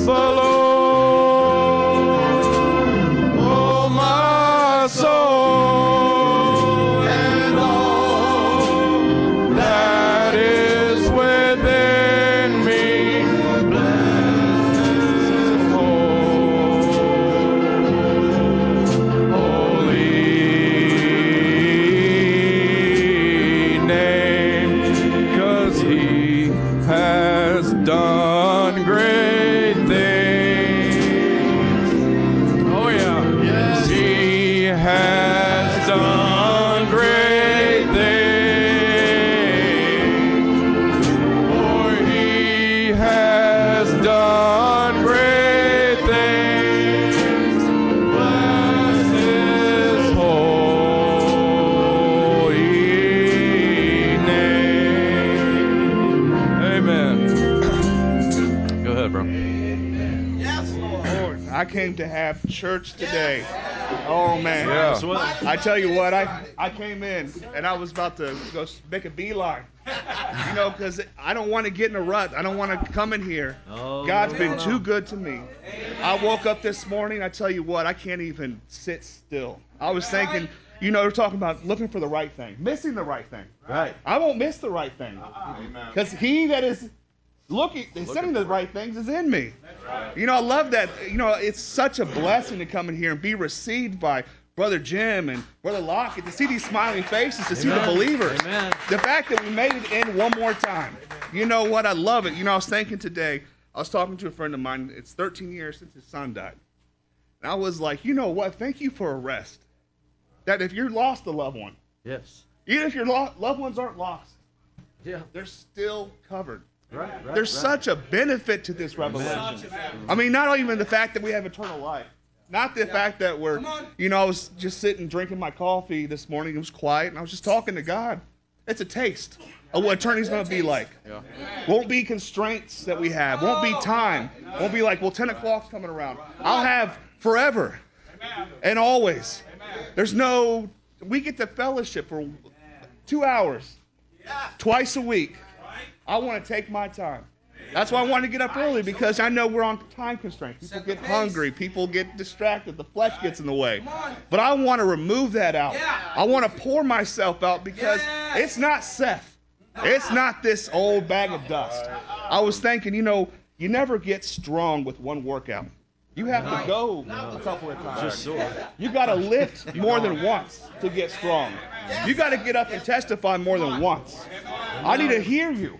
the Lord, oh my soul, and all that is within me. Bless His holy name, 'cause He has done great things. Oh yeah. Yes. He has done great things. For He has done great things. Bless His holy name. Amen. Go ahead, bro. Lord, I came to have church today. Oh man. Yeah. I tell you what, I came in and I was about to go make a beeline. You know, because I don't want to get in a rut. I don't want to come in here. God's been too good to me. I woke up this morning, I tell you what, I can't even sit still. I was thinking, you know, we're talking about looking for the right thing, missing the right thing. Right. I won't miss the right thing. Because He that is looking, sending the right things is in me. You know, I love that. You know, it's such a blessing to come in here and be received by Brother Jim and Brother Lockett, to see these smiling faces, to see the believers. Amen. The fact that we made it in one more time. You know what? I love it. You know, I was thinking today, I was talking to a friend of mine. It's 13 years since his son died. And I was like, you know what? Thank you for a rest. That if you're lost a loved one, Yes. even if your loved ones aren't lost, Yeah. they're still covered. Right. There's such a benefit to this revelation. I mean, not even the fact that we have eternal life. Not the fact that we're, you know, I was just sitting drinking my coffee this morning. It was quiet, and I was just talking to God. It's a taste of what eternity's going to be like. Yeah. Won't be constraints that we have. Won't be time. Won't be like, well, 10 o'clock's coming around. I'll have forever and always. There's no, we get to fellowship for 2 hours twice a week. I want to take my time. That's why I want to get up early, because I know we're on time constraints. People get hungry. People get distracted. The flesh gets in the way. But I want to remove that out. I want to pour myself out, because it's not Seth. It's not this old bag of dust. I was thinking, you know, you never get strong with one workout. You have to go a couple of times. You got to lift more than once to get strong. You got to get up and testify more than once. I need to hear you.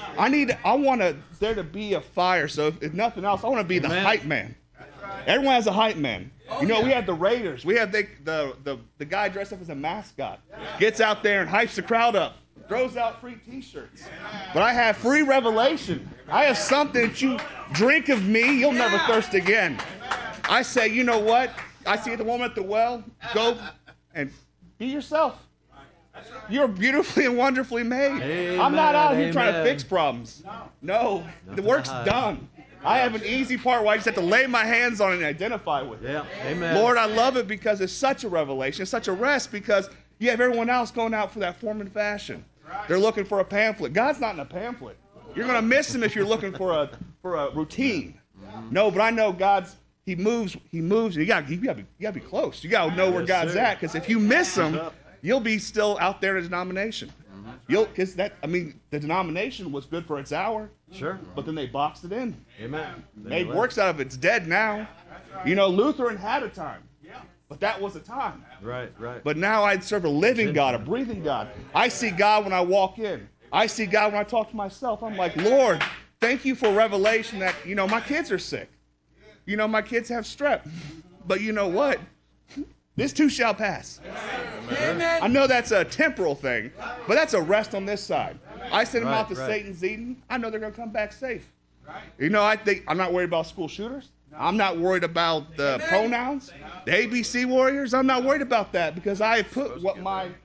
I want there to be a fire. So if nothing else, I want to be the hype man. Everyone has a hype man. You know, we have the Raiders. We have the guy dressed up as a mascot. Gets out there and hypes the crowd up. Throws out free T-shirts. But I have free revelation. I have something that you drink of me, you'll never thirst again. I say, you know what? I see the woman at the well. Go and be yourself. You're beautifully and wonderfully made. Amen, I'm not out here trying to amen. fix problems. No, the work's done. I have an easy part where I just have to lay my hands on it and identify with it. Yeah. Amen. Lord, I love it because it's such a revelation, it's such a rest, because you have everyone else going out for that form and fashion. They're looking for a pamphlet. God's not in a pamphlet. You're going to miss him if you're looking for a routine. No, but I know He moves, and you got to be close. You got to know where God's at, because if you miss him, you'll be still out there in a denomination. The denomination was good for its hour. Sure. But then they boxed it in. Amen. Made works out of it. It's dead now. You know, Lutheran had a time. But that was a time. Right. But now I serve a living God, a breathing God. I see God when I walk in. I see God when I talk to myself. I'm like, Lord, thank you for revelation that, you know, my kids are sick. You know, my kids have strep. But you know what? This too shall pass. Amen. I know that's a temporal thing, but that's a rest on this side. I send them out to Satan's Eden. I know they're going to come back safe. You know, I'm not worried about school shooters. I'm not worried about the pronouns, the ABC warriors. I'm not worried about that, because I put what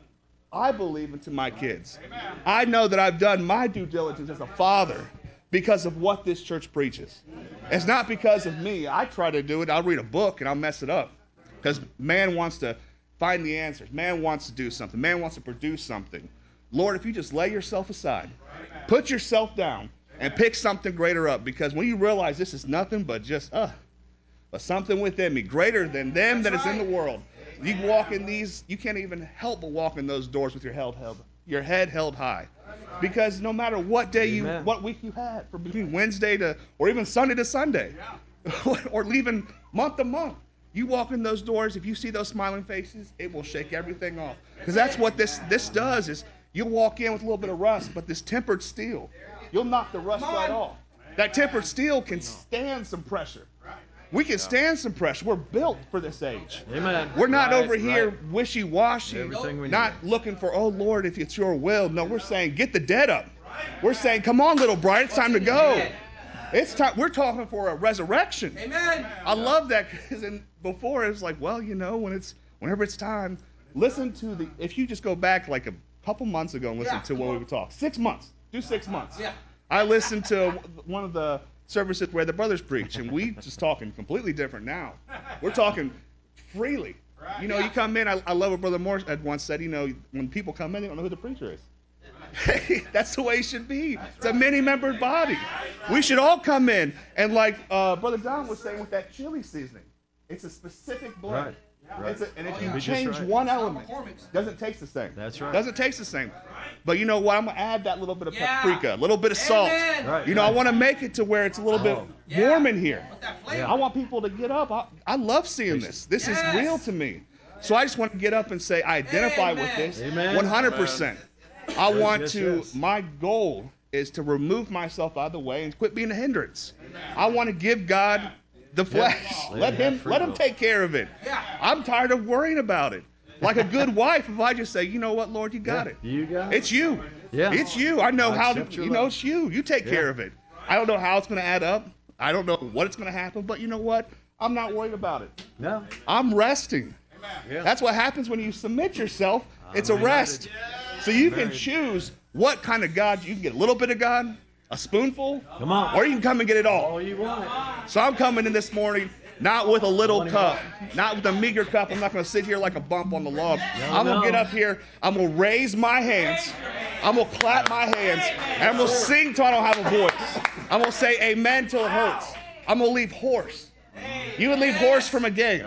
I believe into my kids. I know that I've done my due diligence as a father because of what this church preaches. It's not because of me. I try to do it. I'll read a book and I'll mess it up, because man wants to find the answers. Man wants to do something. Man wants to produce something. Lord, if you just lay yourself aside, put yourself down, and pick something greater up, because when you realize this is nothing but just but something within me greater than them that is in the world, you walk in these, you can't even help but walk in those doors with your head held high, because no matter what day what week you had, from between Wednesday to, or even Sunday to Sunday, or even month to month, you walk in those doors, if you see those smiling faces, it will shake everything off. Because that's what this does, is you'll walk in with a little bit of rust, but this tempered steel, you'll knock the rust right off. That tempered steel can stand some pressure. We can stand some pressure. We're built for this age. Amen. We're not over here wishy-washy, Everything not looking for, oh, Lord, if it's your will. No, we're saying, get the dead up. We're saying, come on, little bride, it's time to go. It's time. We're talking for a resurrection. Amen. I love that, because before it was like, well, whenever it's time, listen to if you just go back like a couple months ago and listen to what we would talk. 6 months. Do 6 months. Yeah. I listened to one of the services where the brothers preach, and we just talking completely different now. We're talking freely. Right. You come in, I love what Brother Morris had once said, when people come in, they don't know who the preacher is. Hey, that's the way it should be. It's a many-membered body. We should all come in, and like Brother Don was saying with that chili seasoning, it's a specific blend. Right. And if you change one element, it doesn't taste the same. That's right. Doesn't taste the same. But you know what? I'm going to add that little bit of paprika, a little bit of salt. Right. I want to make it to where it's a little bit warm in here. I want people to get up. I love seeing this. This is real to me. So I just want to get up and say, I identify with this 100%. I want to, my goal is to remove myself out of the way and quit being a hindrance. I want to give God the flesh. Let him take care of it. I'm tired of worrying about it. Like a good wife, if I just say, you know what, Lord, you got it. You got it. It's you. Yeah. It's you. I know how to, it's you. You take care of it. I don't know how it's going to add up. I don't know what it's going to happen, but you know what? I'm not worried about it. No. I'm resting. Yeah. That's what happens when you submit yourself. It's a rest. So you can choose what kind of God. You can get a little bit of God, a spoonful, come on, or you can come and get it all. All you want. So I'm coming in this morning, not with a little cup, not with a meager cup. I'm not going to sit here like a bump on the log. I'm going to get up here. I'm going to raise my hands. I'm going to clap my hands. And I'm going to sing till I don't have a voice. I'm going to say amen till it hurts. I'm going to leave hoarse. You would leave hoarse from a game.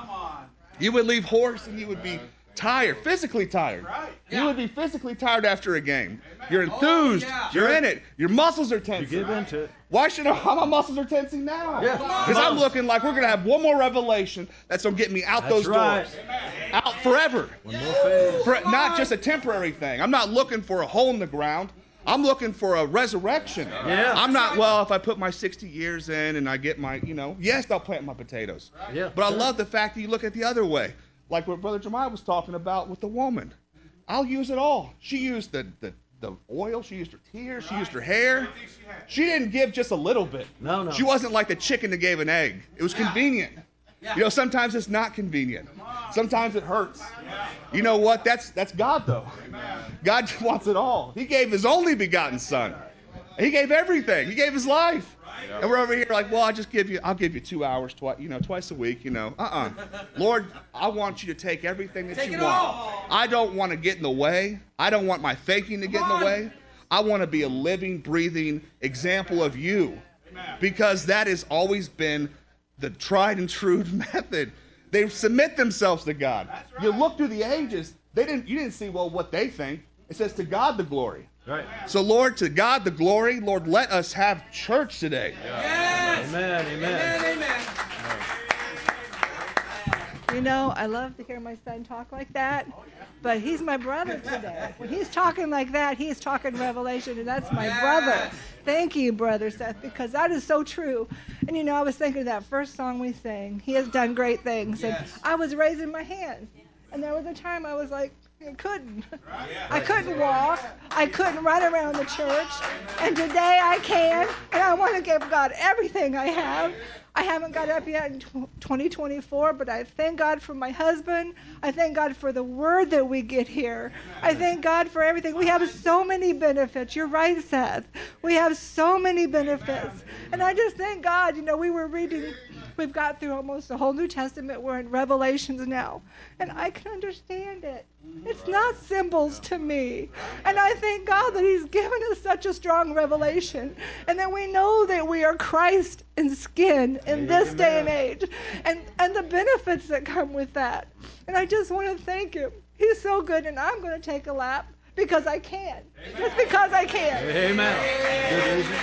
You would leave hoarse and you would be tired, physically tired. You would be physically tired after a game. You're enthused. You're in it. Your muscles are tensing. You give into it. Why should my muscles are tensing now? Because I'm looking like we're going to have one more revelation that's going to get me out those doors. Out forever. One more phase. Not just a temporary thing. I'm not looking for a hole in the ground. I'm looking for a resurrection. Yeah. I'm not, well, if I put my 60 years in and I get my, yes, I'll plant my potatoes. Yeah. But I love the fact that you look at the other way. Like what Brother Jeremiah was talking about with the woman. I'll use it all. She used the oil. She used her tears. She used her hair. She didn't give just a little bit. No. She wasn't like the chicken that gave an egg. It was convenient. Sometimes it's not convenient. Sometimes it hurts. You know what? That's God, though. God wants it all. He gave his only begotten son. He gave everything. He gave his life. And we're over here like, well, I'll give you 2 hours twice a week, Lord, I want you to take everything that you want. I don't want to get in the way. I don't want my thinking to get in the way. I want to be a living, breathing example of you, because that has always been the tried and true method. They submit themselves to God. You look through the ages, you didn't see, well, what they think. It says to God the glory. Right. So, Lord, to God the glory. Lord, let us have church today. Yes. Amen. I love to hear my son talk like that, but he's my brother today. When he's talking like that, he's talking revelation, and that's my brother. Thank you, Brother Seth, because that is so true. And, I was thinking of that first song we sang, He Has Done Great Things, and I was raising my hands, and there was a time I was like, I couldn't walk. I couldn't run around the church. And today I can. And I want to give God everything I have. I haven't got up yet in 2024, but I thank God for my husband. I thank God for the word that we get here. I thank God for everything. We have so many benefits. You're right, Seth. We have so many benefits. And I just thank God. We were reading We've got through almost the whole New Testament. We're in Revelations now. And I can understand it. It's not symbols to me. And I thank God that he's given us such a strong revelation. And that we know that we are Christ in skin in this day and age. And the benefits that come with that. And I just want to thank him. He's so good. And I'm going to take a lap because I can. Just because I can. Amen. Good reason.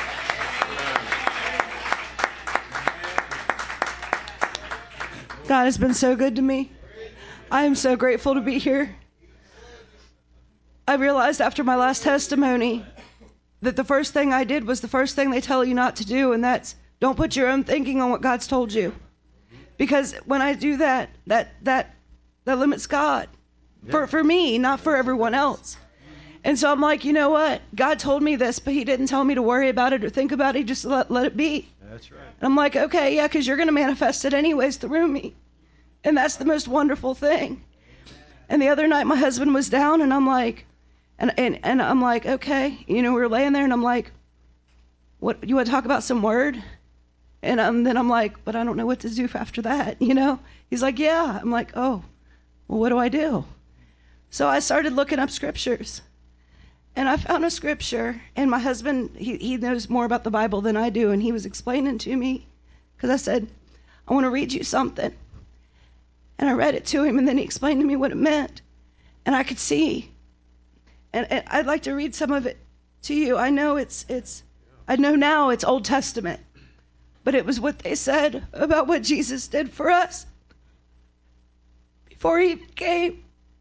God has been so good to me. I am so grateful to be here. I realized after my last testimony that the first thing I did was the first thing they tell you not to do, and that's don't put your own thinking on what God's told you. Because when I do that limits God. For me, not for everyone else. And so I'm like, you know what? God told me this, but he didn't tell me to worry about it or think about it. He just let it be. That's right. And I'm like, okay, yeah, because you're going to manifest it anyways through me. And that's the most wonderful thing. And the other night my husband was down and I'm like, and I'm like, okay, we were laying there and I'm like, what, you want to talk about some word? And then I'm like, but I don't know what to do after that, He's like, yeah. I'm like, oh, well, what do I do? So I started looking up scriptures. And I found a scripture, and my husband, he knows more about the Bible than I do, and he was explaining to me, because I said, I want to read you something. And I read it to him, and then he explained to me what it meant. And I could see. And I'd like to read some of it to you. I know I know now it's Old Testament, but it was what they said about what Jesus did for us before he came.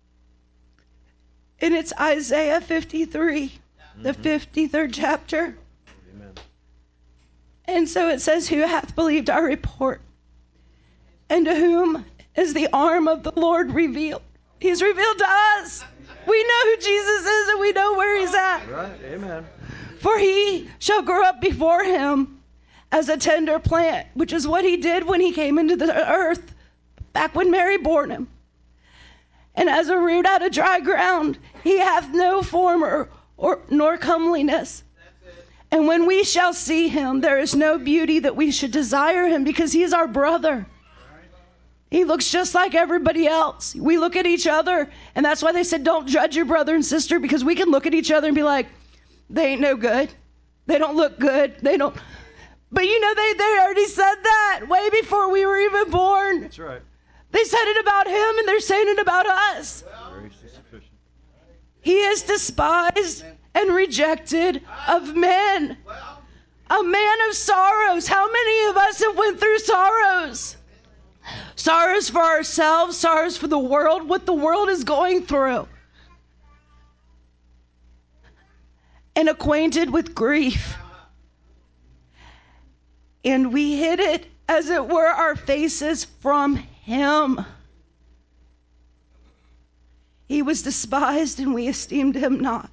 And it's Isaiah 53, the 53rd chapter. Amen. And so it says, who hath believed our report? And to whom is the arm of the Lord revealed? He's revealed to us. We know who Jesus is and we know where he's at. Right. Amen. For he shall grow up before him as a tender plant, which is what he did when he came into the earth, back when Mary bore him. And as a root out of dry ground, he hath no form nor comeliness. And when we shall see him, there is no beauty that we should desire him, because he is our brother. He looks just like everybody else. We look at each other, and that's why they said don't judge your brother and sister, because we can look at each other and be like, they ain't no good. They don't look good. They don't. But they already said that way before we were even born. That's right. They said it about him, and they're saying it about us. Grace is sufficient. He is despised and rejected of men. A man of sorrows. How many of us have went through sorrows? Sorrows for ourselves, sorrows for the world, what the world is going through. And acquainted with grief. And we hid it, as it were, our faces from him. He was despised, and we esteemed him not.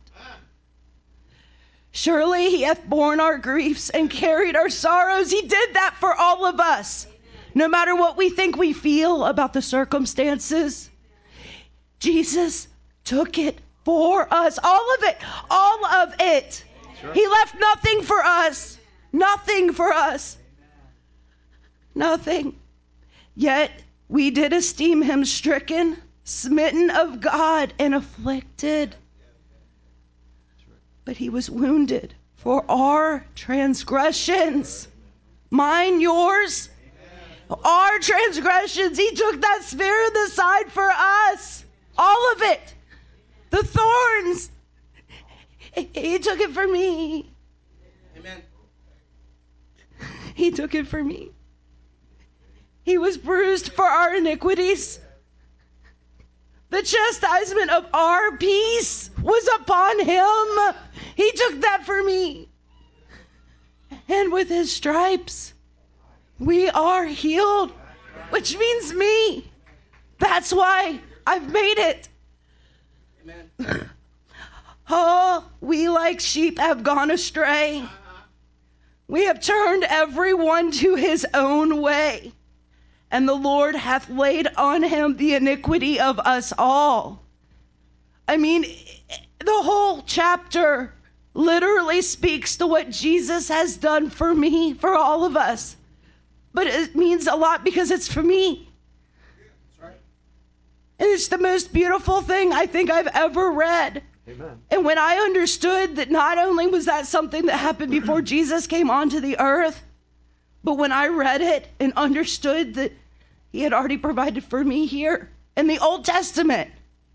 Surely he hath borne our griefs and carried our sorrows. He did that for all of us. No matter what we think we feel about the circumstances, Jesus took it for us. All of it. All of it. Right. He left nothing for us. Nothing for us. Nothing. Yet we did esteem him stricken, smitten of God, and afflicted. But he was wounded for our transgressions. Mine, yours, our transgressions. He took that spear in the side for us. All of it. The thorns. He took it for me. Amen. He took it for me. He was bruised for our iniquities. The chastisement of our peace was upon him. He took that for me. And with his stripes, we are healed, which means me. That's why I've made it. Amen. Oh, we like sheep have gone astray. We have turned everyone to his own way. And the Lord hath laid on him the iniquity of us all. I mean, the whole chapter literally speaks to what Jesus has done for me, for all of us. But it means means a lot because it's for me. And it's the most beautiful thing I think I've ever read. Amen. And when I understood that not only was that something that happened before Jesus came onto the earth, but when I read it and understood that he had already provided for me here in the Old Testament,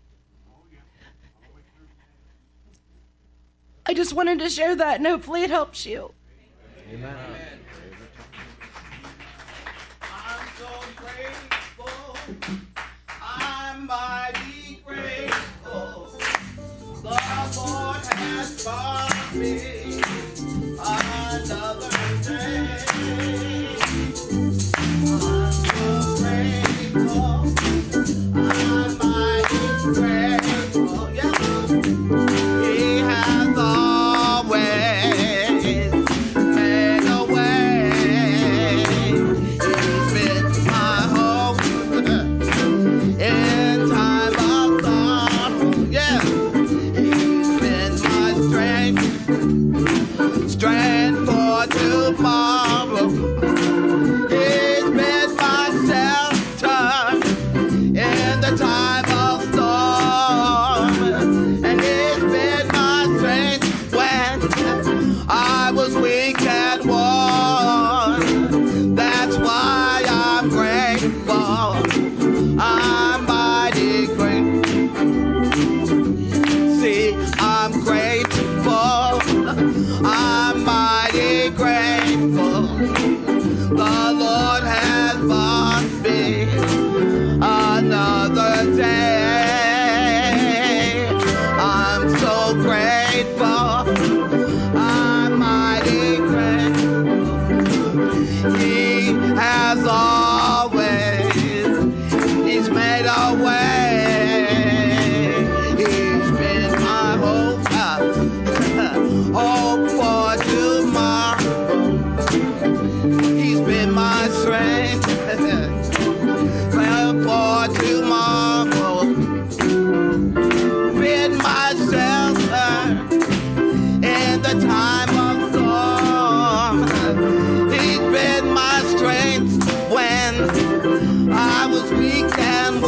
I just wanted to share that, and hopefully it helps you. Amen. I'm so grateful. I'm mighty grateful. The Lord has brought me another day. I'm so grateful. I'm mighty grateful. Yeah. He has always made a way. He's been my hope in time of sorrow. Yeah, he's been my strength for tomorrow. He's been my shelter in the time of storm, and he's been my strength when I was weak and worn. That's why I'm grateful. I'm mighty grateful. See, I'm grateful. I'm mighty grateful. The Lord has brought me another day. I'm so grateful. I'm mighty grateful. He has always, he's made a way. He's been my hope, hope for tomorrow. He's been my strength for tomorrow. Been my shelter in the time of storm. He's been my strength when I was weak and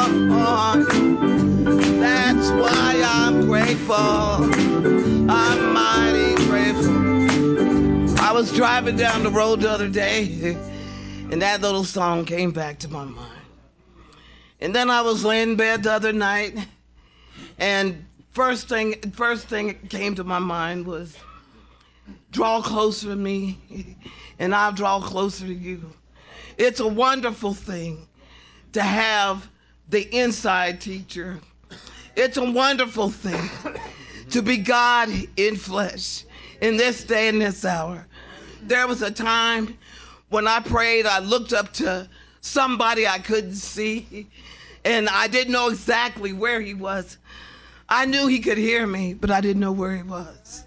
worn. That's why I'm grateful. I'm mighty grateful. I was driving down the road the other day, and that little song came back to my mind. And then I was laying in bed the other night, and first thing that came to my mind was, draw closer to me, and I'll draw closer to you. It's a wonderful thing to have the inside teacher. It's a wonderful thing to be God in flesh in this day and this hour. There was a time when I prayed, I looked up to somebody I couldn't see, and I didn't know exactly where he was. I knew he could hear me, but I didn't know where he was.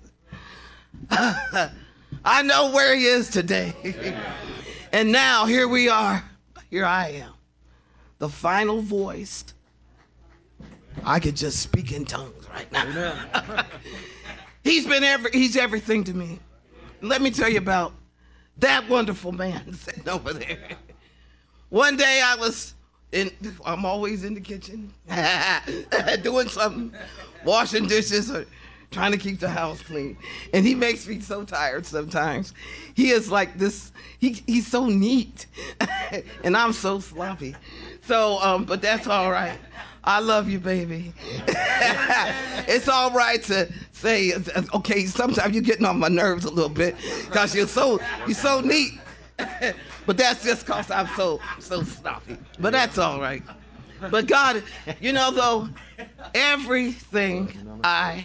I know where he is today. And now here we are. Here I am, the final voice. I could just speak in tongues right now. He's everything to me. Let me tell you about that wonderful man sitting over there. One day I'm always in the kitchen doing something, washing dishes or trying to keep the house clean. And he makes me so tired sometimes. He is like this, he's so neat and I'm so sloppy. So, but that's all right. I love you, baby. It's all right to say, okay, sometimes you're getting on my nerves a little bit because you're so neat. But that's just because I'm so sloppy. But that's all right. But God, though, everything I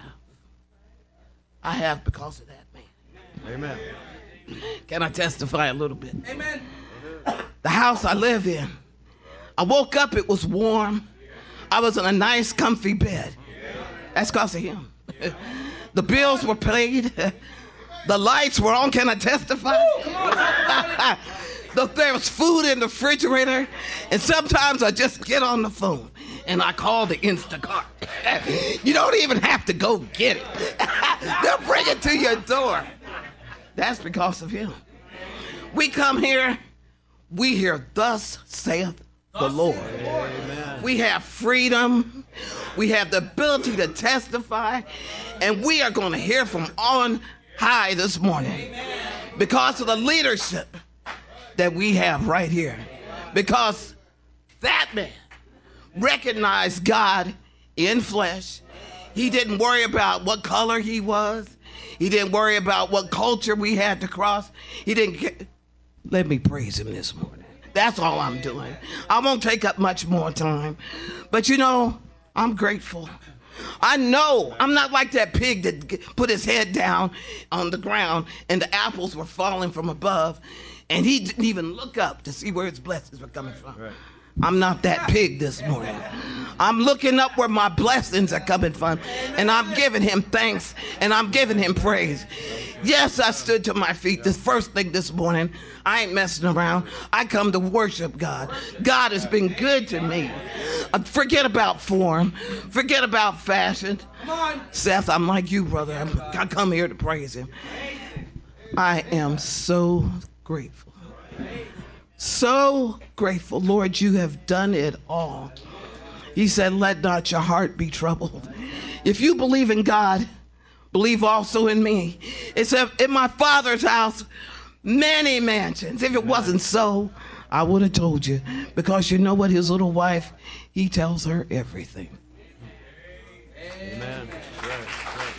have because of that man. Amen. Can I testify a little bit? Amen. The house I live in, I woke up, it was warm. I was in a nice, comfy bed. That's because of him. The bills were paid. The lights were on. Can I testify? There was food in the refrigerator. And sometimes I just get on the phone and I call the Instacart. You don't even have to go get it. They'll bring it to your door. That's because of him. We come here we hear, "Thus saith the Lord." Amen. We have freedom. We have the ability to testify. And we are going to hear from on high this morning because of the leadership that we have right here. Because that man recognized God in flesh. He didn't worry about what color he was. He didn't worry about what culture we had to cross. He didn't care. Let me praise him this morning. That's all I'm doing. I won't take up much more time. But you know, I'm grateful. I know I'm not like that pig that put his head down on the ground and the apples were falling from above and he didn't even look up to see where his blessings were coming from. Right. I'm not that pig this morning. I'm looking up where my blessings are coming from, and I'm giving him thanks, and I'm giving him praise. Yes, I stood to my feet this first thing this morning. I ain't messing around. I come to worship God. God has been good to me. Forget about form. Forget about fashion. Seth, I'm like you, brother. I come here to praise him. I am so grateful. So grateful. Lord, you have done it all. He said, let not your heart be troubled. If you believe in God, believe also in me. It said, in my Father's house, many mansions. If it wasn't so, I would have told you. Because you know what, his little wife, he tells her everything. Amen. Right.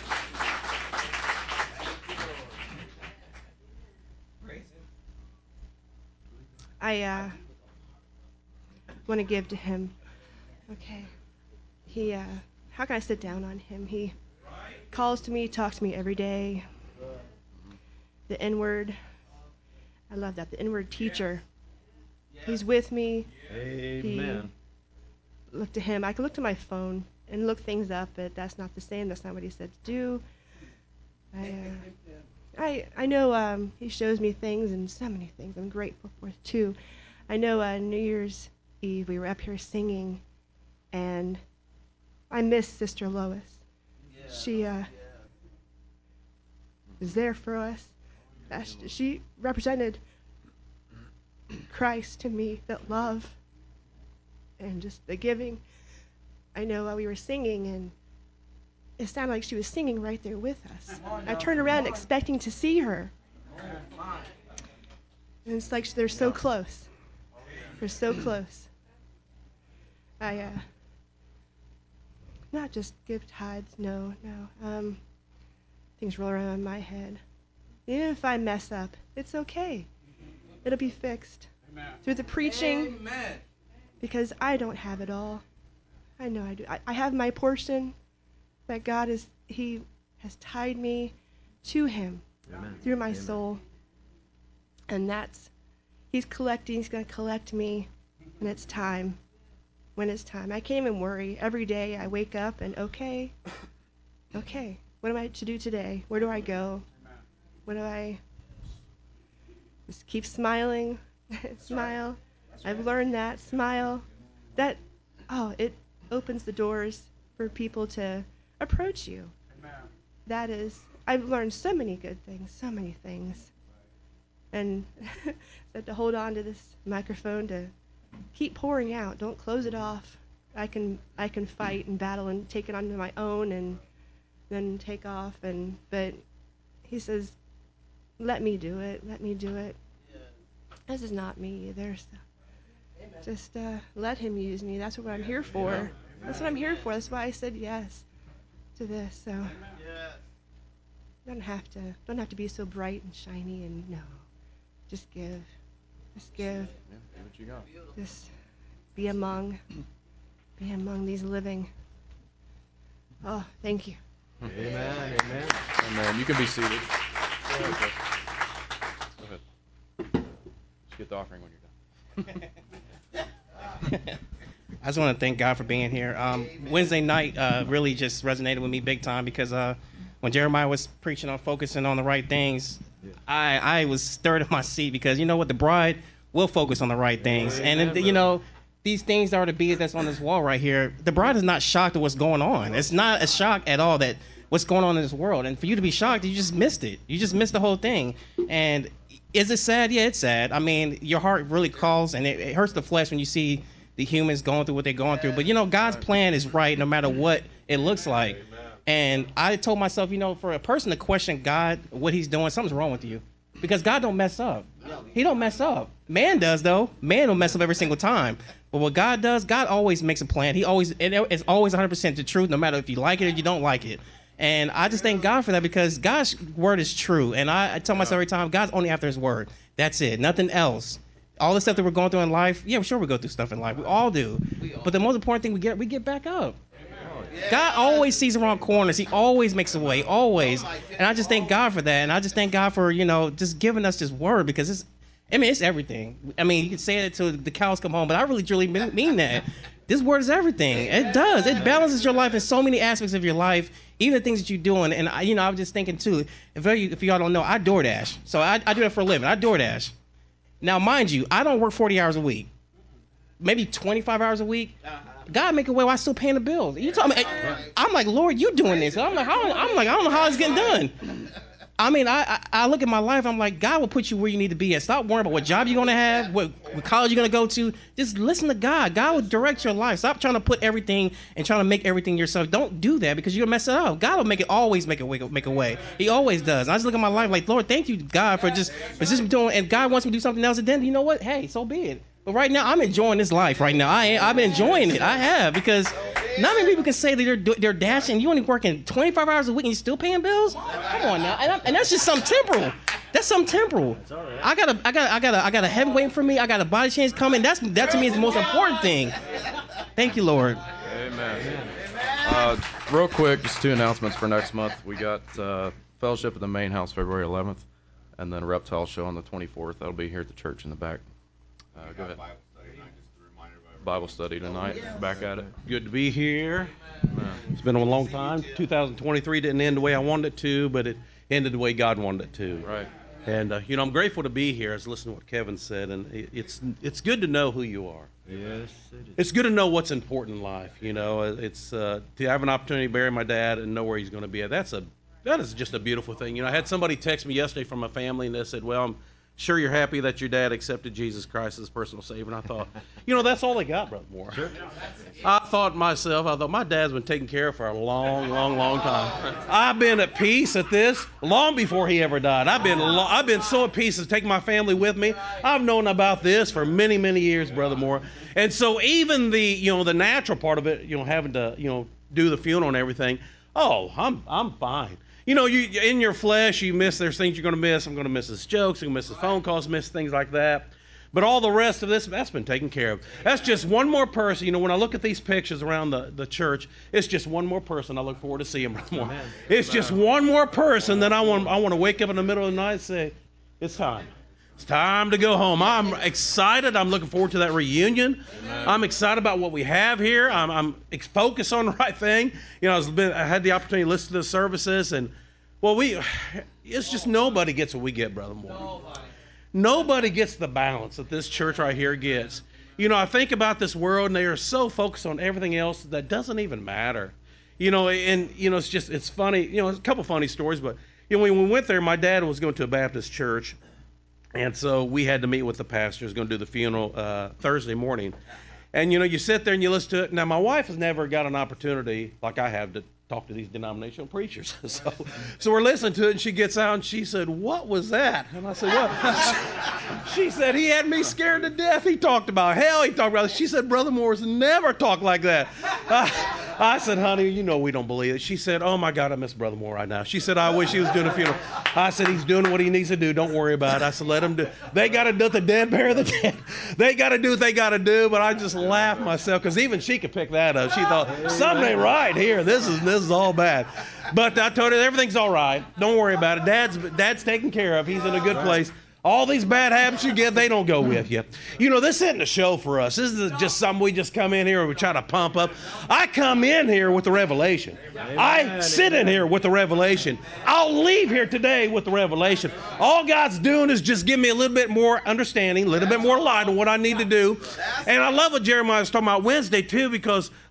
I want to give to him. Okay. He, how can I sit down on him? He calls to me, talks to me every day. The N-word. I love that. The N-word teacher. He's with me. Amen. Look to him. I can look to my phone and look things up, but that's not the same. That's not what he said to do. I know he shows me things and so many things I'm grateful for too. I know New Year's Eve we were up here singing, and I miss Sister Lois. She was there for us. She represented Christ to me, that love and just the giving. I know we were singing and it sounded like she was singing right there with us. I turned around expecting to see her. And it's like they're so close. They're so close. I not just give tithes, no. Things roll around in my head. Even if I mess up, it's okay. It'll be fixed. Amen. Through the preaching. Amen. Because I don't have it all. I know I do. I have my portion. That God He has tied me to Him. Amen. Through my soul. And He's collecting, He's going to collect me when it's time. When it's time. I can't even worry. Every day I wake up and okay, what am I to do today? Where do I go? What do I just keep smiling? Smile. I've learned that. Smile. It opens the doors for people to approach you. Amen. I've learned so many good things, and that to hold on to this microphone, to keep pouring out, don't close it off. I can fight and battle and take it onto my own and then take off, but he says, let me do it. This is not me either, so just let him use me. That's what I'm here for. That's what I'm here for. That's why I said yes to this. So don't have to be so bright and shiny, and no, just give. Yeah, give what you got. Just be among these living. Oh, thank you. Amen. Amen. You can be seated. Go ahead. Just get the offering when you're done. I just want to thank God for being here. Wednesday night really just resonated with me big time because when Jeremiah was preaching on focusing on the right things, I was stirred in my seat because you know what, the bride will focus on the right things. And you know, these things are the bead that's on this wall right here. The bride is not shocked at what's going on. It's not a shock at all that what's going on in this world. And for you to be shocked, you just missed it. You just missed the whole thing. And is it sad? Yeah, it's sad. I mean, your heart really calls, and it hurts the flesh when you see the humans going through what they're going through. But, God's plan is right no matter what it looks like. And I told myself, for a person to question God, what he's doing, something's wrong with you. Because God don't mess up. He don't mess up. Man does, though. Man will mess up every single time. But what God does, God always makes a plan. It's always 100% the truth, no matter if you like it or you don't like it. And I just thank God for that, because God's word is true. And I tell myself every time, God's only after his word. That's it. Nothing else. All the stuff that we're going through in life, yeah, sure we go through stuff in life. We all do. But the most important thing, we get back up. God always sees around corners. He always makes a way, always. And I just thank God for that. And I just thank God for, just giving us this word, because it's everything. I mean, you can say it till the cows come home, but I really truly mean that. This word is everything. It does. It balances your life in so many aspects of your life, even the things that you're doing. And, I was just thinking, too, if y'all don't know, I DoorDash. So I do that for a living. I DoorDash. Now, mind you, I don't work 40 hours a week. Maybe 25 hours a week. God make a way while I still paying the bills. You talking? I'm like, Lord, you doing this? I'm like, I don't know how it's getting done. I mean, I look at my life. I'm like, God will put you where you need to be at. Stop worrying about what job you're gonna have, what college you're gonna go to. Just listen to God. God will direct your life. Stop trying to put everything and trying to make everything yourself. Don't do that, because you'll mess it up. God will always make a way. He always does. And I just look at my life like, Lord, thank you, God, for just doing. And God wants me to do something else, and then you know what? Hey, so be it. But right now, I'm enjoying this life right now. I've been enjoying it. I have, because not many people can say that they're dashing. You only working 25 hours a week and you're still paying bills? Come on now. And that's just something temporal. That's something temporal. I got a heaven waiting for me. I got a body change coming. That to me is the most important thing. Thank you, Lord. Amen. Real quick, just 2 announcements for next month. We got Fellowship at the Main House February 11th, and then Reptile Show on the 24th. That'll be here at the church in the back. Go ahead. Bible study tonight. Back at it. Good to be here. It's been a long time. 2023 didn't end the way I wanted it to, but it ended the way God wanted it to. Right. And I'm grateful to be here. I was listening to what Kevin said, and it's good to know who you are. Yes, it is. It's good to know what's important in life. It's to have an opportunity to bury my dad and know where he's going to be at. That is just a beautiful thing. I had somebody text me yesterday from my family, and they said, "Well, I'm sure you're happy that your dad accepted Jesus Christ as personal Savior." And I thought, that's all they got, Brother Moore. Sure. I thought my dad's been taken care of for a long, long, long time. I've been at peace at this long before he ever died. I've been so at peace as taking my family with me. I've known about this for many, many years, Brother Moore. And so even the natural part of it, having to do the funeral and everything, I'm fine. You in your flesh, there's things you're going to miss. I'm going to miss his jokes. I'm going to miss his phone calls, miss things like that. But all the rest of this, that's been taken care of. That's just one more person. When I look at these pictures around the church, it's just one more person I look forward to seeing more. It's just one more person that I want to wake up in the middle of the night and say, it's time. It's time to go home. I'm excited. I'm looking forward to that reunion. I'm excited about what we have here. I'm focused on the right thing. I had the opportunity to listen to the services, and it's just nobody gets what we get, Brother Moore. Nobody gets the balance that this church right here gets. I think about this world, and they are so focused on everything else that doesn't even matter. It's funny. A couple funny stories, but when we went there, my dad was going to a Baptist church. And so we had to meet with the pastor who's going to do the funeral Thursday morning. And, you sit there and you listen to it. Now, my wife has never got an opportunity like I have to talk to these denominational preachers. So we're listening to it, and she gets out, and she said, "What was that?" And I said, "What?" She said, "He had me scared to death. He talked about hell. He talked about it." She said, "Brother Moore's never talked like that." I said, "Honey, we don't believe it." She said, "Oh, my God, I miss Brother Moore right now." She said, "I wish he was doing a funeral." I said, "He's doing what he needs to do. Don't worry about it." I said, "Let him do. They got to do the dead bury the dead. They got to do what they got to do." But I just laughed myself, because even she could pick that up. She thought, something ain't right here. This is all bad. But I told her everything's all right. Don't worry about it. Dad's taken care of. He's in a good place. All these bad habits you get, they don't go with you. This isn't a show for us. This isn't just something we just come in here and we try to pump up. I come in here with the revelation. I sit in here with the revelation. I'll leave here today with the revelation. All God's doing is just give me a little bit more understanding, a little bit more light on what I need to do. And I love what Jeremiah was talking about Wednesday, too, because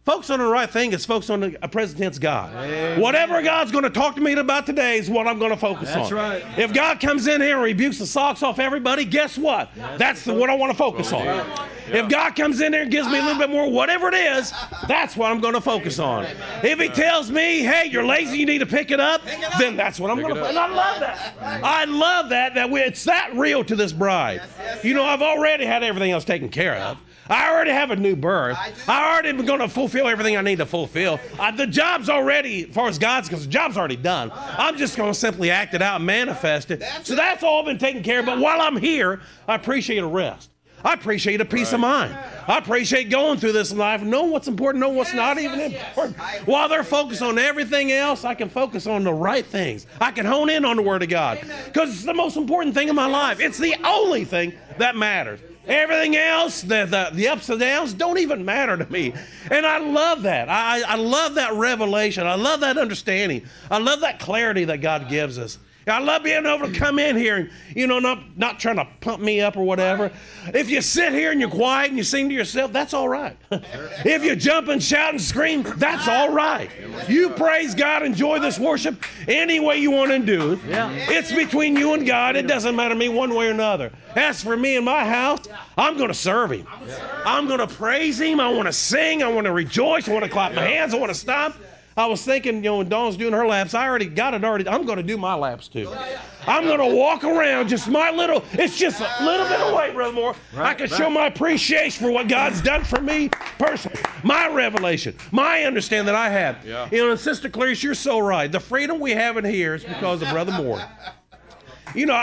Focus on the right thing is focus on a present tense God. Whatever God's going to talk to me about today is what I'm going to focus on. That's right. If God comes in here and rebukes the socks off everybody, guess what? That's what I want to focus on. If God comes in there and gives me a little bit more, whatever it is, that's what I'm going to focus on. If He tells me, hey, you're lazy, you need to pick it up, then that's what I'm going to focus on. And I love that. I love that it's that real to this bride. You know, I've already had everything else taken care of. I already have a new birth. I already am going to fulfill everything I need to fulfill. The job's already, as far as God's concerned, the job's already done. I'm just going to simply act it out and manifest it. So that's all been taken care of. But while I'm here, I appreciate a rest. I appreciate a peace of mind. I appreciate going through this life, knowing what's important, knowing what's not even important. While they're focused on everything else, I can focus on the right things. I can hone in on the Word of God because it's the most important thing in my life. It's the only thing that matters. Everything else, the ups and downs, don't even matter to me. And I love that. I love that revelation. I love that understanding. I love that clarity that God gives us. I love being able to come in here and, you know, not trying to pump me up or whatever. If you sit here and you're quiet and you sing to yourself, that's all right. If you jump and shout and scream, that's all right. You praise God, enjoy this worship any way you want to do it. It's between you and God. It doesn't matter to me one way or another. As for me and my house, I'm going to serve Him. I'm going to praise Him. I want to sing. I want to rejoice. I want to clap my hands. I want to stomp. I was thinking, you know, when Dawn's doing her laps, I already got it already. I'm going to do my laps too. I'm going to walk around it's just a little bit away, Brother Moore. I can show my appreciation for what God's done for me personally. My revelation, my understanding that I have. Yeah. You know, and Sister Clarice, you're so right. The freedom we have in here is because of Brother Moore. You know,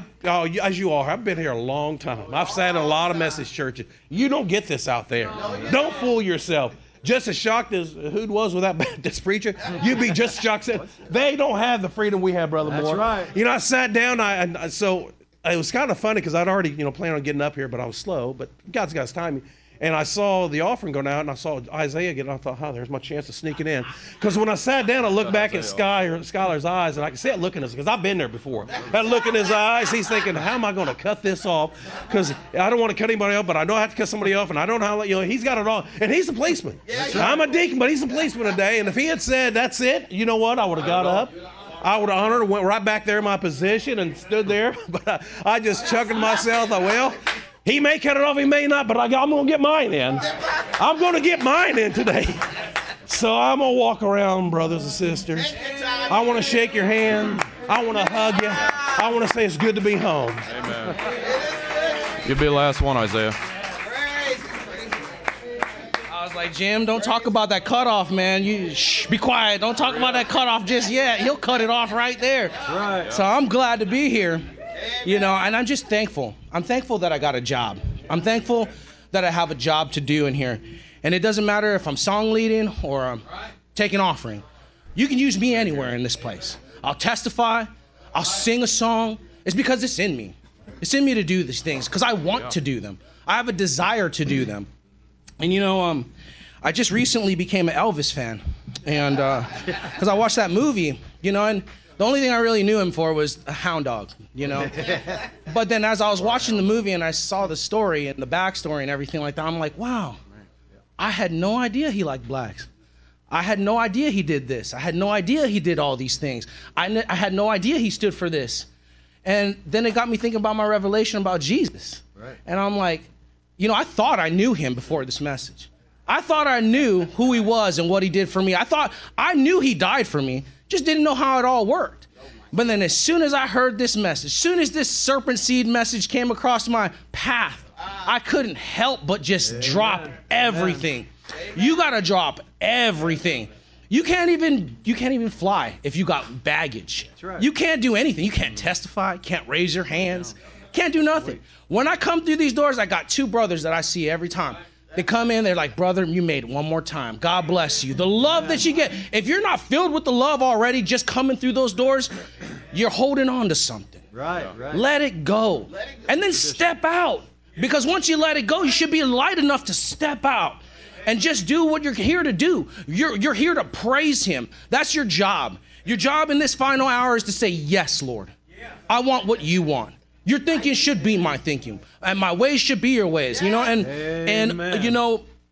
as you all, I've been here a long time. I've sat in a lot of message churches. You don't get this out there. Don't fool yourself. Just as shocked as Hood was with that Baptist preacher, you'd be just shocked. They don't have the freedom we have, Brother Moore. That's right. You know, I sat down, so it was kind of funny because I'd already, you know, planned on getting up here, but I was slow. But God's got His timing. And I saw the offering going out, and I saw Isaiah get. And I thought, there's my chance of sneaking in. Because when I sat down, I looked back at Skylar's eyes, and I could see that look in his, because I've been there before. That look in his eyes, he's thinking, how am I going to cut this off? Because I don't want to cut anybody off, but I know I have to cut somebody off, and I don't know how, you know, he's got it all. And he's a policeman. I'm a deacon, but he's a policeman today. And if he had said, that's it, you know what? I would have got up. I would have honored and went right back there in my position and stood there. But I just chuckled myself. Well, he may cut it off, he may not, but I'm going to get mine in. I'm going to get mine in today. So I'm going to walk around, brothers and sisters. I want to shake your hand. I want to hug you. I want to say it's good to be home. Amen. You'll be the last one, Isaiah. I was like, Jim, don't talk about that cutoff, man. You be quiet. Don't talk about that cutoff just yet. He'll cut it off right there. Right. So I'm glad to be here. You know, and I'm just thankful. I'm thankful that I got a job. I'm thankful that I have a job to do in here. And it doesn't matter if I'm song leading or I'm taking offering. You can use me anywhere in this place. I'll testify. I'll sing a song. It's because it's in me. It's in me to do these things because I want to do them. I have a desire to do them. And, you know, I just recently became an Elvis fan. And because I watched that movie, you know, and the only thing I really knew him for was a hound dog, you know. But then as I was watching the movie and I saw the story and the backstory and everything like that, I'm like, wow, I had no idea he liked blacks. I had no idea he did this. I had no idea he did all these things. I had no idea he stood for this. And then it got me thinking about my revelation about Jesus. Right. And I'm like, you know, I thought I knew him before this message. I thought I knew who he was and what he did for me. I thought I knew he died for me. Just didn't know how it all worked. But then as soon as I heard this message, as soon as this serpent seed message came across my path, I couldn't help but just drop everything. You got to drop everything. You can't even fly if you got baggage. Right. You can't do anything. You can't testify, can't raise your hands, can't do nothing. When I come through these doors, I got two brothers that I see every time. They come in, they're like, brother, you made it one more time. God bless you. The love that you get. If you're not filled with the love already, just coming through those doors, you're holding on to something. Right. Let it go. And then step out. Because once you let it go, you should be light enough to step out and just do what you're here to do. You're here to praise him. That's your job. Your job in this final hour is to say, yes, Lord. I want what you want. Your thinking should be my thinking, and my ways should be your ways, you know, and you know,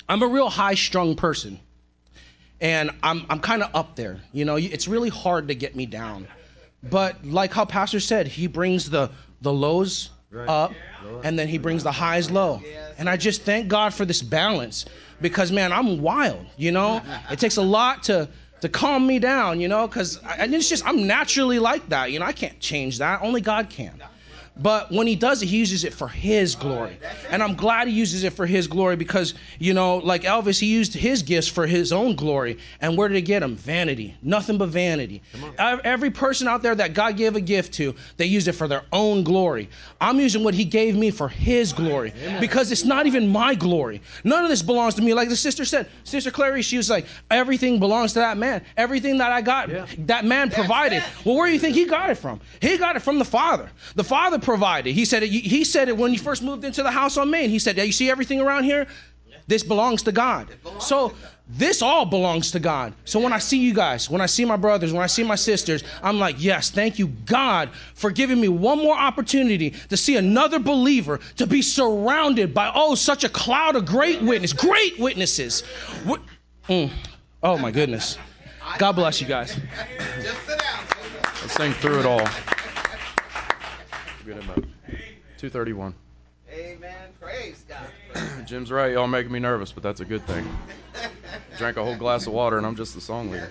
I'm a real high-strung person, and I'm kind of up there. You know, it's really hard to get me down. But like how Pastor said, he brings the lows up, and then he brings the highs low. And I just thank God for this balance, because, man, I'm wild, you know? It takes a lot to calm me down, you know, because I'm naturally like that. You know, I can't change that. Only God can. But when he does it, he uses it for his glory. And I'm glad he uses it for his glory because, you know, like Elvis, he used his gifts for his own glory. And where did he get them? Vanity. Nothing but vanity. Every person out there that God gave a gift to, they use it for their own glory. I'm using what he gave me for his glory. Amen. Because it's not even my glory. None of this belongs to me. Like the sister said, Sister Clary, she was like, everything belongs to that man. Everything that I got, that man provided. Well, where do you think he got it from? He got it from the Father. The Father provided. He said it when he first moved into the house on Main. He said, you see everything around here? This belongs to God. So this all belongs to God. So when I see you guys, when I see my brothers, when I see my sisters, I'm like, yes, thank you, God, for giving me one more opportunity to see another believer, to be surrounded by, such a cloud of great witnesses. Oh, my goodness. God bless you guys. Let's sing through it all. Good about 2:31. Amen. Praise God. Jim's right. Y'all making me nervous, but that's a good thing. Drank a whole glass of water, and I'm just the song leader.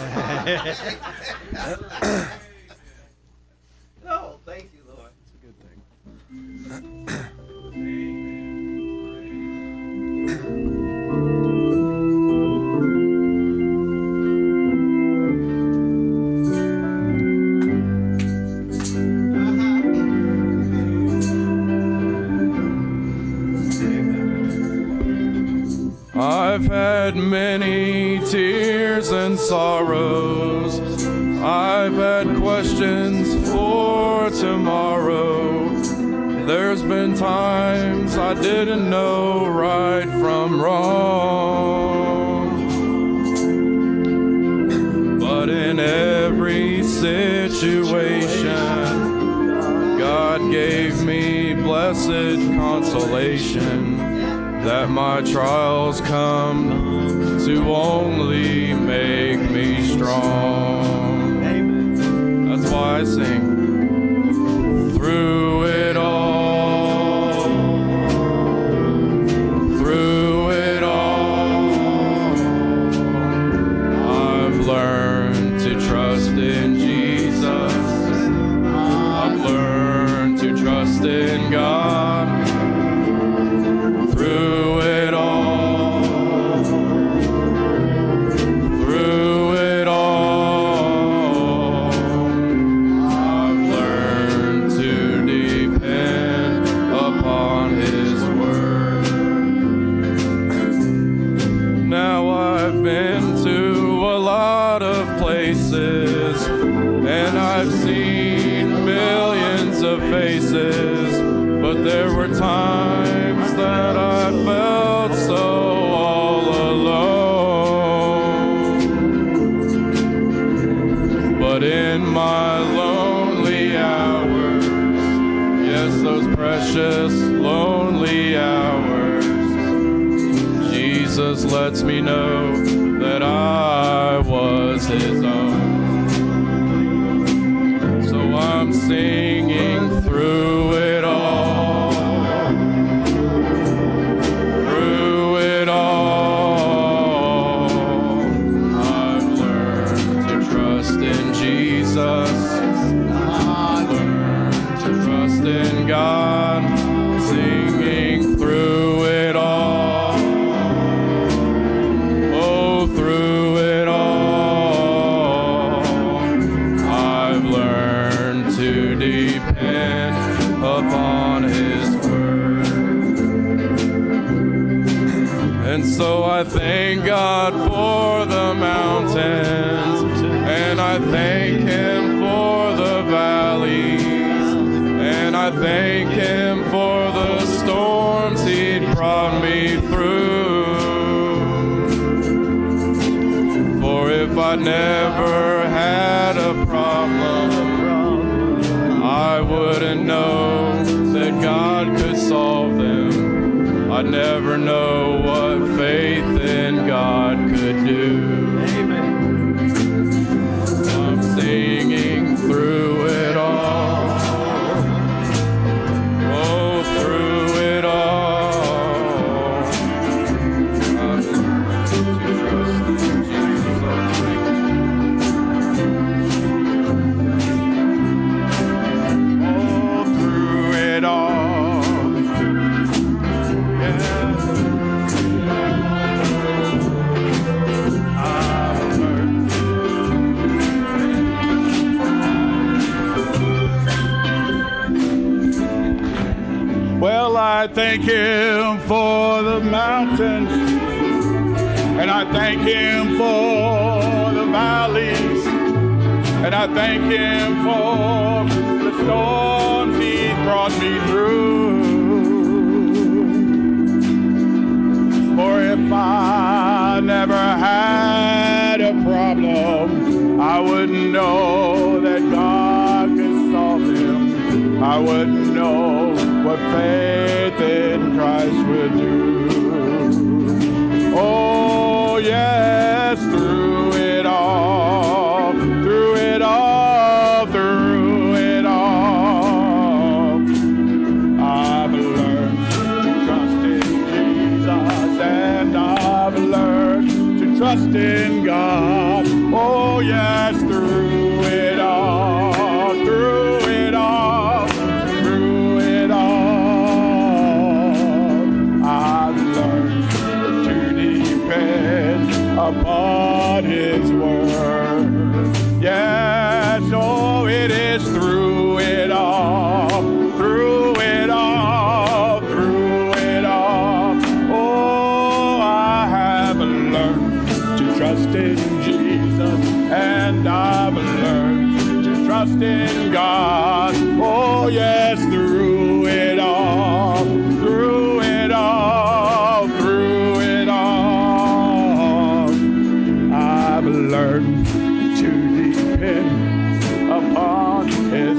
No, thank you, Lord. It's a good thing. I've had many tears and sorrows. I've had questions for tomorrow. There's been times I didn't know right from wrong. But in every situation, God gave me blessed consolation, that my trials come to only make me strong. Amen. That's why I sing. Through it all, I've learned to trust in Jesus. I've learned to trust in God. Through it all, I've learned to depend upon His word. Now I've been to a lot of places, and I've seen millions of faces, but there were times that I felt so all alone. But in my lonely hours, yes, those precious lonely hours, Jesus lets me know that I was His own. So I'm singing through it all. I've learned to trust in God, singing through it all. Oh, through it all, I've learned to depend upon His word. And so I thank God for the mountains, and I thank Him for the valleys, and I thank Him for the storms He brought me through. For if I never had a problem, I wouldn't know that God could solve them. I'd never know what faith in God could do. I'm singing through it all. Oh, through it all. I'm oh, through it all. Well, I thank Him for the mountains, and I thank Him for the valleys, and I thank Him for the storms He's brought me through. For if I never had a problem, I wouldn't know that God can solve them. I wouldn't know what faith in Christ would do. Oh, yes, through it all, through it all, through it all, I've learned to trust in Jesus, and I've learned to trust in God. Oh, yes, through it all, through it all, through it all, I've learned to depend upon His word. Yes, oh, it is through it all, through it all, through it all. Oh, I have learned to trust in Jesus, and I've learned to trust in God. Oh, yes, through it all, through it all, through it all, I've learned to depend upon His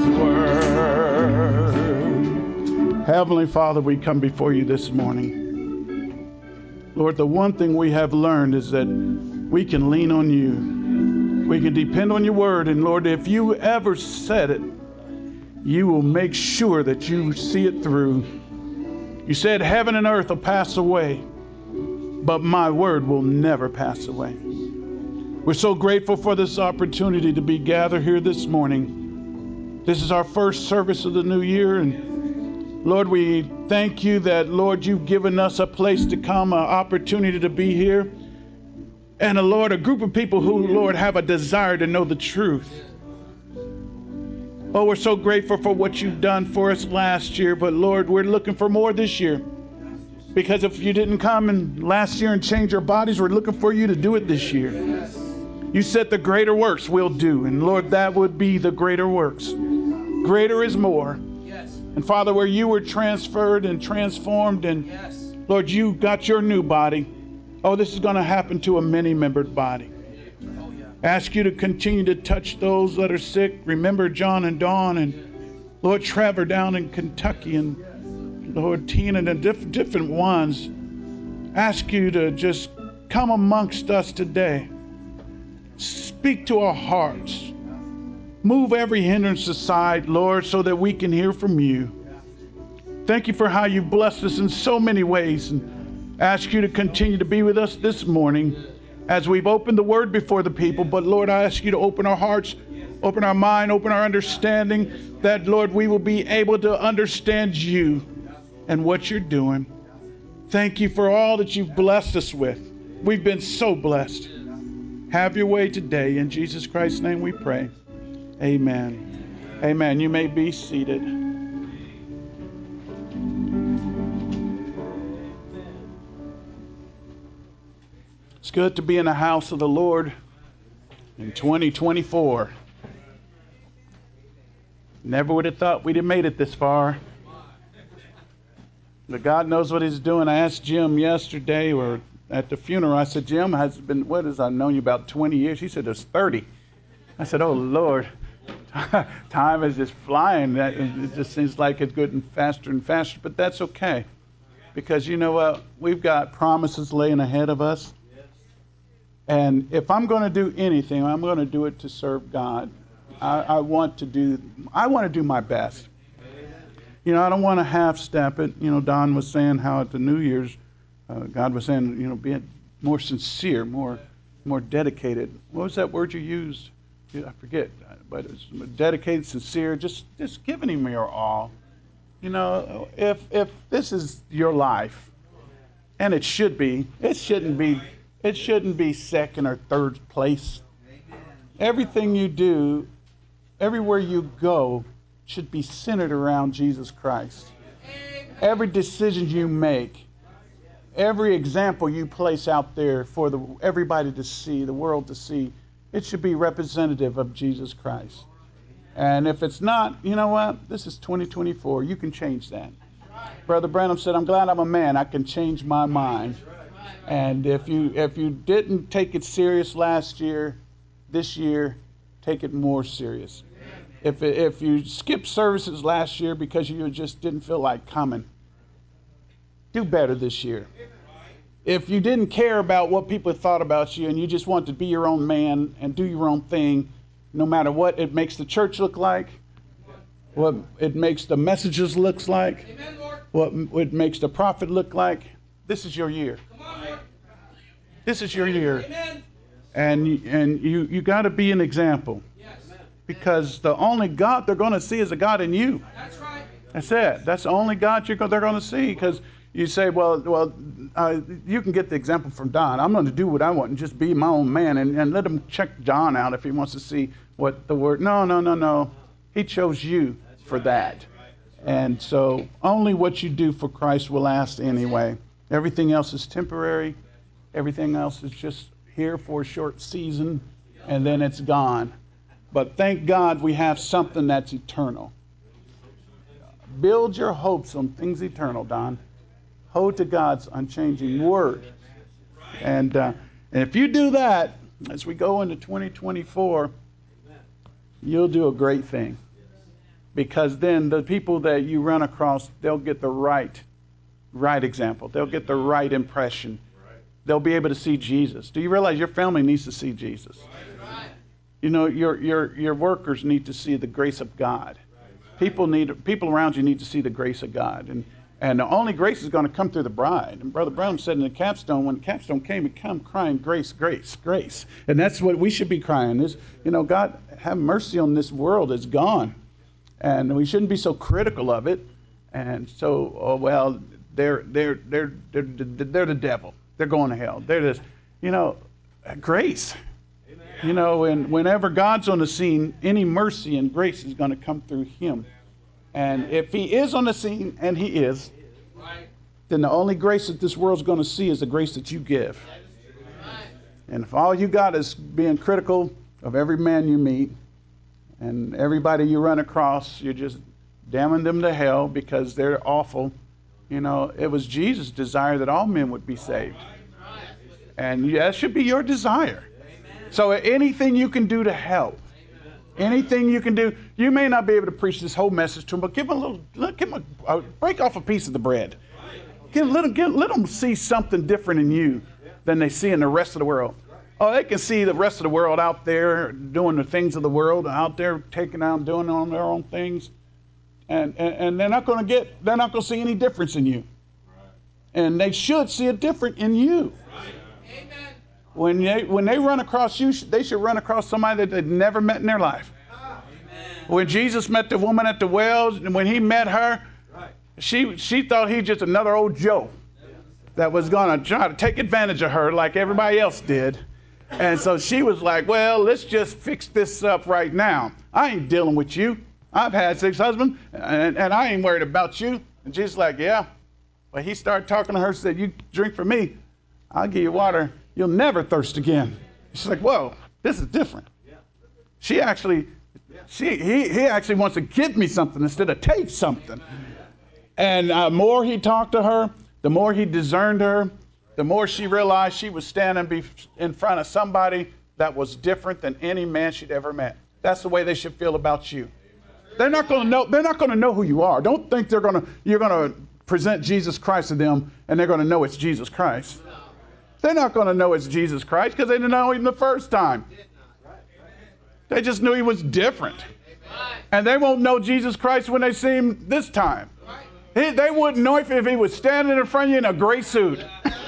word. Heavenly Father, we come before you this morning. Lord, the one thing we have learned is that we can lean on you. We can depend on your word. And Lord, if you ever said it, you will make sure that you see it through. You said heaven and earth will pass away, but my word will never pass away. We're so grateful for this opportunity to be gathered here this morning. This is our first service of the new year, and Lord, we thank you that, Lord, you've given us a place to come, an opportunity to be here, and, Lord, a group of people who, Lord, have a desire to know the truth. Oh, we're so grateful for what you've done for us last year, but, Lord, we're looking for more this year. Because if you didn't come in last year and change our bodies, we're looking for you to do it this year. You said the greater works we'll do, and, Lord, that would be the greater works. Greater is more. And Father, where you were transferred and transformed, and Lord, you got your new body. Oh, this is going to happen to a many-membered body. Ask you to continue to touch those that are sick. Remember John and Dawn and Lord Trevor down in Kentucky, and Lord Tina and different ones. Ask you to just come amongst us today. Speak to our hearts. Move every hindrance aside, Lord, so that we can hear from you. Thank you for how you've blessed us in so many ways, and ask you to continue to be with us this morning as we've opened the word before the people. But Lord, I ask you to open our hearts, open our mind, open our understanding, that, Lord, we will be able to understand you and what you're doing. Thank you for all that you've blessed us with. We've been so blessed. Have your way today. In Jesus Christ's name we pray. Amen. Amen. You may be seated. It's good to be in the house of the Lord in 2024. Never would have thought we'd have made it this far. But God knows what He's doing. I asked Jim yesterday, or at the funeral, I said, Jim, has been, what is, I've known you about 20 years. He said, it's 30. I said, oh, Lord. Time is just flying. It just seems like it's getting faster and faster, but that's okay. Because you know what? We've got promises laying ahead of us. And if I'm going to do anything, I'm going to do it to serve God. I want to do my best. You know, I don't want to half-step it. You know, Don was saying how at the New Year's, God was saying, you know, be more sincere, more dedicated. What was that word you used? I forget, but it's dedicated, sincere, just giving Him your all. You know, if this is your life, and it shouldn't be second or third place. Everything you do, everywhere you go, should be centered around Jesus Christ. Every decision you make, every example you place out there for everybody to see, the world to see, it should be representative of Jesus Christ. And if it's not, you know what? This is 2024. You can change that. Brother Branham said, I'm glad I'm a man. I can change my mind. And if you didn't take it serious last year, this year, take it more serious. If you skipped services last year because you just didn't feel like coming, do better this year. If you didn't care about what people thought about you and you just want to be your own man and do your own thing, no matter what it makes the church look like, what it makes the messages look like, what it makes the prophet look like, this is your year. This is your year. And you got to be an example. Because the only God they're going to see is a God in you. That's right. That's it. That's the only God they're going to see. Because you say, well, you can get the example from Don. I'm going to do what I want and just be my own man and let him check Don out if he wants to see what the word. No. He chose you for that. And so only what you do for Christ will last anyway. Everything else is temporary. Everything else is just here for a short season, and then it's gone. But thank God we have something that's eternal. Build your hopes on things eternal, Don. Hold to God's unchanging word. And if you do that, as we go into 2024, you'll do a great thing. Because then the people that you run across, they'll get the right example. They'll get the right impression. They'll be able to see Jesus. Do you realize your family needs to see Jesus? You know, your workers need to see the grace of God. People around you need to see the grace of God. And the only grace is going to come through the bride. And Brother Brown said in the capstone, when the capstone came, it came crying, grace, grace, grace. And that's what we should be crying. Is, you know, God, have mercy on this world. It's gone. And we shouldn't be so critical of it. And so, they're the devil. They're going to hell. They're this, you know, grace. You know, and whenever God's on the scene, any mercy and grace is going to come through Him. And if He is on the scene, and He is, then the only grace that this world's going to see is the grace that you give. And if all you got is being critical of every man you meet and everybody you run across, you're just damning them to hell because they're awful. You know, it was Jesus' desire that all men would be saved. And that should be your desire. So anything you can do to help, anything you can do, you may not be able to preach this whole message to them, but give them break off a piece of the bread. Let them see something different in you than they see in the rest of the world. Oh, they can see the rest of the world out there doing the things of the world, out there taking out and doing on their own things, and they're not going to see any difference in you, and they should see a different in you. When they run across you, they should run across somebody that they've never met in their life. Amen. When Jesus met the woman at the well, and when He met her, she thought he just another old Joe that was going to try to take advantage of her like everybody else did. And so she was like, well, let's just fix this up right now. I ain't dealing with you. I've had 6 husbands, and I ain't worried about you. And Jesus like, yeah. But He started talking to her, said, you drink from me, I'll give you water. You'll never thirst again. She's like, whoa, this is different. He actually wants to give me something instead of take something. And the more he talked to her, the more he discerned her, the more she realized she was standing in front of somebody that was different than any man she'd ever met. That's the way they should feel about you. They're not going to know. They're not going to know who you are. Don't think you're going to present Jesus Christ to them and they're going to know it's Jesus Christ. They're not going to know it's Jesus Christ because they didn't know him the first time. They just knew he was different. And they won't know Jesus Christ when they see him this time. They wouldn't know if he was standing in front of you in a gray suit.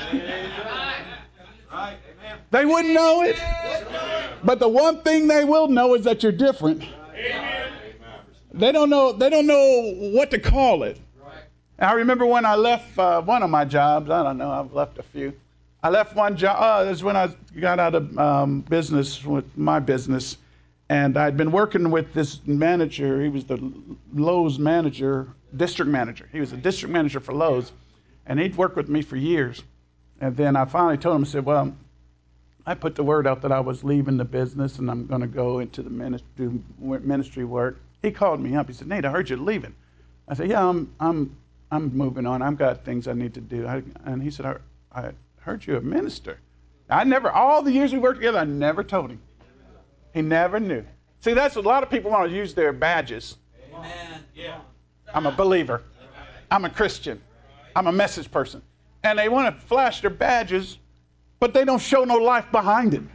They wouldn't know it. But the one thing they will know is that you're different. They don't know what to call it. I remember when I left one of my jobs. I don't know, I've left a few. I left one job. This is when I got out of business with my business. And I'd been working with this manager. He was the Lowe's manager, district manager. He was a district manager for Lowe's. And he'd worked with me for years. And then I finally told him, I said, well, I put the word out that I was leaving the business and I'm going to go into the ministry work. He called me up. He said, Nate, I heard you're leaving. I said, yeah, I'm moving on. I've got things I need to do. And he said, I heard you're a minister. All the years we worked together, I never told him. He never knew. See, that's what a lot of people want to use their badges. Amen. Yeah. I'm a believer. I'm a Christian. I'm a message person. And they want to flash their badges, but they don't show no life behind it.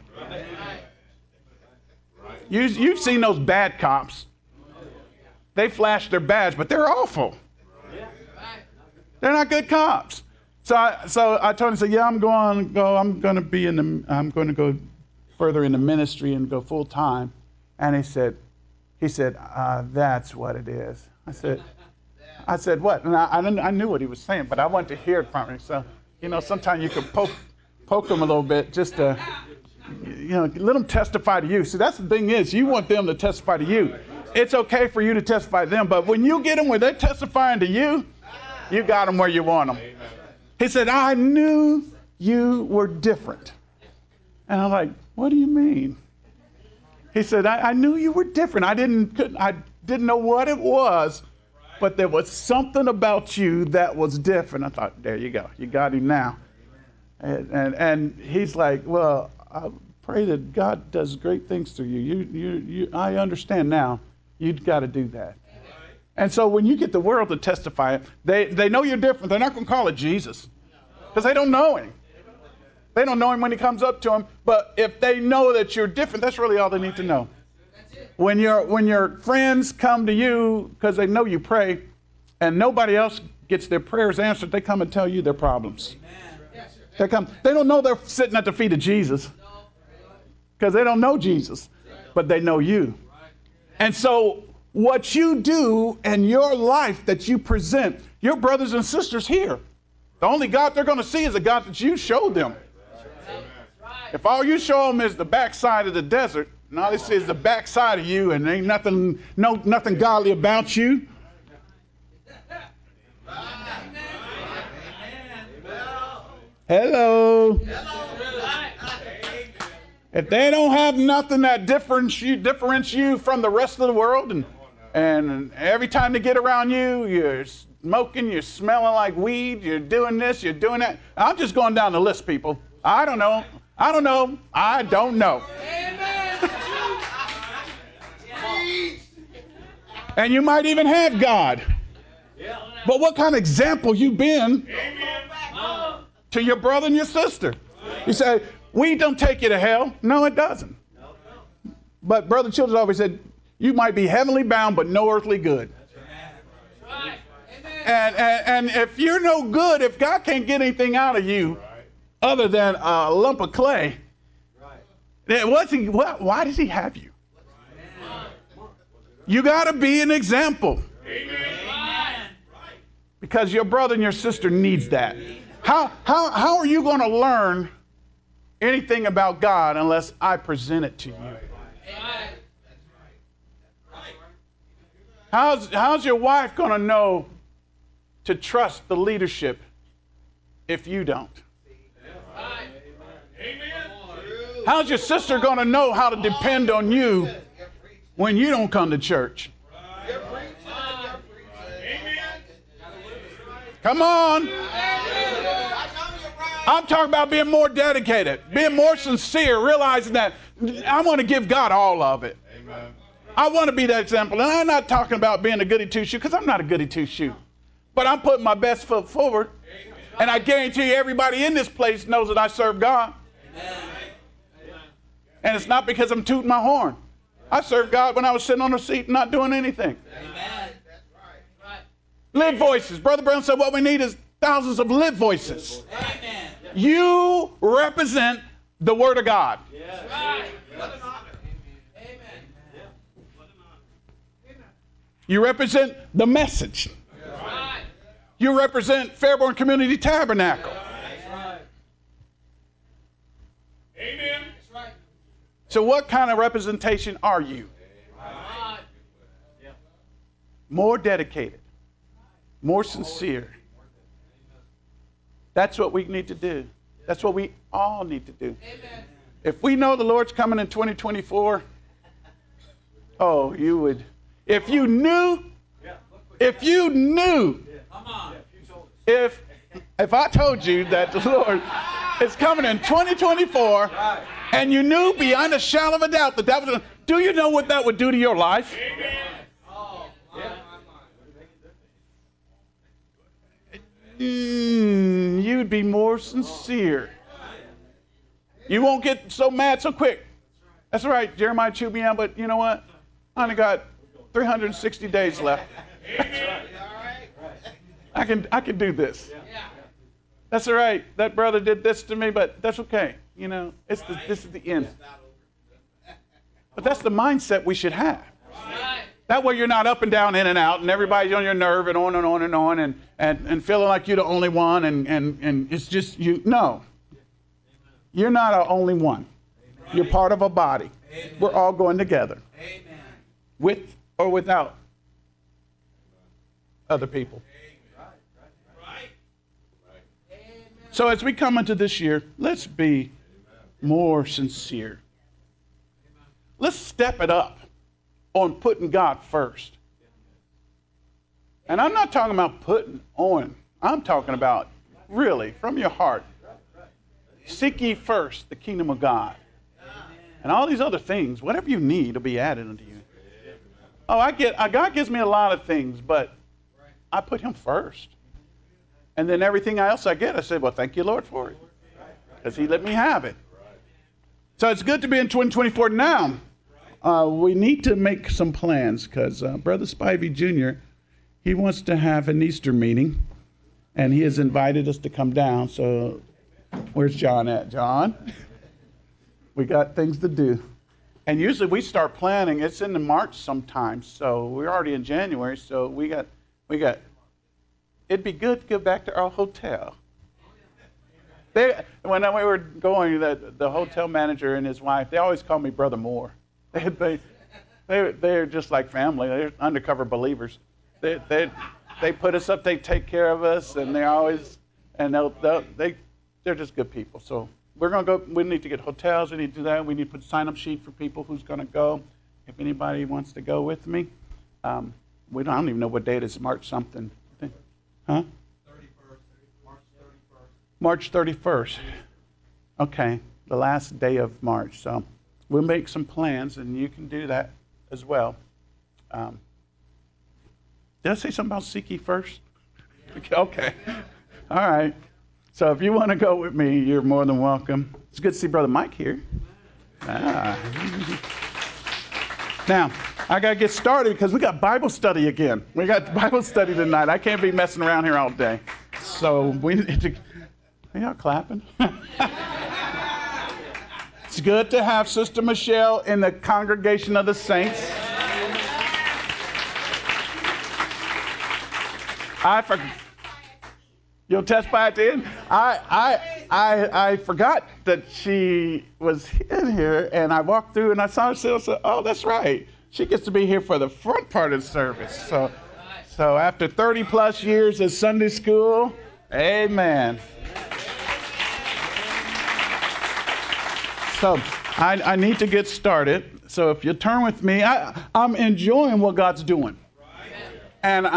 You've seen those bad cops. They flash their badge, but they're awful. They're not good cops. So I told him, I said, yeah, I'm going to go further into ministry and go full time. And he said, that's what it is. I said, what? And I knew what he was saying, but I wanted to hear it from him. So, sometimes you can poke them a little bit just to, let them testify to you. See, that's the thing is, you want them to testify to you. It's okay for you to testify to them, but when you get them where they're testifying to you, you got them where you want them. He said, I knew you were different. And I'm like, what do you mean? He said, I knew you were different. I didn't know what it was, but there was something about you that was different. I thought, there you go. You got him now. And he's like, well, I pray that God does great things through you. I understand now. You've got to do that. And so when you get the world to testify, they know you're different. They're not going to call it Jesus because they don't know him. They don't know him when he comes up to them. But if they know that you're different, that's really all they need to know. When your friends come to you because they know you pray and nobody else gets their prayers answered, they come and tell you their problems. They don't know they're sitting at the feet of Jesus because they don't know Jesus, but they know you. And so what you do and your life that you present, your brothers and sisters here, the only God they're going to see is the God that you showed them. If all you show them is the backside of the desert, and all they see is the backside of you, and ain't nothing godly about you. Hello. If they don't have nothing that differentiates you from the rest of the world, and every time they get around you, you're smoking, you're smelling like weed, you're doing this, you're doing that. I'm just going down the list, people. I don't know. And you might even have God. But what kind of example you been to your brother and your sister? You say, weed don't take you to hell. No, it doesn't. But Brother Childers always said, you might be heavenly bound, but no earthly good. And if you're no good, if God can't get anything out of you other than a lump of clay, then why does he have you? You got to be an example. Because your brother and your sister needs that. How are you going to learn anything about God unless I present it to you? How's your wife going to know to trust the leadership if you don't? How's your sister going to know how to depend on you when you don't come to church? Come on. I'm talking about being more dedicated, being more sincere, realizing that I want to give God all of it. I want to be that example. And I'm not talking about being a goody two-shoe, because I'm not a goody two-shoe. but I'm putting my best foot forward. And I guarantee you everybody in this place knows that I serve God. And it's not because I'm tooting my horn. I served God when I was sitting on a seat not doing anything. Live voices. Brother Brown said what we need is thousands of live voices. You represent the Word of God. You represent the message. You represent Fairborn Community Tabernacle. Amen. So what kind of representation are you? More dedicated. More sincere. That's what we need to do. That's what we all need to do. If we know the Lord's coming in 2024, oh, you would. If you knew, if I told you that the Lord is coming in 2024, and you knew beyond a shadow of a doubt that was, do you know what that would do to your life? You'd be more sincere. You won't get so mad so quick. That's right, Jeremiah chewed me out, but you know what? I only got 360 days left. I can do this. That's all right. That brother did this to me, but that's okay. You know, this is the end. But that's the mindset we should have. That way you're not up and down, in and out, and everybody's on your nerve and on and on and on and feeling like you're the only one and it's just you. No. You're not our only one. You're part of a body. We're all going together. With or without other people. So as we come into this year, let's be more sincere. Let's step it up on putting God first. And I'm not talking about putting on. I'm talking about really from your heart. Seek ye first the kingdom of God. And all these other things, whatever you need, will be added unto you. Oh, God gives me a lot of things, but I put him first. And then everything else I get, I say, well, thank you, Lord, for it. Because he let me have it. So it's good to be in 2024 now. We need to make some plans because Brother Spivey Jr., he wants to have an Easter meeting. And he has invited us to come down. So where's John at? John? We got things to do. And usually we start planning. It's in the March sometimes. So we're already in January. So we got. It'd be good to go back to our hotel. When we were going, the hotel manager and his wife, they always call me Brother Moore. They're just like family. They're undercover believers. They put us up. They take care of us, and they're just good people. So we're gonna go. We need to get hotels. We need to do that. We need to put a sign-up sheet for people who's gonna go. If anybody wants to go with me, I don't even know what date it is. March something. Huh? 31st. March 31st. Okay, the last day of March. So we'll make some plans, and you can do that as well. Did I say something about seek ye first? Okay. All right. So if you want to go with me, you're more than welcome. It's good to see Brother Mike here. Now, I got to get started because we got Bible study again. We got Bible study tonight. I can't be messing around here all day. So we need to... Are y'all clapping? It's good to have Sister Michelle in the congregation of the saints. You'll testify at the end? I forgot that she was in here, and I walked through and I saw her still. So, oh, that's right. She gets to be here for the front part of the service. So after 30 plus years of Sunday school, amen. So I need to get started. So if you turn with me, I'm enjoying what God's doing. And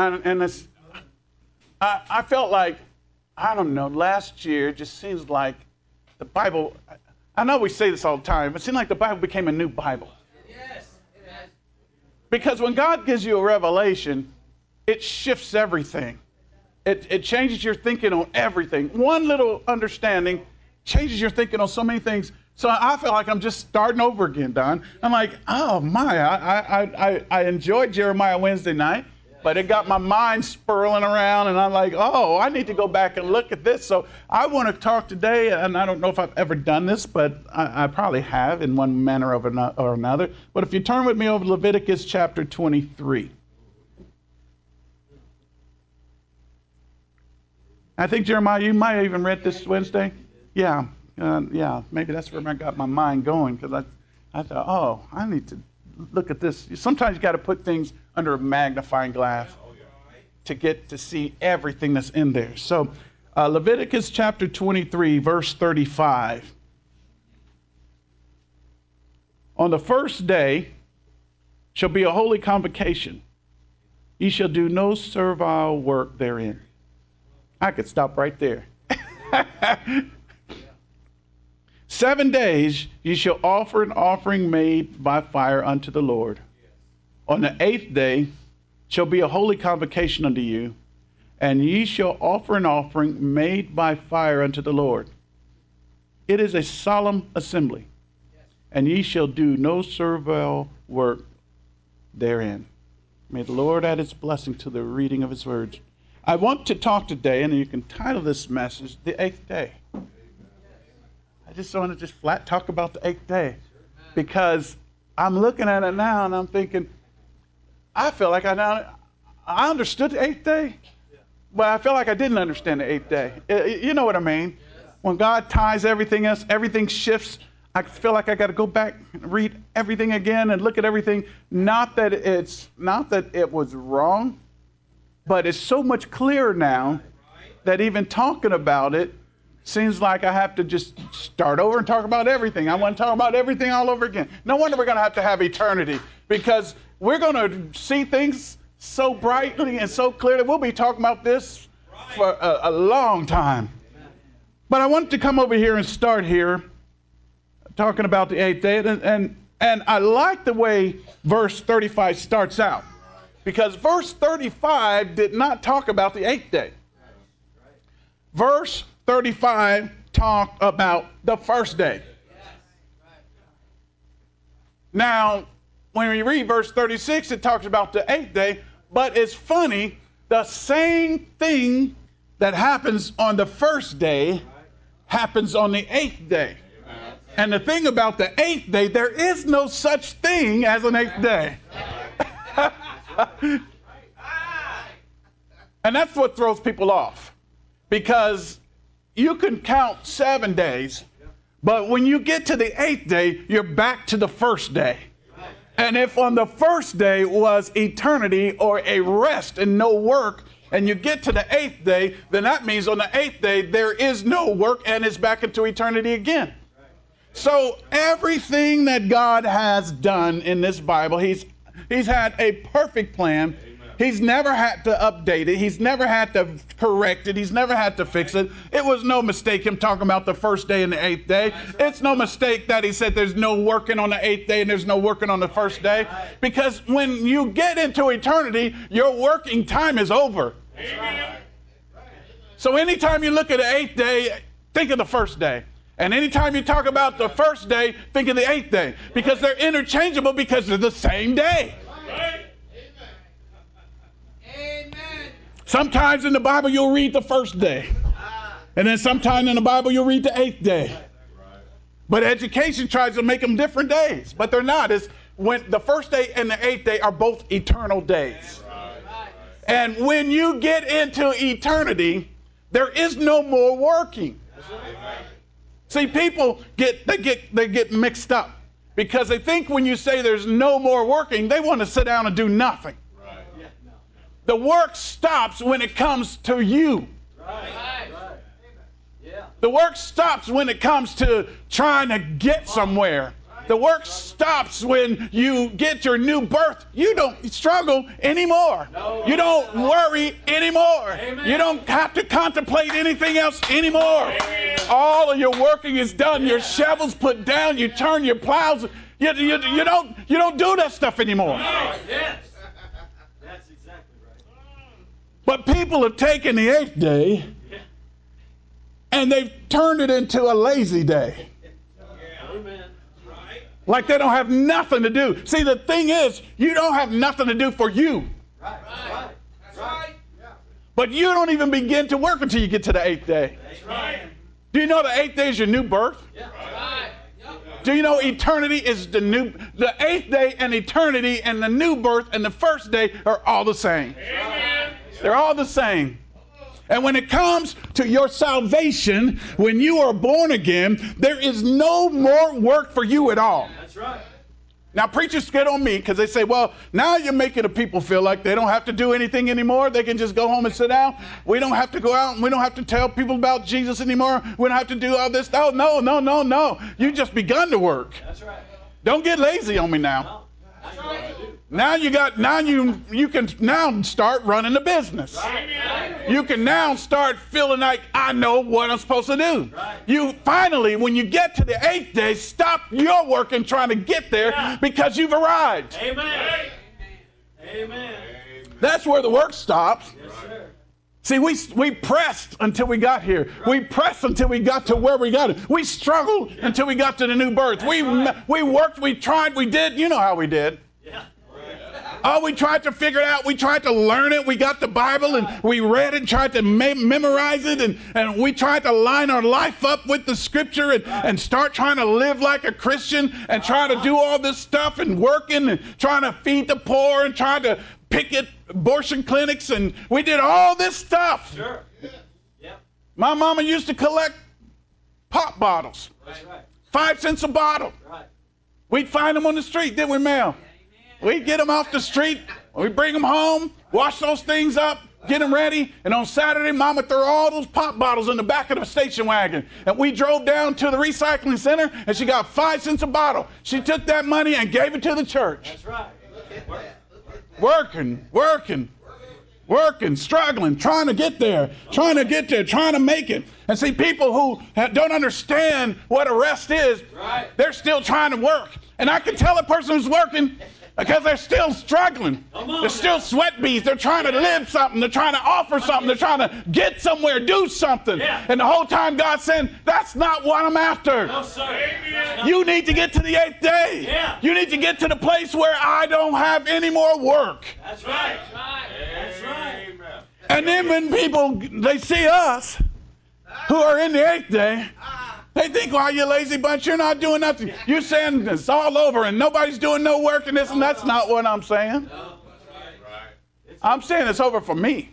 I felt like, I don't know, last year it just seems like the Bible, I know we say this all the time, but it seemed like the Bible became a new Bible. Yes, it has. Because when God gives you a revelation, it shifts everything. It changes your thinking on everything. One little understanding changes your thinking on so many things. So I feel like I'm just starting over again, Don. I'm like, oh my, I enjoyed Jeremiah Wednesday night, but it got my mind spurling around, and I'm like, oh, I need to go back and look at this. So I want to talk today, and I don't know if I've ever done this, but I probably have in one manner or another. But if you turn with me over to Leviticus chapter 23. I think, Jeremiah, you might have even read this Wednesday. Yeah, maybe that's where I got my mind going, because I thought, oh, I need to look at this. Sometimes you got to put things under a magnifying glass to get to see everything that's in there. So Leviticus chapter 23, verse 35. On the first day shall be a holy convocation. Ye shall do no servile work therein. I could stop right there. 7 days ye shall offer an offering made by fire unto the Lord. On the 8th day shall be a holy convocation unto you, and ye shall offer an offering made by fire unto the Lord. It is a solemn assembly, and ye shall do no servile work therein. May the Lord add his blessing to the reading of his words. I want to talk today, and you can title this message, The 8th Day. I just want to just flat talk about the 8th day, because I'm looking at it now and I'm thinking, I feel like I understood the 8th day, but I feel like I didn't understand the 8th day. You know what I mean? When God ties everything else, everything shifts. I feel like I got to go back and read everything again and look at everything. Not that it was wrong, but it's so much clearer now that even talking about it seems like I have to just start over and talk about everything. I want to talk about everything all over again. No wonder we're going to have eternity, because we're going to see things so brightly and so clearly. We'll be talking about this for a long time. But I wanted to come over here and start here talking about the 8th day. And I like the way verse 35 starts out, because verse 35 did not talk about the 8th day. Verse 35 talked about the first day. Now, when we read verse 36, it talks about the 8th day, but it's funny, the same thing that happens on the first day happens on the 8th day. And the thing about the 8th day, there is no such thing as an 8th day. And that's what throws people off, because you can count 7 days, but when you get to the 8th day, you're back to the first day. And if on the first day was eternity or a rest and no work, and you get to the 8th day, then that means on the 8th day there is no work and it's back into eternity again. So everything that God has done in this Bible, he's had a perfect plan. He's never had to update it. He's never had to correct it. He's never had to fix it. It was no mistake him talking about the first day and the 8th day. It's no mistake that he said there's no working on the 8th day and there's no working on the first day. Because when you get into eternity, your working time is over. So anytime you look at the 8th day, think of the first day. And anytime you talk about the first day, think of the 8th day. Because they're interchangeable, because they're the same day. Sometimes in the Bible you'll read the first day. And then sometime in the Bible you'll read the 8th day. But education tries to make them different days. But they're not. It's when the first day and the 8th day are both eternal days. And when you get into eternity, there is no more working. See, people get mixed up, because they think when you say there's no more working, they want to sit down and do nothing. The work stops when it comes to you. The work stops when it comes to trying to get somewhere. The work stops when you get your new birth. You don't struggle anymore. You don't worry anymore. You don't have to contemplate anything else anymore. All of your working is done. Your shovel's put down. You turn your plows. You don't do that stuff anymore. But people have taken the 8th day and they've turned it into a lazy day. Like they don't have nothing to do. See, the thing is, you don't have nothing to do for you. But you don't even begin to work until you get to the 8th day. Do you know the 8th day is your new birth? Do you know eternity is the 8th day and eternity and the new birth and the first day are all the same. They're all the same. And when it comes to your salvation, when you are born again, there is no more work for you at all. That's right. Now, preachers get on me because they say, well, now you're making the people feel like they don't have to do anything anymore. They can just go home and sit down. We don't have to go out and we don't have to tell people about Jesus anymore. We don't have to do all this. Oh, no. You just begun to work. That's right. Don't get lazy on me now. No. That's right. Now you can now start running the business. Right. You can now start feeling like I know what I'm supposed to do. Right. You finally, when you get to the 8th day, stop your work and trying to get there because you've arrived. Amen. Amen. That's where the work stops. Yes, sir. See, we pressed until we got here. We pressed until we got to where we got it. We struggled until we got to the new birth. We worked, we tried, we did. You know how we did. Oh, we tried to figure it out. We tried to learn it. We got the Bible and we read it, tried to memorize it, and we tried to line our life up with the Scripture and start trying to live like a Christian and try to do all this stuff and working and trying to feed the poor and trying to picket abortion clinics, and we did all this stuff. Sure. Yep. My mama used to collect pop bottles. That's right. 5 cents a bottle. Right. We'd find them on the street, didn't we, Mel? We'd get them off the street, we'd bring them home, wash those things up, get them ready, and on Saturday, Mama threw all those pop bottles in the back of the station wagon. And we drove down to the recycling center, and she got 5 cents a bottle. She took that money and gave it to the church. That's right. Working, struggling, trying to get there, trying to make it. And see, people who don't understand what a rest is, they're still trying to work. And I can tell a person who's working because they're still struggling. They're still sweat beads. They're trying to live something. They're trying to offer something. They're trying to get somewhere, do something. And the whole time God's saying, that's not what I'm after. No, sir. You need to get to the 8th day. You need to get to the place where I don't have any more work. That's right. That's right. And then when people, they see us who are in the 8th day, they think, well, you lazy bunch, you're not doing nothing. You're saying it's all over and nobody's doing no work and this, and that's not what I'm saying. I'm saying it's over for me.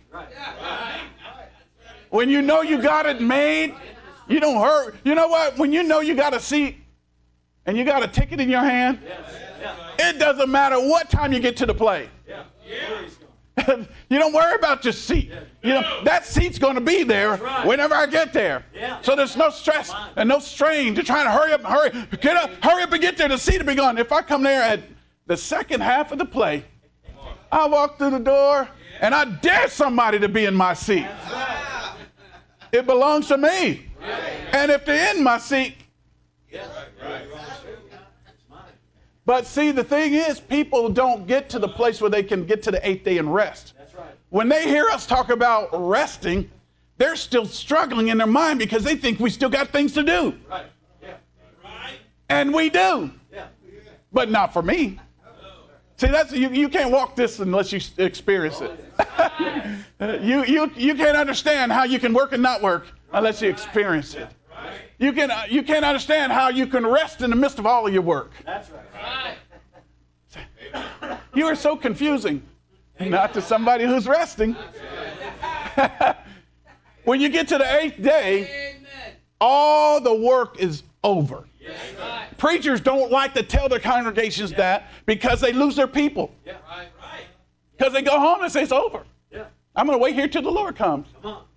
When you know you got it made, you don't hurt. You know what? When you know you got a seat and you got a ticket in your hand, it doesn't matter what time you get to the play. You don't worry about your seat. You know, that seat's going to be there whenever I get there. So there's no stress and no strain to trying to hurry up and get there. The seat will be gone. If I come there at the second half of the play, I walk through the door and I dare somebody to be in my seat. It belongs to me. And if they're in my seat, but see, the thing is, people don't get to the place where they can get to the 8th day and rest. That's right. When they hear us talk about resting, they're still struggling in their mind because they think we still got things to do. Right. Yeah. Right. And we do. Yeah. But not for me. See, that's you can't walk this unless you experience it. You can't understand how you can work and not work unless you experience it. You can't understand how you can rest in the midst of all of your work. That's right. You are so confusing. Not to somebody who's resting. When you get to the 8th day, all the work is over. Preachers don't like to tell their congregations that because they lose their people. Because they go home and say it's over. I'm going to wait here till the Lord comes.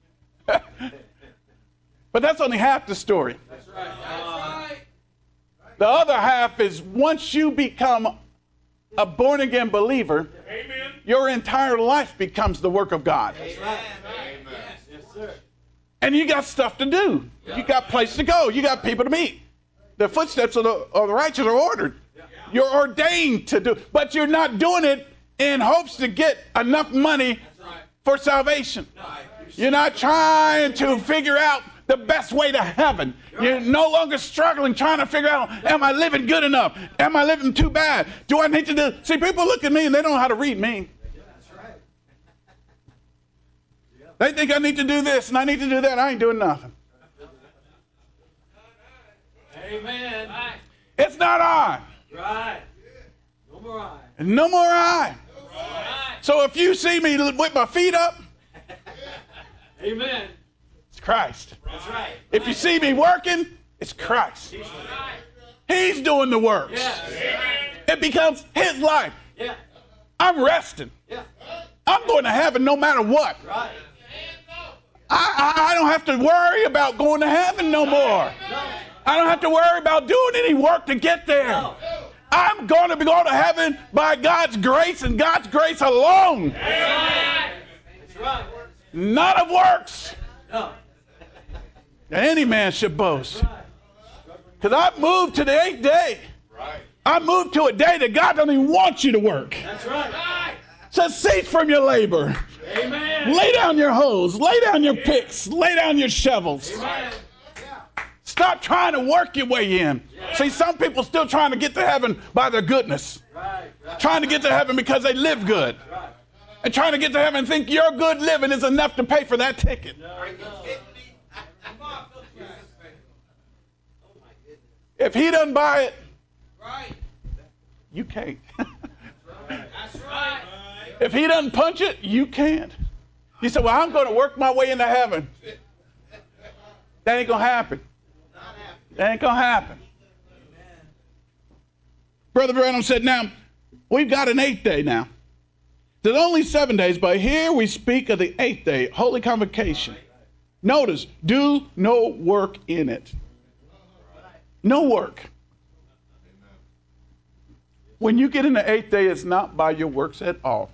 But that's only half the story. That's right. The other half is once you become a born-again believer, your entire life becomes the work of God. That's right. Yes, sir. And you got stuff to do. You got places to go. You got people to meet. The footsteps of the righteous are ordered. You're ordained to do, but you're not doing it in hopes to get enough money for salvation. You're not trying to figure out the best way to heaven. You're no longer struggling, trying to figure out, am I living good enough? Am I living too bad? Do I need to do? See, people look at me and they don't know how to read me. They think I need to do this and I need to do that. I ain't doing nothing. Amen. It's not I. Right. No more I. No more I. So if you see me with my feet up, Amen. it's Christ. That's right. If you see me working, it's Christ. He's doing the works. Yes. It becomes his life. Yeah. I'm resting. Yeah. I'm going to heaven no matter what. Right. I don't have to worry about going to heaven no more. I don't have to worry about doing any work to get there. I'm going to be going to heaven by God's grace and God's grace alone. That's right. Not of works. No. That any man should boast. Because I've moved to the 8th day. I moved to a day that God doesn't even want you to work. That's right. So cease from your labor. Amen. Lay down your hoes. Lay down your picks. Lay down your shovels. Amen. Stop trying to work your way in. See, some people still trying to get to heaven by their goodness. Right. Trying to get to heaven because they live good. Right. And trying to get to heaven and think your good living is enough to pay for that ticket. If he doesn't buy it, you can't. That's right. If he doesn't punch it, you can't. You say, well, I'm going to work my way into heaven. That ain't going to happen. That ain't going to happen. Brother Branham said, now, we've got an 8th day now. There's only 7 days, but here we speak of the 8th day, Holy Convocation. Notice, do no work in it. No work. When you get in the 8th day, it's not by your works at all.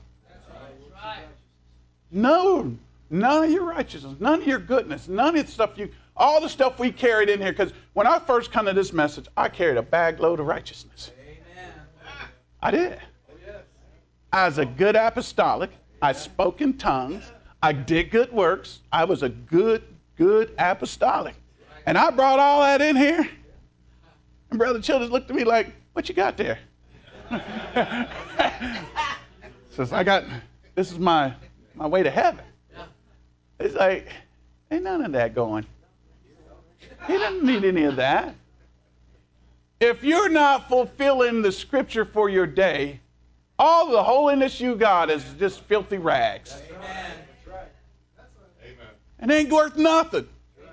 No, none of your righteousness, none of your goodness, none of the stuff all the stuff we carried in here. Because when I first come to this message, I carried a bag load of righteousness. Amen. I did. I was a good apostolic. I spoke in tongues. I did good works. I was a good apostolic. And I brought all that in here. And Brother Childers looked at me like, what you got there? Says, this is my way to heaven. It's like, ain't none of that going. He doesn't need any of that. If you're not fulfilling the scripture for your day, all the holiness you got is just filthy rags. Amen. And it ain't worth nothing.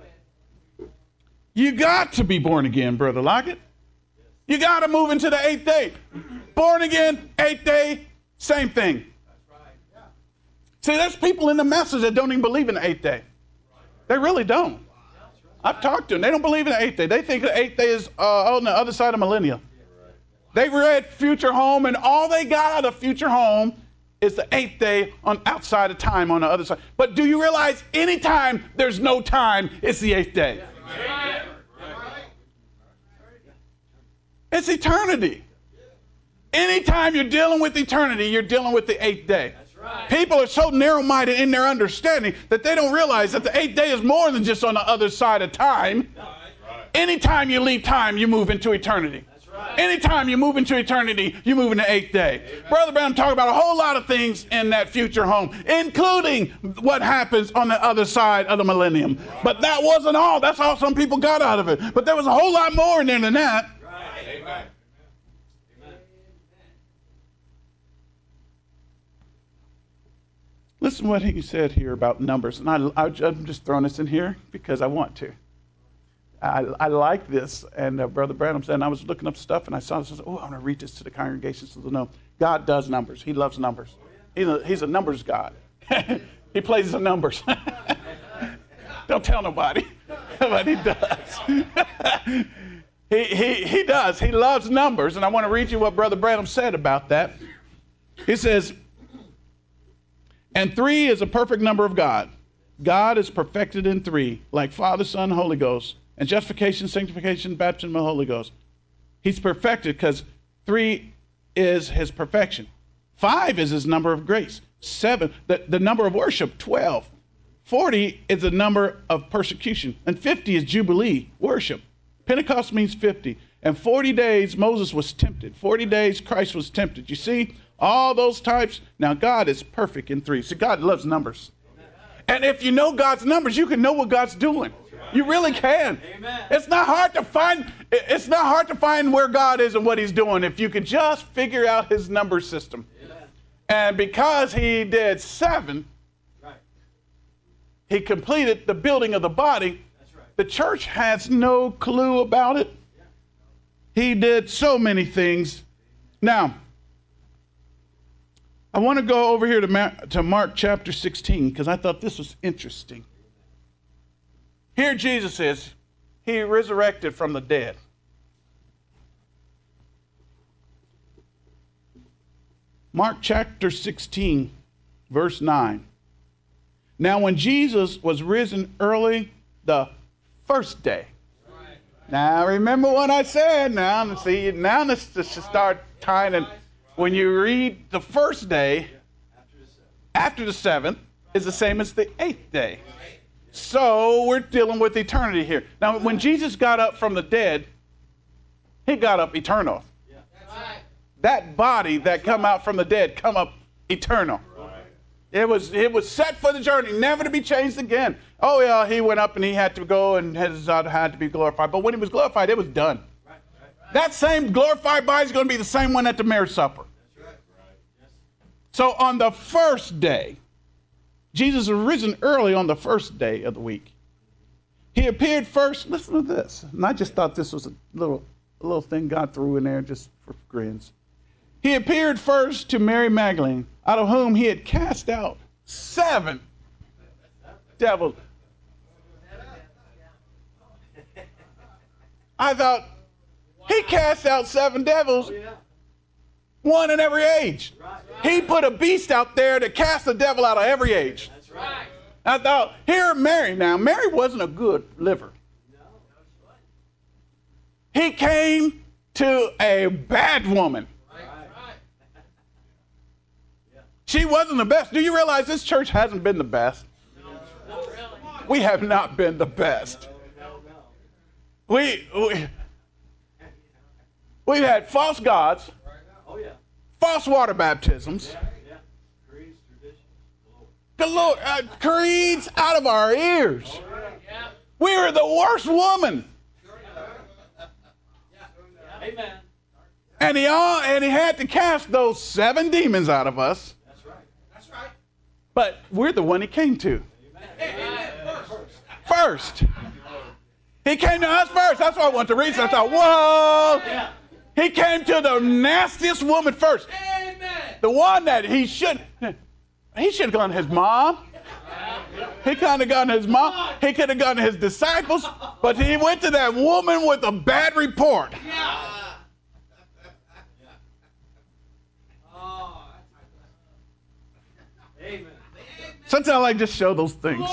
You got to be born again, Brother Lockett. You got to move into the 8th day. Born again, 8th day, same thing. See, there's people in the message that don't even believe in the 8th day. They really don't. I've talked to them. They don't believe in the 8th day. They think the 8th day is on the other side of millennium. They read Future Home, and all they got out of Future Home is the 8th day on outside of time on the other side. But do you realize anytime there's no time, it's the 8th day? It's eternity. Anytime you're dealing with eternity, you're dealing with the 8th day. People are so narrow-minded in their understanding that they don't realize that the 8th day is more than just on the other side of time. Anytime you leave time, you move into eternity. Anytime you move into eternity, you move into 8th day. Brother Branham talked about a whole lot of things in that Future Home, including what happens on the other side of the millennium. But that wasn't all. That's all some people got out of it. But there was a whole lot more in there than that. Amen. Listen to what he said here about numbers. And I'm just throwing this in here because I want to. I like this. And Brother Branham said, and I was looking up stuff, and I saw this. I said, oh, I want to read this to the congregation so they'll know. God does numbers. He loves numbers. He's a numbers God. He plays the numbers. Don't tell nobody. But he does. He does. He loves numbers. And I want to read you what Brother Branham said about that. He says, and 3 is a perfect number of God. God is perfected in 3, like Father, Son, Holy Ghost. And justification, sanctification, baptism of the Holy Ghost. He's perfected because 3 is his perfection. 5 is his number of grace. 7, the number of worship, 12. 40 is the number of persecution. And 50 is Jubilee, worship. Pentecost means 50. And 40 days Moses was tempted. 40 days Christ was tempted. You see, all those types. Now, God is perfect in 3. See, God loves numbers. And if you know God's numbers, you can know what God's doing. You really can. Amen. It's not hard to find where God is and what he's doing if you can just figure out his number system. Amen. And because he did 7, right, he completed the building of the body. That's right. The church has no clue about it. Yeah. He did so many things. Now, I want to go over here to Mark chapter 16 because I thought this was interesting. Here Jesus is. He resurrected from the dead. Mark chapter 16, verse 9. Now when Jesus was risen early the first day. Now remember what I said. Now let's just start tying in. When you read the first day, after the 7th, is the same as the 8th day. So we're dealing with eternity here. Now, when Jesus got up from the dead, he got up eternal. That body that come out from the dead come up eternal. It was set for the journey, never to be changed again. Oh yeah, he went up and he had to go and had to be glorified. But when he was glorified, it was done. That same glorified body is going to be the same one at the marriage supper. So on the first day, Jesus was risen early on the first day of the week. He appeared first. Listen to this. And I just thought this was a little thing God threw in there just for grins. He appeared first to Mary Magdalene, out of whom he had cast out 7 devils. I thought, he cast out 7 devils, one in every age. He put a beast out there to cast the devil out of every age. I thought, here Mary. Now, Mary wasn't a good liver. He came to a bad woman. She wasn't the best. Do you realize this church hasn't been the best? We have not been the best. We've had false gods, false water baptisms, galore, creeds out of our ears. We were the worst woman. And he had to cast those 7 demons out of us. But we're the one he came to. First. He came to us first. That's why I wanted to read. So I thought, whoa. He came to the nastiest woman first. The one that he should have gone to his mom. He could have gone to his mom. He could have gone to his disciples. But he went to that woman with a bad report. Sometimes I like to show those things.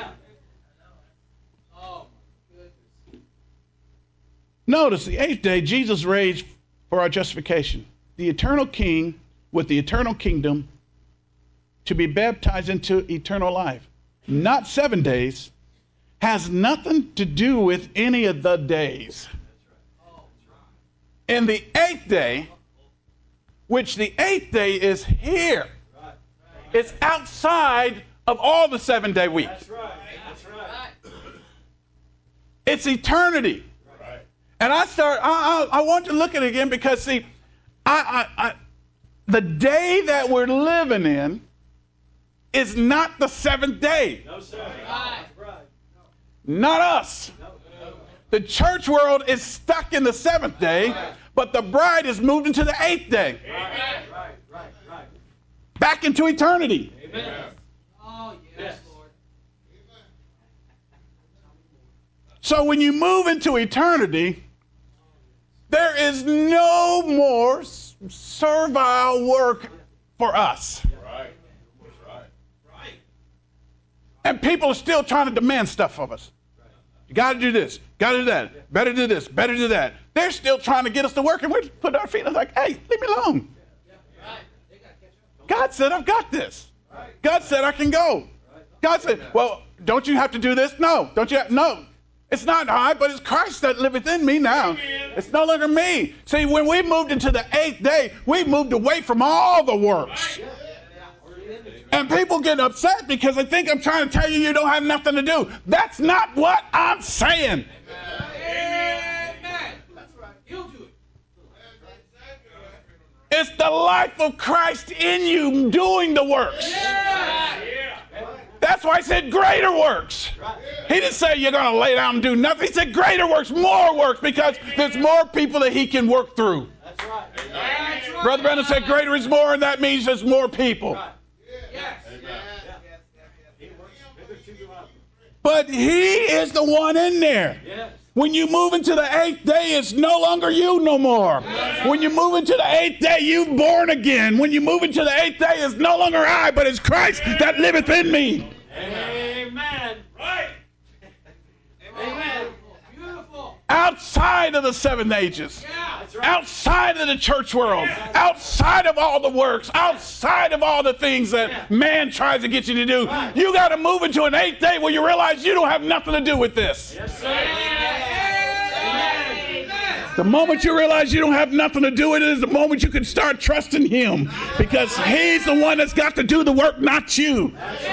Notice the 8th day, Jesus raised for our justification. The eternal King with the eternal kingdom to be baptized into eternal life. Not 7 days. Has nothing to do with any of the days. In the 8th day, which the 8th day is here. It's outside of all the 7-day week. It's eternity. And I want to look at it again because, see, the day that we're living in is not the 7th day. No, sir. Not us. The church world is stuck in the 7th day, but the bride is moved into the 8th day. Back into eternity. Amen. Oh, yes, Lord. So when you move into eternity, there is no more servile work for us. And people are still trying to demand stuff of us. You got to do this, got to do that, better do this, better do that. They're still trying to get us to work, and we put our feet up like, hey, leave me alone. God said, I've got this. God said, I can go. God said, well, don't you have to do this? No. Don't you? No. It's not I, but it's Christ that liveth in me now. It's no longer me. See, when we moved into the 8th day, we moved away from all the works. And people get upset because they think I'm trying to tell you don't have nothing to do. That's not what I'm saying. It's the life of Christ in you doing the works. That's why I said greater works. He didn't say you're going to lay down and do nothing. He said greater works, more works, because there's more people that he can work through. Brother Brandon said greater is more, and that means there's more people. But he is the one in there. When you move into the 8th day, it's no longer you no more. When you move into the 8th day, you've born again. When you move into the 8th day, it's no longer I, but it's Christ that liveth in me. Amen. Right. Amen. Beautiful. Outside of the 7 ages, outside of the church world, outside of all the works, outside of all the things that man tries to get you to do, you got to move into an 8th day where you realize you don't have nothing to do with this. Yes, sir. The moment you realize you don't have nothing to do with it is the moment you can start trusting him, because he's the one that's got to do the work, not you.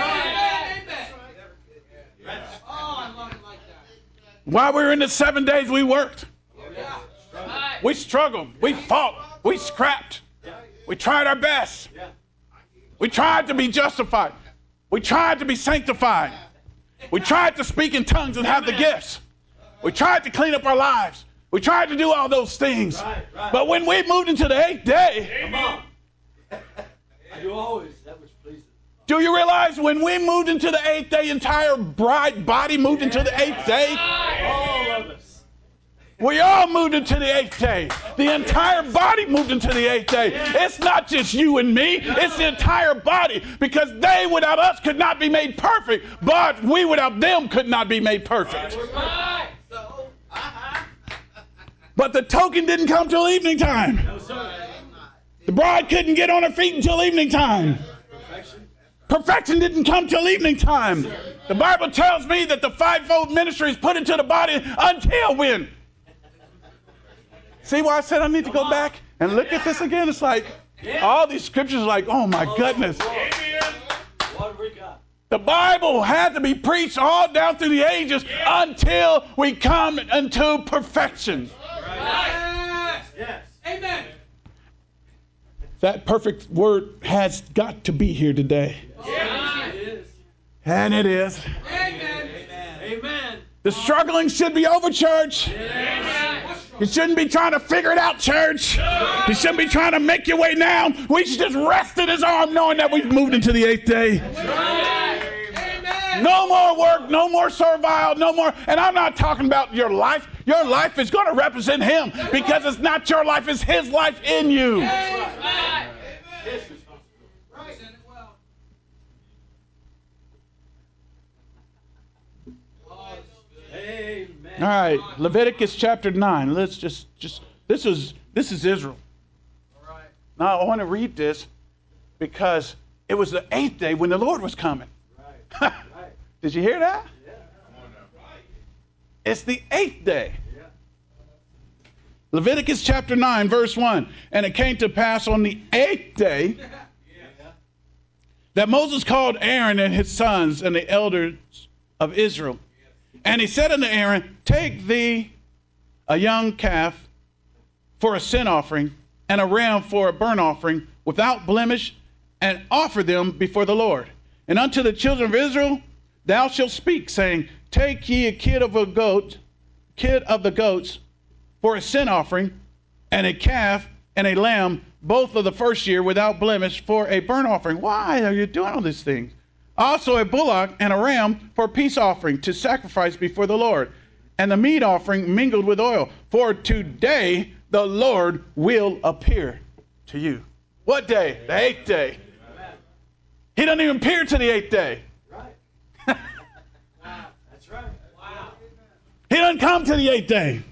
While we were in the 7 days, we worked. We struggled. We fought. We scrapped. We tried our best. We tried to be justified. We tried to be sanctified. We tried to speak in tongues and have the gifts. We tried to clean up our lives. We tried to do all those things. But when we moved into the 8th day, I do always that which pleases. do you realize when we moved into the 8th day, entire bride body moved into the 8th day? All of us. We all moved into the 8th day. The entire body moved into the 8th day. It's not just you and me. It's the entire body, because they without us could not be made perfect, but we without them could not be made perfect. But the token didn't come till evening time. The bride couldn't get on her feet until evening time. Perfection didn't come till evening time. The Bible tells me that the 5-fold ministry is put into the body until when? See why I said I need to go back and look at this again? It's like all these scriptures are like, oh my goodness. The Bible had to be preached all down through the ages until we come into perfection. Yes. Amen. That perfect word has got to be here today. Yes. It is. And it is. Amen. Amen. The struggling should be over, church. Amen. You shouldn't be trying to figure it out, church. You shouldn't be trying to make your way now. We should just rest in his arm knowing that we've moved into the 8th day. No more work, no more servile, no more. And I'm not talking about your life. Your life is going to represent him, because it's not your life, it's his life in you. All right, Leviticus chapter 9. Let's just this is Israel. Now I want to read this because it was the 8th day when the Lord was coming. Did you hear that? It's the 8th day. Leviticus chapter 9, verse 1. And it came to pass on the 8th day that Moses called Aaron and his sons and the elders of Israel. And he said unto Aaron, take thee a young calf for a sin offering, and a ram for a burnt offering, without blemish, and offer them before the Lord. And unto the children of Israel thou shalt speak, saying, take ye a kid of the goats for a sin offering, and a calf and a lamb, both of the first year, without blemish, for a burnt offering. Why are you doing all these things? Also a bullock and a ram for a peace offering, to sacrifice before the Lord, and the meat offering mingled with oil. For today the Lord will appear to you. What day? The 8th day. He doesn't even appear to the 8th day. Right. Wow. That's right. Wow. He doesn't come to the 8th day.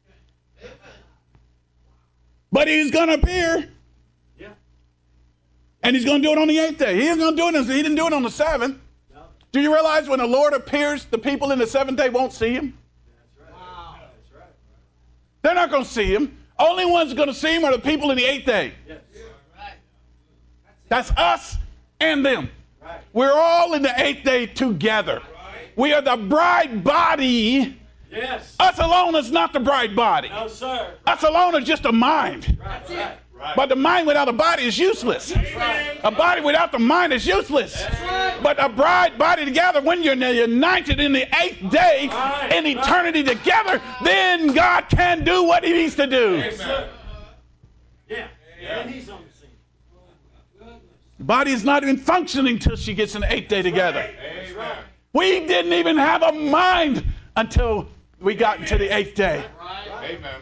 But he's going to appear. Yeah. And he's going to do it on the 8th day. He isn't going to do it. He didn't do it on the 7th. No. Do you realize when the Lord appears, the people in the 7th day won't see him? That's right. Wow. That's right. They're not going to see him. Only ones going to see him are the people in the 8th day. Yes. Right. That's us and them. Right. We're all in the 8th day together. Right. We are the bride body. Yes. Us alone is not the bride body. No, sir. Us alone is just a mind. Right. Right. Right. But the mind without a body is useless. Right. A body without the mind is useless. Right. But a bride body together, when you're united in the 8th day, right, in eternity together, then God can do what he needs to do. Amen. Yeah. And he's on the scene. The body is not even functioning until she gets in the 8th day together. Amen. We didn't even have a mind until we got into the 8th day. Right. Amen.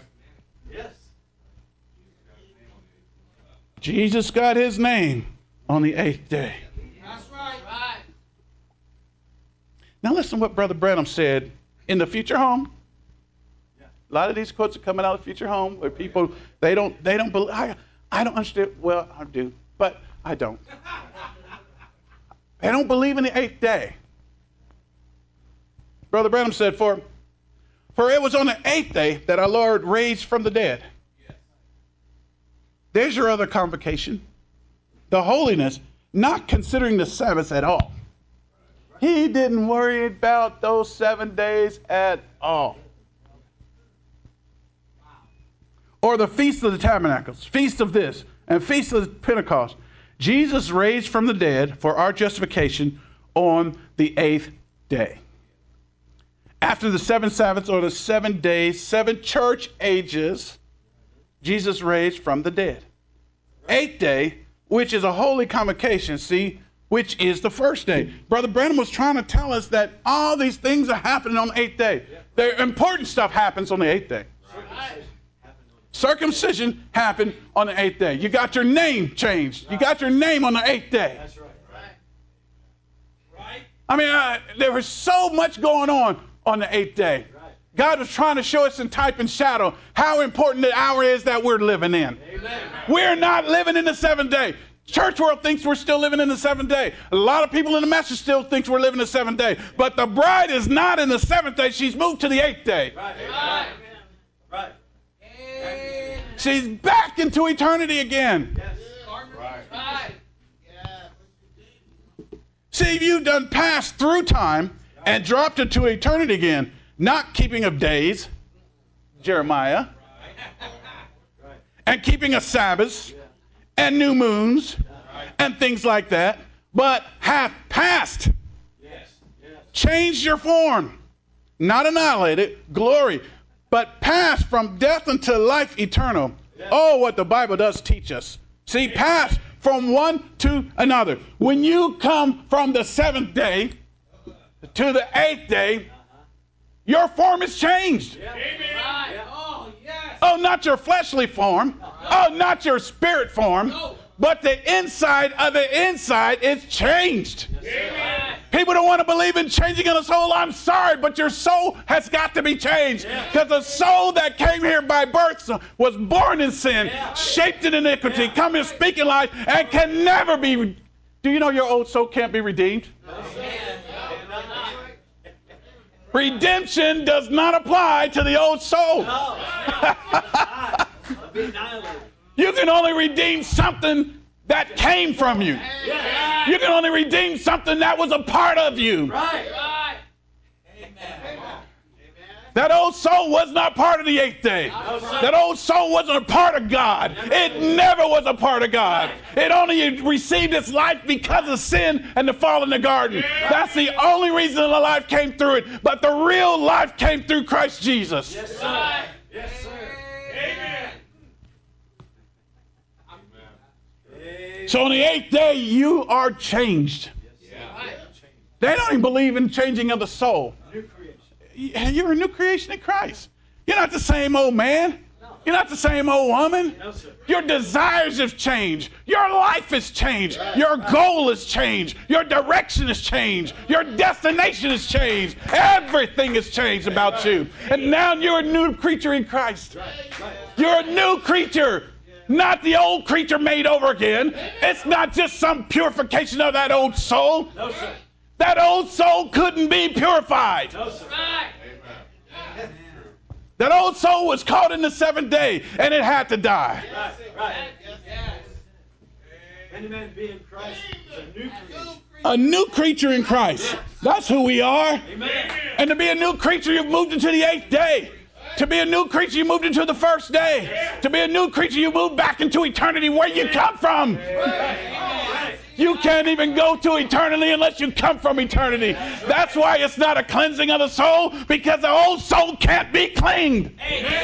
Jesus got his name on the 8th day. That's right. Now listen to what Brother Branham said in the Future Home. A lot of these quotes are coming out of Future Home where people, they don't believe. I don't understand. Well, I do, but I don't. They don't believe in the 8th day. Brother Branham said, for it was on the 8th day that our Lord raised from the dead. There's your other convocation. The holiness, not considering the Sabbath at all. He didn't worry about those 7 days at all. Or the Feast of the Tabernacles, Feast of this, and Feast of Pentecost. Jesus raised from the dead for our justification on the 8th day. After the 7 Sabbaths, or the 7 days, 7 church ages, Jesus raised from the dead. 8th day, which is a holy convocation, see, which is the first day. Brother Branham was trying to tell us that all these things are happening on the 8th day. The important stuff happens on the 8th day. Circumcision happened on the 8th day. You got your name changed. You got your name on the 8th day. That's right. I mean, there was so much going on the 8th day. God was trying to show us in type and shadow how important the hour is that we're living in. Amen. We're not living in the 7th day. Church world thinks we're still living in the 7th day. A lot of people in the message still thinks we're living in the 7th day. But the bride is not in the 7th day. She's moved to the 8th day. Right. Right. She's back into eternity again. Yes. Right. See, you've done passed through time and dropped into eternity again. Not keeping of days, Jeremiah, and keeping of Sabbaths, and new moons, and things like that, but have passed. Changed your form, not annihilated, glory, but passed from death unto life eternal. Oh, what the Bible does teach us. See, passed from one to another. When you come from the 7th day to the 8th day, your form is changed. Yeah. Amen. Oh, yes. Oh, not your fleshly form. Oh, not your spirit form. No. But the inside of the inside is changed. Yes, people don't want to believe in changing of the soul. I'm sorry, but your soul has got to be changed. Because the soul that came here by birth was born in sin, shaped in iniquity, come here speaking life, and can never be. Do you know your old soul can't be redeemed? Redemption does not apply to the old soul. You can only redeem something that came from you. You can only redeem something that was a part of you. That old soul was not part of the 8th day. That old soul wasn't a part of God. It never was a part of God. It only received its life because of sin and the fall in the garden. That's the only reason the life came through it. But the real life came through Christ Jesus. Yes, sir. Yes, sir. Amen. So on the 8th day, you are changed. They don't even believe in changing of the soul. You're a new creation in Christ. You're not the same old man. You're not the same old woman. Your desires have changed. Your life has changed. Your goal has changed. Your direction has changed. Your destination has changed. Everything has changed about you. And now you're a new creature in Christ. You're a new creature. Not the old creature made over again. It's not just some purification of that old soul. No, sir. That old soul couldn't be purified. No, sir. That old soul was caught in the seventh day, and it had to die. Right. Any man be in Christ is a new creature. A new creature in Christ. That's who we are. Amen. And to be a new creature, you've moved into the eighth day. To be a new creature, you moved into the first day. To be a new creature, you moved back into eternity where you come from. You can't even go to eternity unless you come from eternity. That's why it's not a cleansing of the soul, because the old soul can't be cleaned.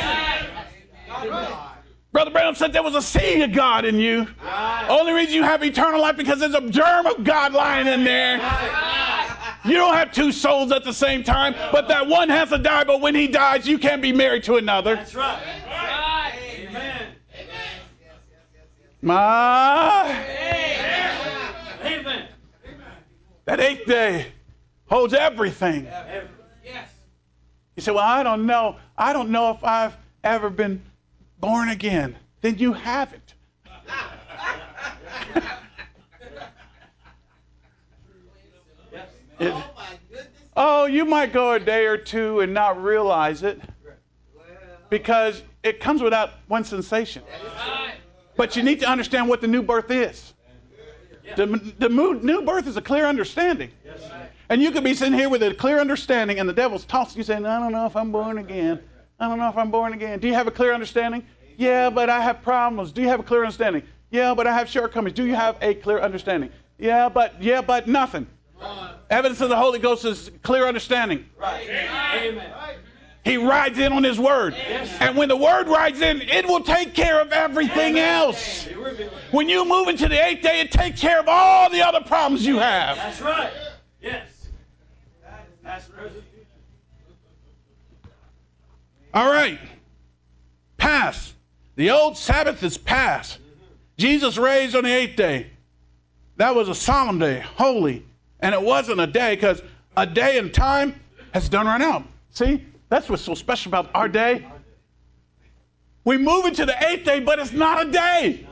Brother Branham said there was a seed of God in you. Only reason you have eternal life because there's a germ of God lying in there. You don't have two souls at the same time, but that one has to die, but when he dies, you can't be married to another. That's right. Amen. Amen. That eighth day holds everything. You say, well, I don't know. I don't know if I've ever been born again. Then you haven't. Oh, you might go a day or two and not realize it because it comes without one sensation. But you need to understand what the new birth is. The new birth is a clear understanding. And you could be sitting here with a clear understanding and the devil's tossing you saying, I don't know if I'm born again. I don't know if I'm born again. Do you have a clear understanding? Yeah, but I have problems. Do you have a clear understanding? Yeah, but I have shortcomings. Do you have a clear understanding? Yeah, but nothing. Evidence of the Holy Ghost is clear understanding. Right. Amen. He rides in on his word. And when the word rides in, it will take care of everything else. When you move into the eighth day, it takes care of all the other problems you have. That's right. Yes. That's present. All right. Past. The old Sabbath is past. Jesus raised on the eighth day. That was a solemn day, holy. And it wasn't a day because a day and time has done run out. See? That's what's so special about our day. We move into the eighth day, but it's not a day.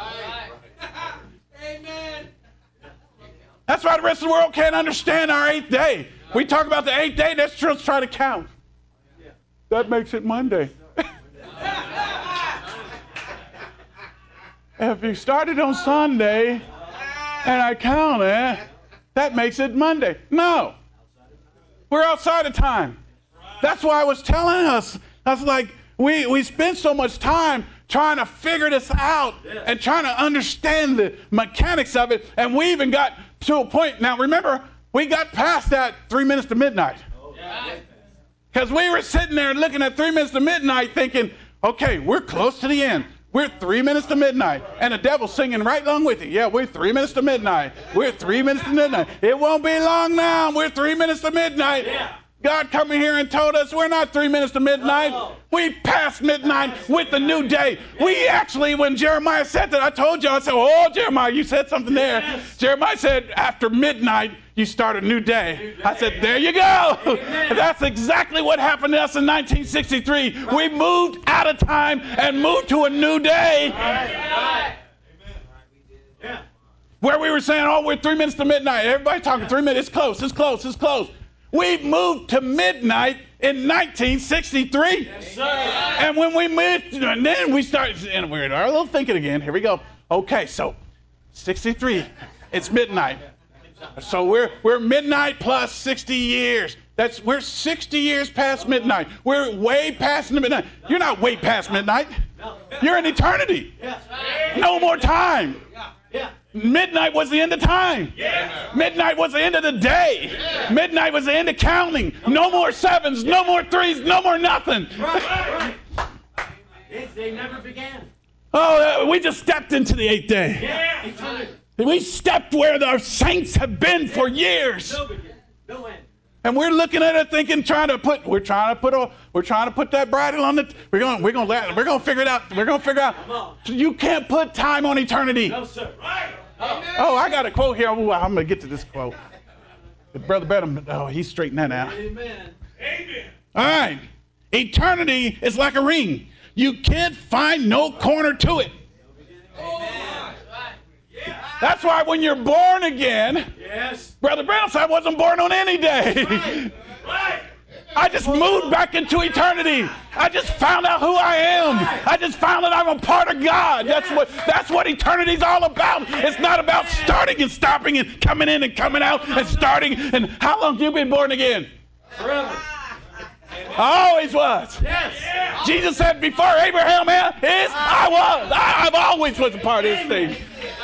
Amen. That's why the rest of the world can't understand our eighth day. We talk about the eighth day, they're still trying to count. That makes it Monday. If you started on Sunday and I count it, that makes it Monday. No. We're outside of time. That's why I was telling us. I was like, we spend so much time trying to figure this out and trying to understand the mechanics of it. And we even got to a point. Now, remember, we got past that 3 minutes to midnight. Because we were sitting there looking at 3 minutes to midnight thinking, okay, we're close to the end. We're 3 minutes to midnight. And the devil's singing right along with you. Yeah, we're 3 minutes to midnight. We're 3 minutes to midnight. It won't be long now. We're 3 minutes to midnight. Yeah. God coming here and told us we're not 3 minutes to midnight. We passed midnight with the new day. We actually, when Jeremiah said that, I told you, I said, oh, Jeremiah, you said something there. Yes. Jeremiah said, after midnight, you start a new day. I said, there you go. That's exactly what happened to us in 1963. We moved out of time and moved to a new day. Where we were saying, oh, we're 3 minutes to midnight. Everybody talking 3 minutes. It's close, it's close, it's close. We moved to midnight in 1963. Yes, sir. And when we moved, and then we started, and we're a little thinking again. Here we go. Okay, so 63, it's midnight. So we're midnight plus 60 years. We're 60 years past midnight. We're way past the midnight. You're not way past midnight. You're in eternity. No more time. Midnight was the end of time. Midnight was the end of the day. Midnight was the end of counting. No more sevens, no more threes, no more nothing. They never began. Oh, we just stepped into the eighth day. Yeah. We stepped where our saints have been for years. No beginning. No end. And we're looking at it thinking, we're trying to put that bridle on the, we're going to figure it out. We're going to figure out. You can't put time on eternity. No, sir. Oh, I got a quote here. Ooh, I'm going to get to this quote. Brother Benham, he's straightened that out. Amen. All right. Eternity is like a ring. You can't find no corner to it. That's why when you're born again, Yes. Brother Branham said I wasn't born on any day. Right. I just moved back into eternity. I just found out who I am. I just found that I'm a part of God. That's what eternity's all about. It's not about starting and stopping and coming in and coming out and starting. And how long have you been born again? Forever. I always was. Yes. Jesus said before Abraham is, I was. I've always was a part of this thing.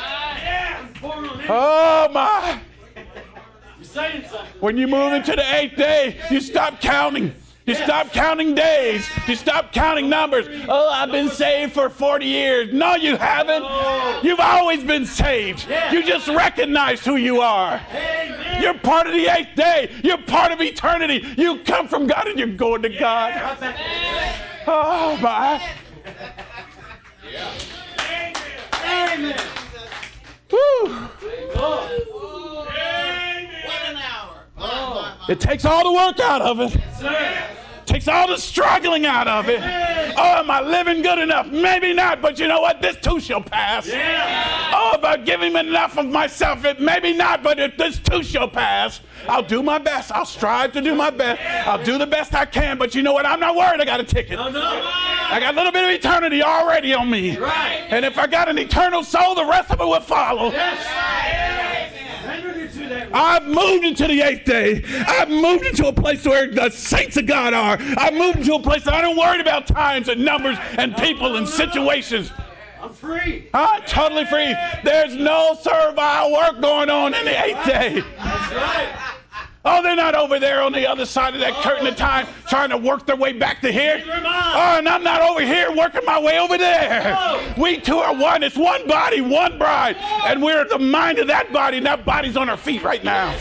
Oh my. You're saying something. When you move into the 8th day, you stop counting. You stop counting days. You stop counting numbers. Oh, I've been saved for 40 years. No, you haven't. You've always been saved. You just recognized who you are. You're part of the 8th day. You're part of eternity. You come from God and you're going to God. Oh, my. Amen. Woo. It takes all the work out of it. Takes all the struggling out of it. Oh, am I living good enough? Maybe not, but you know what? This too shall pass. Oh, if I give him enough of myself, maybe not, but this too shall pass. I'll do my best. I'll strive to do my best. I'll do the best I can, but you know what? I'm not worried. I got a ticket. I got a little bit of eternity already on me. And if I got an eternal soul, the rest of it will follow. I've moved into the 8th day. I've moved into a place where the saints of God are. I've moved into a place that I don't worry about times and numbers and people and situations. I'm free. I'm totally free. There's no servile work going on in the 8th day. That's right. Oh, they're not over there on the other side of that curtain of time trying to work their way back to here. Oh, and I'm not over here working my way over there. We two are one. It's one body, one bride. And we're the mind of that body, and that body's on our feet right now.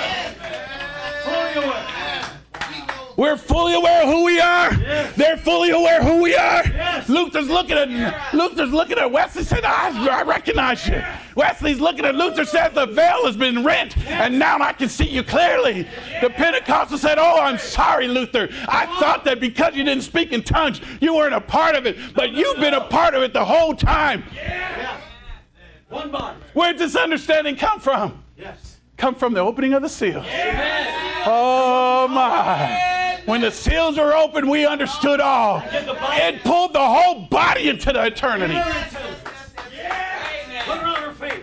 We're fully aware of who we are. Yes. They're fully aware of who we are. Yes. Luther's looking at Wesley, said, I recognize you. Wesley's looking at Luther, said, the veil has been rent, and now I can see you clearly. The Pentecostal said, oh, I'm sorry, Luther. I thought that because you didn't speak in tongues, you weren't a part of it, but you've been a part of it the whole time. Yes. One body. Where did this understanding come from? Yes. Come from the opening of the seals. Yes. Oh, my. When the seals were open, we understood all. It pulled the whole body into the eternity. Put her on her feet.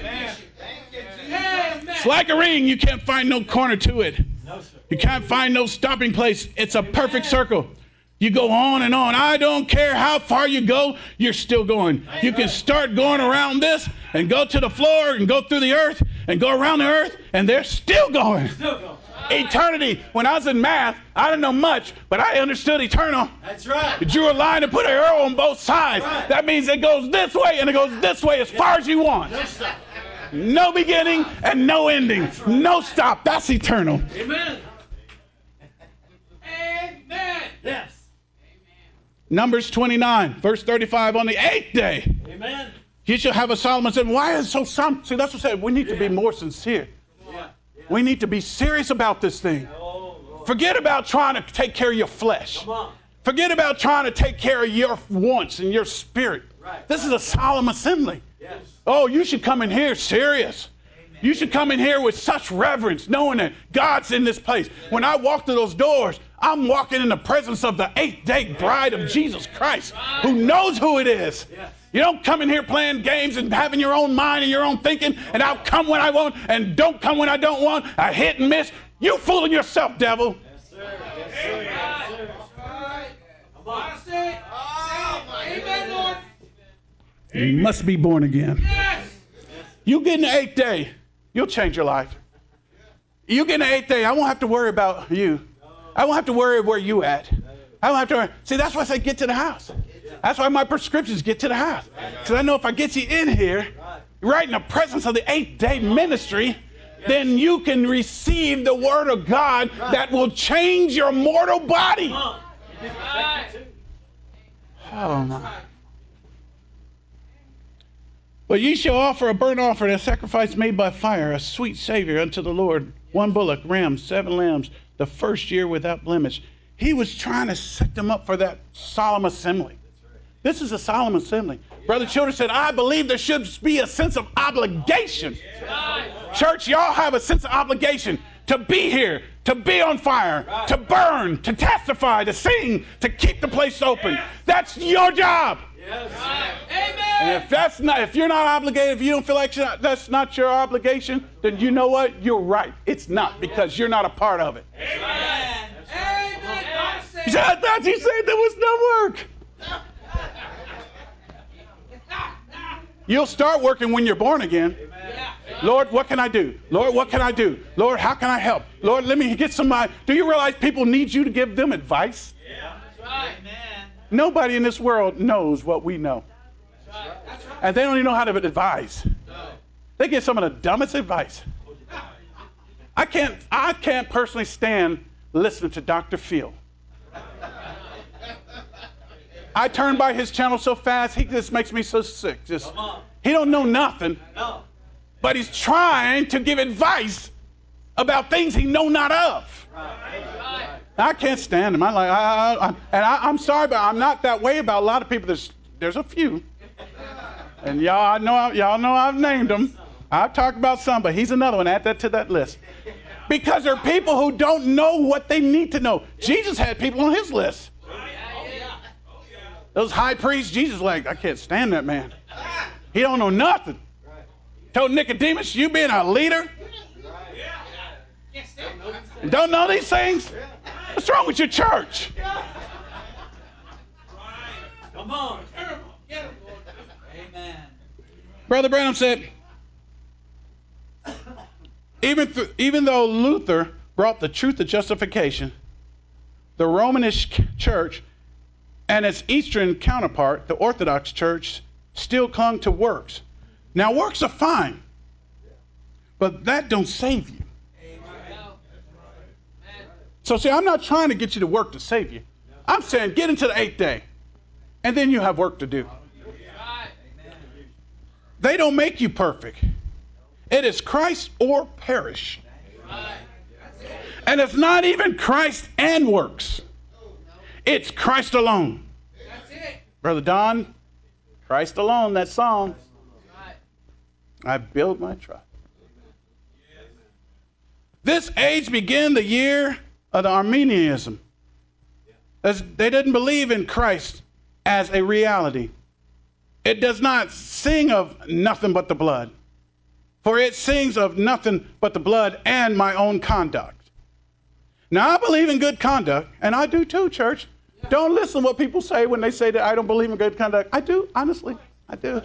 It's like a ring. You can't find no corner to it. You can't find no stopping place. It's a perfect circle. You go on and on. I don't care how far you go, you're still going. You can start going around this and go to the floor and go through the earth and go around the earth, and they're still going. Eternity. When I was in math, I didn't know much, but I understood eternal. That's right. You drew a line and put an arrow on both sides. Right. That means it goes this way and it goes this way as far as you want. No beginning and no ending. No stop. That's eternal. Amen. Amen. Yes. Numbers 29, verse 35, on the 8th day. Amen. You shall have a Solomon said, why is it so solemn? See, that's what I said. We need to be more sincere. We need to be serious about this thing. Forget about trying to take care of your flesh. Forget about trying to take care of your wants and your spirit. This is a solemn assembly. Oh, you should come in here serious. You should come in here with such reverence, knowing that God's in this place. When I walk through those doors, I'm walking in the presence of the 8th day bride of Jesus Christ, who knows who it is. You don't come in here playing games and having your own mind and your own thinking, and I'll come when I want and don't come when I don't want. I hit and miss. You fooling yourself, devil. Yes, sir. Yes, sir. Yes, sir. Amen, Lord. You must be born again. You get in the 8th day, you'll change your life. You get in the 8th day, I won't have to worry about you. I won't have to worry where you at. I don't have to worry. See, that's why I say get to the house. That's why my prescriptions get to the house. Because I know if I get you in here, right in the presence of the 8th day ministry, then you can receive the word of God that will change your mortal body. Oh, my. But ye shall offer a burnt offering, a sacrifice made by fire, a sweet Savior unto the Lord. 1 bullock, ram, 7 lambs, the first year without blemish. He was trying to set them up for that solemn assembly. This is a solemn assembly. Brother Childers said, I believe there should be a sense of obligation. Church, y'all have a sense of obligation to be here, to be on fire, to burn, to testify, to sing, to keep the place open. That's your job. And if you're not obligated, if you don't feel like that's not your obligation, then you know what? You're right. It's not, because you're not a part of it. Amen. I thought you said there was no work. You'll start working when you're born again. Lord, what can I do? Lord, what can I do? Lord, how can I help? Lord, let me get somebody. Do you realize people need you to give them advice? That's right. Nobody in this world knows what we know. And they don't even know how to advise. They get some of the dumbest advice. I can't personally stand listening to Dr. Phil. I turn by his channel so fast, he just makes me so sick. He don't know nothing, but he's trying to give advice about things he know not of. I can't stand him. I'm sorry, but I'm not that way about a lot of people. There's a few, and y'all know I've named them. I've talked about some, but he's another one. Add that to that list, because there are people who don't know what they need to know. Jesus had people on his list. Those high priests, Jesus like, I can't stand that man. He don't know nothing. Told Nicodemus, you being a leader, don't know these things? What's wrong with your church? Come on. Amen. Brother Branham said, even though Luther brought the truth of justification, the Romish church and its Eastern counterpart, the Orthodox Church, still clung to works. Now, works are fine, but that don't save you. So, see, I'm not trying to get you to work to save you. I'm saying get into the 8th day, and then you have work to do. They don't make you perfect. It is Christ or perish. And it's not even Christ and works. It's Christ alone. That's it. Brother Don, Christ alone, that song. I build my trust. This age began the year of the Arminianism. They didn't believe in Christ as a reality. It does not sing of nothing but the blood, for it sings of nothing but the blood and my own conduct. Now, I believe in good conduct, and I do too, church. Don't listen to what people say when they say that I don't believe in good conduct. I do, honestly. I do.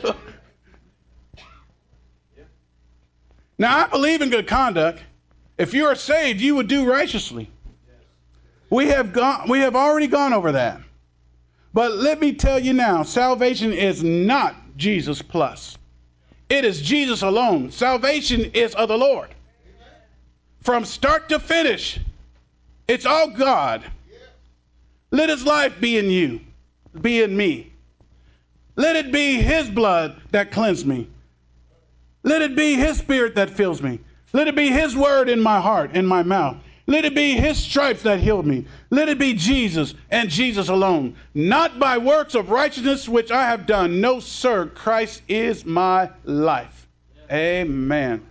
Now, I believe in good conduct. If you are saved, you would do righteously. We have already gone over that. But let me tell you now, salvation is not Jesus plus. It is Jesus alone. Salvation is of the Lord. From start to finish, it's all God. Let his life be in you, be in me. Let it be his blood that cleansed me. Let it be his spirit that fills me. Let it be his word in my heart, in my mouth. Let it be his stripes that healed me. Let it be Jesus and Jesus alone. Not by works of righteousness which I have done. No, sir, Christ is my life. Amen.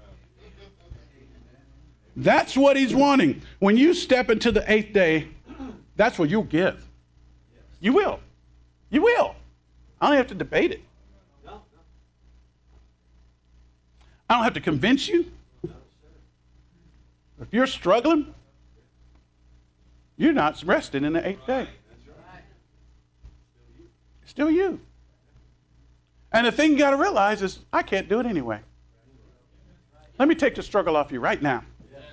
That's what he's wanting. When you step into the 8th day, that's what you'll give. You will. You will. I don't have to debate it. I don't have to convince you. If you're struggling, you're not resting in the 8th day. It's still you. And the thing you got to realize is, I can't do it anyway. Let me take the struggle off you right now.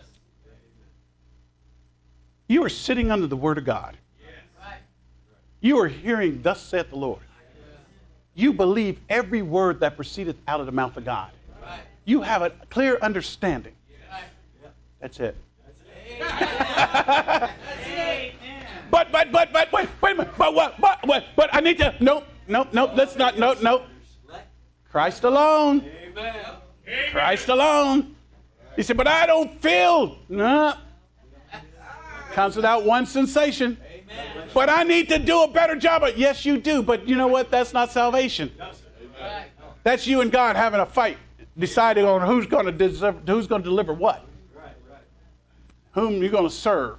You are sitting under the Word of God. You are hearing, thus saith the Lord. You believe every word that proceedeth out of the mouth of God. You have a clear understanding. That's it. But wait a minute. But I need to, nope, let's not, nope. Christ alone. Christ alone. He said, but I don't feel. No. Comes without one sensation. But I need to do a better job. Yes, you do. But you know what? That's not salvation. That's you and God having a fight, deciding on who's going to deliver what, whom you're going to serve.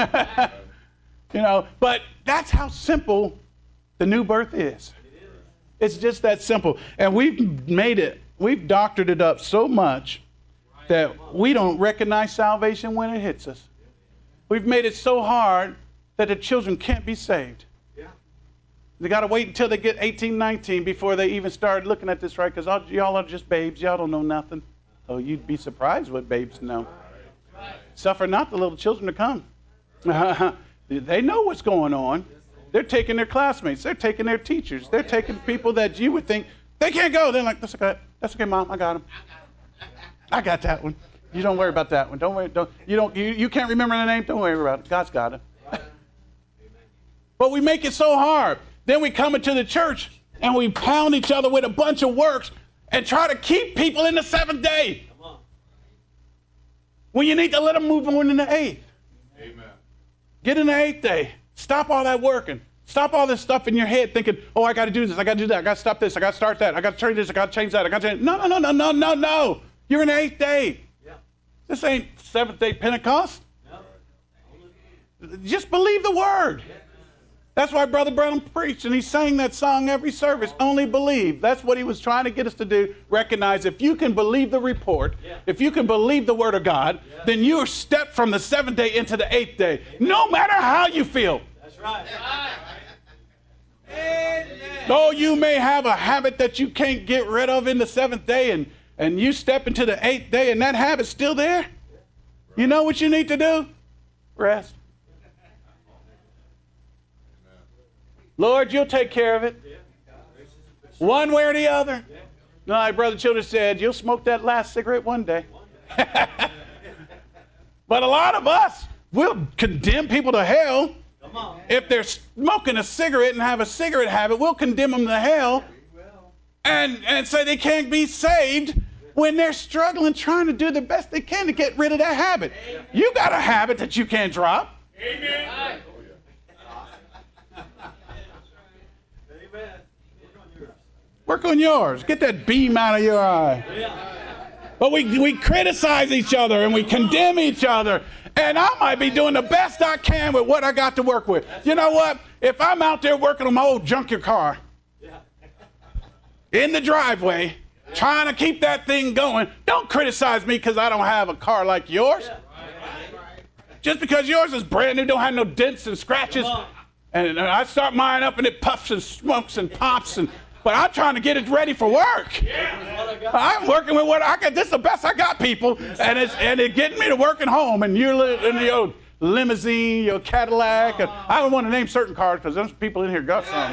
But that's how simple the new birth is. It's just that simple. And we've doctored it up so much that we don't recognize salvation when it hits us. We've made it so hard that the children can't be saved. They got to wait until they get 18, 19 before they even start looking at this, right? Because y'all are just babes. Y'all don't know nothing. Oh, you'd be surprised what babes know. Suffer not the little children to come. They know what's going on. They're taking their classmates. They're taking their teachers. They're taking people that you would think, they can't go. They're like, that's okay, Mom. I got them. I got that one. You don't worry about that one. Don't worry. You can't remember the name? Don't worry about it. God's got it. But we make it so hard. Then we come into the church and we pound each other with a bunch of works and try to keep people in the seventh day. When you need to let them move on in the eighth. Amen. Get in the eighth day. Stop all that working. Stop all this stuff in your head thinking, oh, I got to do this. I got to do that. I got to stop this. I got to start that. I got to change this. I got to change that. I got to change. No. You're in the eighth day. Yeah. This ain't seventh day Pentecost. No. Just believe the word. Yeah. That's why Brother Branham preached, and he sang that song every service, Only Believe. That's what he was trying to get us to do. Recognize if you can believe the report, if you can believe the word of God, then you are stepped from the seventh day into the eighth day, no matter how you feel. That's right. Though you may have a habit that you can't get rid of in the seventh day, and you step into the eighth day, and that habit's still there, you know what you need to do? Rest. Lord, you'll take care of it. One way or the other. No, like Brother Childers said, you'll smoke that last cigarette one day. But a lot of us will condemn people to hell. If they're smoking a cigarette and have a cigarette habit, we'll condemn them to hell and say they can't be saved when they're struggling, trying to do the best they can to get rid of that habit. You got a habit that you can't drop. Amen. Work on yours. Get that beam out of your eye. But we criticize each other and we condemn each other. And I might be doing the best I can with what I got to work with. You know what? If I'm out there working on my old junkyard car in the driveway, trying to keep that thing going, don't criticize me because I don't have a car like yours. Just because yours is brand new, don't have no dents and scratches. And I start mine up and it puffs and smokes and pops but I'm trying to get it ready for work. I'm working with what I got. This is the best I got, people, and it's getting me to work at home. And you're in your limousine, your Cadillac. And I don't want to name certain cars because those people in here got some.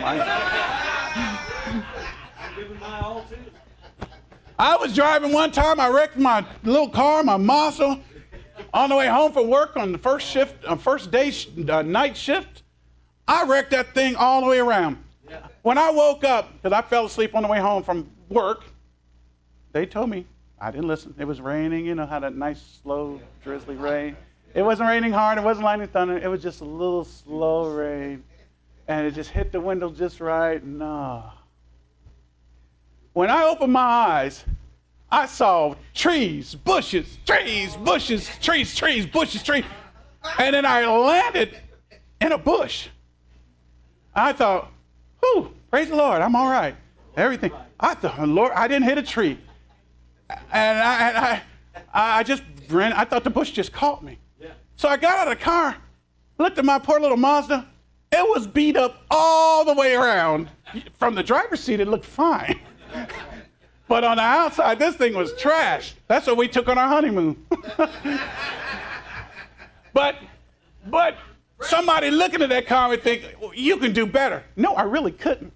I was driving one time. I wrecked my little car, my Mazda, on the way home from work on the night shift. I wrecked that thing all the way around. When I woke up, because I fell asleep on the way home from work, they told me, I didn't listen. It was raining, you know how that nice, slow, drizzly rain. It wasn't raining hard. It wasn't lightning thunder. It was just a little slow rain. And it just hit the window just right. No. When I opened my eyes, I saw trees, bushes, trees, bushes, trees, bushes, trees. And then I landed in a bush. I thought, whew, praise the Lord, I'm all right. Everything. I thought, Lord, I didn't hit a tree. And I just ran. I thought the bush just caught me. So I got out of the car, looked at my poor little Mazda. It was beat up all the way around. From the driver's seat, it looked fine. But on the outside, this thing was trash. That's what we took on our honeymoon. But somebody looking at that car would think, well, you can do better. No, I really couldn't.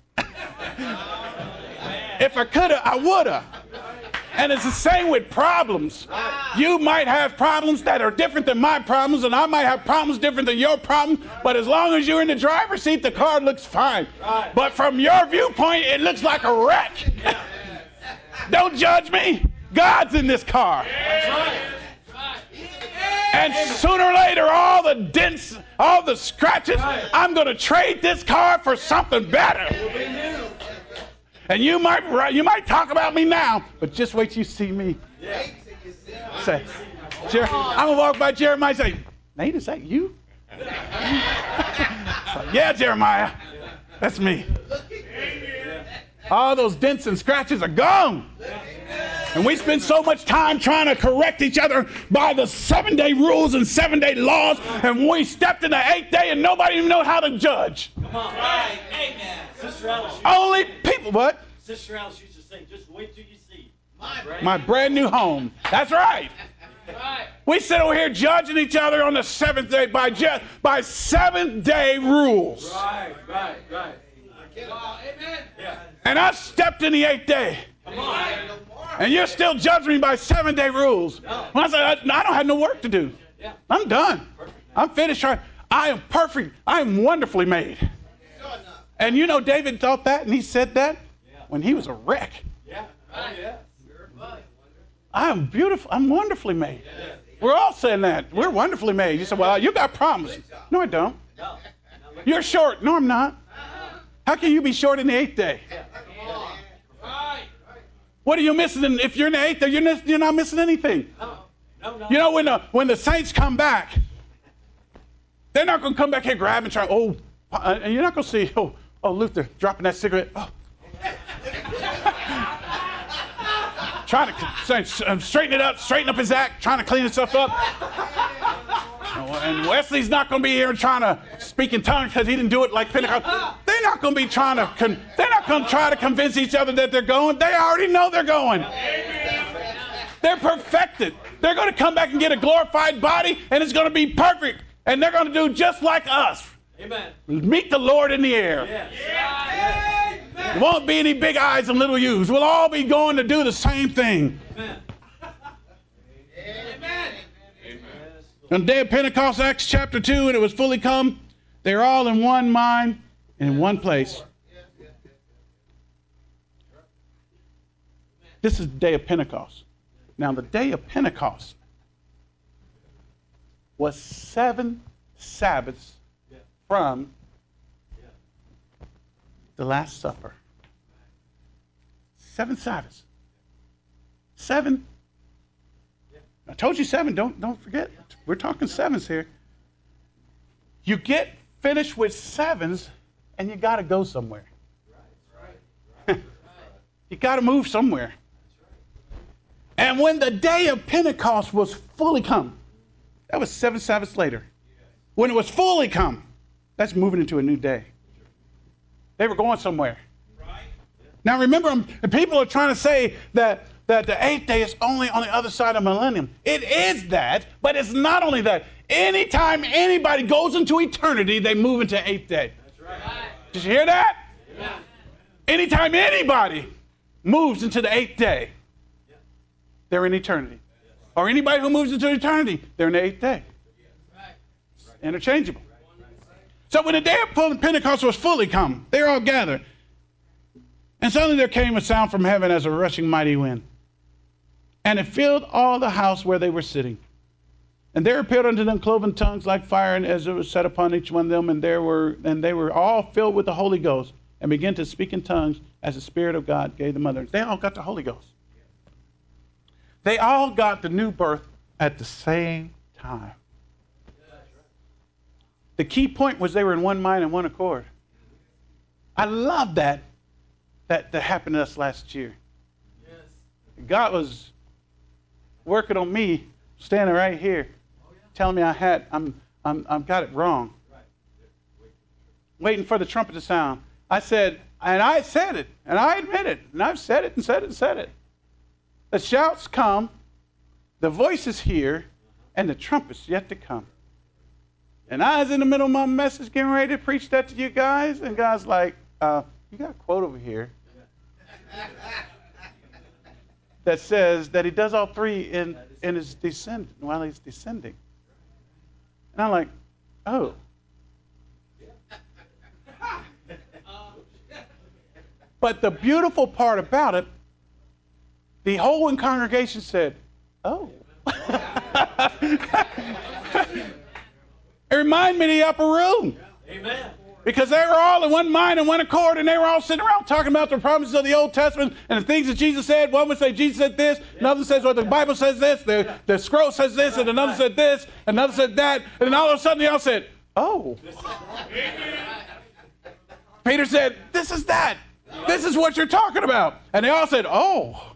If I could have, I would have. And it's the same with problems. You might have problems that are different than my problems, and I might have problems different than your problems, but as long as you're in the driver's seat, the car looks fine. But from your viewpoint, it looks like a wreck. Don't judge me. God's in this car. And sooner or later, all the dents, all the scratches, I'm going to trade this car for something better. And you might talk about me now, but just wait till you see me. Say, I'm going to walk by Jeremiah and say, Nate, is that you? Yeah, Jeremiah, that's me. All those dents and scratches are gone. And we spend so much time trying to correct each other by the 7-day rules and 7-day laws, and we stepped in the 8th day and nobody even know how to judge. Come on. Right. Amen. Sister Alice. Only people, what? Sister Alice used to say, just wait till you see my brand new home. That's right. We sit over here judging each other on the 7th day by 7-day rules. Right. Amen. Yeah. And I stepped in the 8th day. Come on. And you're still judging me by 7-day rules. When I said, I don't have no work to do. I'm done. I'm finished. I am perfect. I am wonderfully made. And you know, David thought that, and he said that when he was a wreck. I am beautiful. I'm wonderfully made. We're all saying that. We're wonderfully made. You say, well, you got problems. No, I don't. You're short. No, I'm not. How can you be short in the 8th day? What are you missing? If you're in the 8th day, you're not missing anything. You know, when the saints come back, they're not going to come back here, grab and try. And you're not going to see, Luther dropping that cigarette. Trying to straighten up his act, trying to clean himself up. And Wesley's not going to be here trying to speak in tongues because he didn't do it like Pentecost. They're not going to be trying to. They're not going to try to convince each other that they're going. They already know they're going. They're perfected. They're going to come back and get a glorified body, and it's going to be perfect. And they're going to do just like us. Amen. Meet the Lord in the air. Yes. There won't be any big eyes and little U's. We'll all be going to do the same thing. Amen. Amen. On the day of Pentecost, Acts chapter 2, and it was fully come, they were all in one mind and in one place. This is the day of Pentecost. Now, the day of Pentecost was 7 Sabbaths from the Last Supper. 7 Sabbaths. 7. I told you 7. Don't forget. We're talking 7s here. You get finished with 7s, and you got to go somewhere. You got to move somewhere. And when the day of Pentecost was fully come, that was 7 Sabbaths later. When it was fully come, that's moving into a new day. They were going somewhere. Now remember, people are trying to say that the 8th day is only on the other side of millennium. It is that, but it's not only that. Anytime anybody goes into eternity, they move into 8th day. That's right. Did you hear that? Yeah. Anytime anybody moves into the 8th day, they're in eternity. Or anybody who moves into eternity, they're in the 8th day. Interchangeable. So when the day of Pentecost was fully come, they were all gathered. And suddenly there came a sound from heaven as a rushing mighty wind. And it filled all the house where they were sitting. And there appeared unto them cloven tongues like fire, and as it was set upon each one of them, and they were all filled with the Holy Ghost, and began to speak in tongues as the Spirit of God gave them utterance. They all got the Holy Ghost. They all got the new birth at the same time. The key point was they were in one mind and one accord. I love that happened to us last year. God was working on me, standing right here, telling me I've got it wrong. Waiting for the trumpet to sound. I said it, and I admit it, and I've said it and said it and said it. The shouts come, the voices here, and the trumpet's yet to come. And I was in the middle of my message getting ready to preach that to you guys, and God's like, you got a quote over here that says that he does all three in his descent while he's descending. And I'm like, oh. But the beautiful part about it, the whole congregation said, oh. It reminded me of the upper room. Amen. Because they were all in one mind and one accord, and they were all sitting around talking about the promises of the Old Testament and the things that Jesus said. One would say Jesus said this, another says, well, the Bible says this, the scroll says this, and another said this, another said that, and then all of a sudden they all said, oh. Peter said, this is that. This is what you're talking about. And they all said, oh.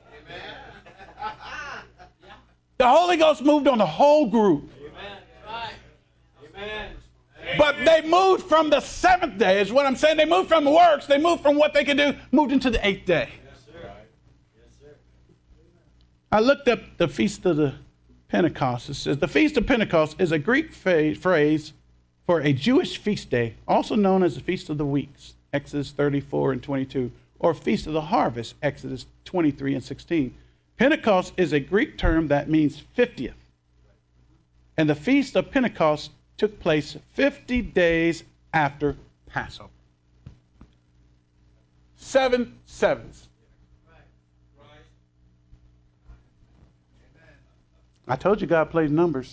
The Holy Ghost moved on the whole group. Amen. But they moved from the seventh day, is what I'm saying. They moved from the works. They moved from what they could do, moved into the eighth day. Yes, sir. Yes, sir. I looked up the Feast of the Pentecost. It says the Feast of Pentecost is a Greek phrase for a Jewish feast day, also known as the Feast of the Weeks, Exodus 34 and 22, or Feast of the Harvest, Exodus 23 and 16. Pentecost is a Greek term that means 50th. And the Feast of Pentecost took place 50 days after Passover. 7 sevens. I told you God plays numbers.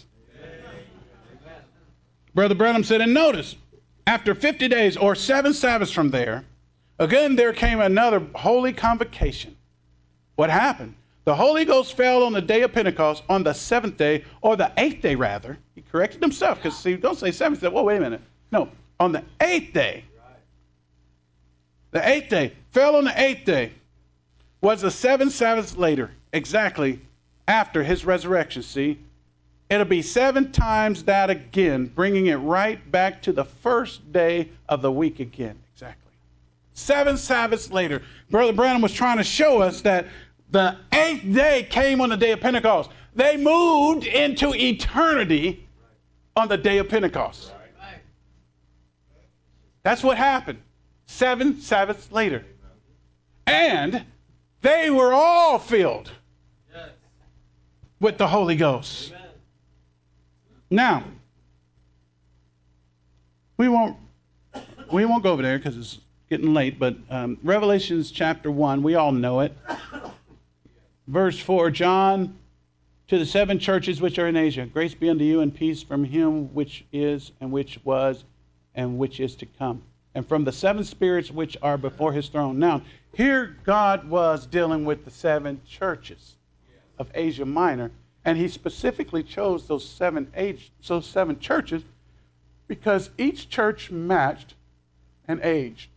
Brother Branham said, and notice, after 50 days or 7 Sabbaths from there, again there came another holy convocation. What happened? The Holy Ghost fell on the day of Pentecost on the 7th day, or the 8th day rather. He corrected himself, because see, don't say 7th day. Whoa, wait a minute. No, on the 8th day. The 8th day. Fell on the 8th day. Was the 7 Sabbaths later, exactly after his resurrection, see? It'll be 7 times that again, bringing it right back to the first day of the week again. Exactly. 7 Sabbaths later. Brother Branham was trying to show us that the 8th day came on the day of Pentecost. They moved into eternity on the day of Pentecost. That's what happened. 7 Sabbaths later. And they were all filled with the Holy Ghost. Now, we won't go over there because it's getting late, but Revelations chapter 1, we all know it. Verse 4, John, to the 7 churches which are in Asia, grace be unto you and peace from him which is and which was and which is to come, and from the 7 spirits which are before his throne. Now, here God was dealing with the 7 churches of Asia Minor, and he specifically chose those 7 churches because each church matched an age.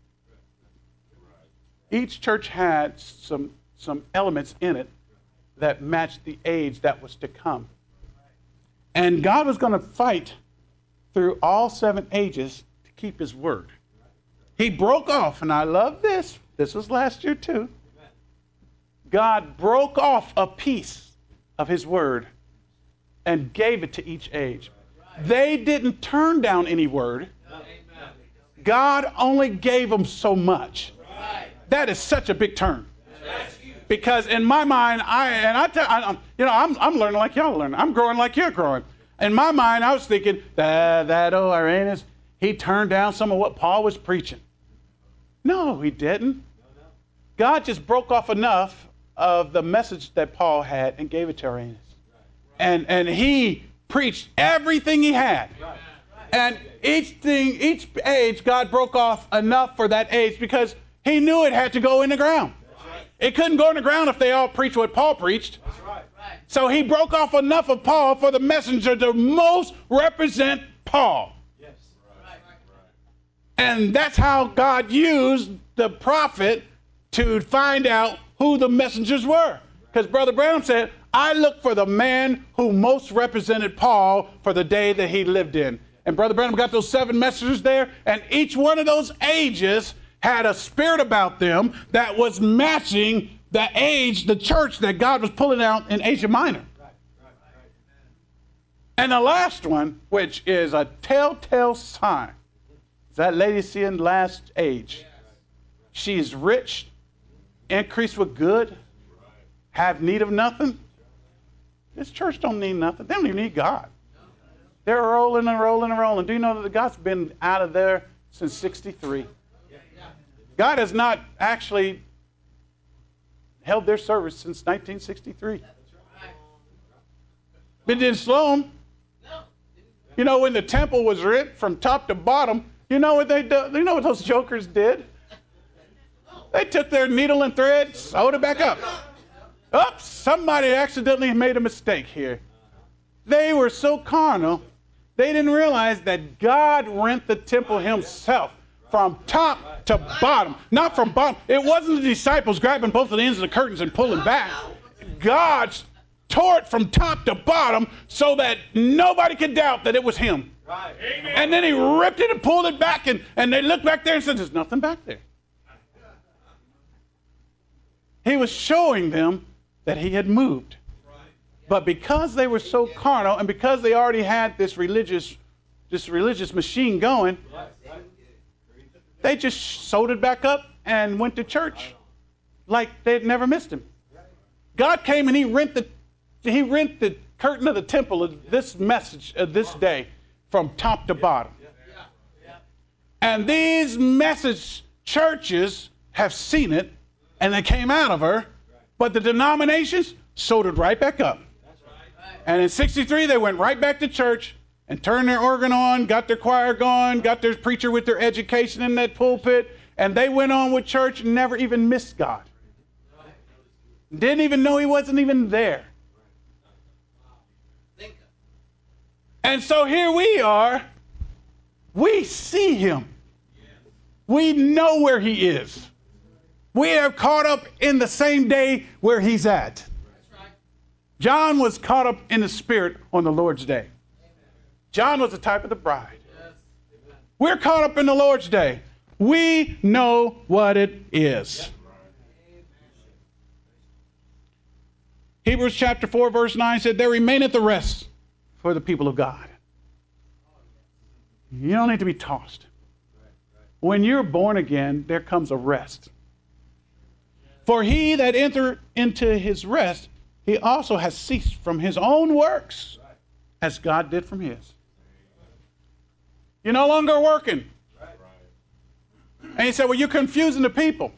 Each church had some elements in it that matched the age that was to come. And God was going to fight through all 7 ages to keep his word. He broke off, and I love this. This was last year too. God broke off a piece of his word and gave it to each age. They didn't turn down any word. God only gave them so much. That is such a big turn. Because in my mind, I'm learning like y'all are learning. I'm growing like you're growing. In my mind, I was thinking that old Irenaeus, he turned down some of what Paul was preaching. No, he didn't. God just broke off enough of the message that Paul had and gave it to Irenaeus. And he preached everything he had. And each age, God broke off enough for that age because he knew it had to go in the ground. It couldn't go in the ground if they all preached what Paul preached. So he broke off enough of Paul for the messenger to most represent Paul. And that's how God used the prophet to find out who the messengers were. Because Brother Branham said, I look for the man who most represented Paul for the day that he lived in. And Brother Branham got those 7 messengers there, and each one of those ages had a spirit about them that was matching the age, the church that God was pulling out in Asia Minor. And the last one, which is a telltale sign, is that Laodicean last age. She is rich, increased with good, have need of nothing. This church don't need nothing. They don't even need God. They're rolling and rolling and rolling. Do you know that God's been out of there since 63? God has not actually held their service since 1963. It didn't slow them. You know, when the temple was ripped from top to bottom, you know what they do? You know what those jokers did? They took their needle and thread, sewed it back up. Oops, somebody accidentally made a mistake here. They were so carnal, they didn't realize that God rent the temple himself from top to bottom. Not from bottom. It wasn't the disciples grabbing both of the ends of the curtains and pulling back. God tore it from top to bottom so that nobody could doubt that it was him. Right. And then he ripped it and pulled it back, and they looked back there and said, there's nothing back there. He was showing them that he had moved. But because they were so carnal and because they already had this religious machine going, they just sewed it back up and went to church like they'd never missed him. God came and he rent the curtain of the temple of this message of this day from top to bottom. And these message churches have seen it, and they came out of her, but the denominations sewed it right back up. And in 63, they went right back to church and turned their organ on, got their choir going, got their preacher with their education in that pulpit, and they went on with church and never even missed God. Didn't even know he wasn't even there. And so here we are. We see him. We know where he is. We are caught up in the same day where he's at. John was caught up in the Spirit on the Lord's day. John was the type of the bride. We're caught up in the Lord's day. We know what it is. Hebrews chapter 4 verse 9 said, there remaineth the rest for the people of God. You don't need to be tossed. When you're born again, there comes a rest. For he that entered into his rest, he also has ceased from his own works, as God did from his. You're no longer working. And he said, well, you're confusing the people.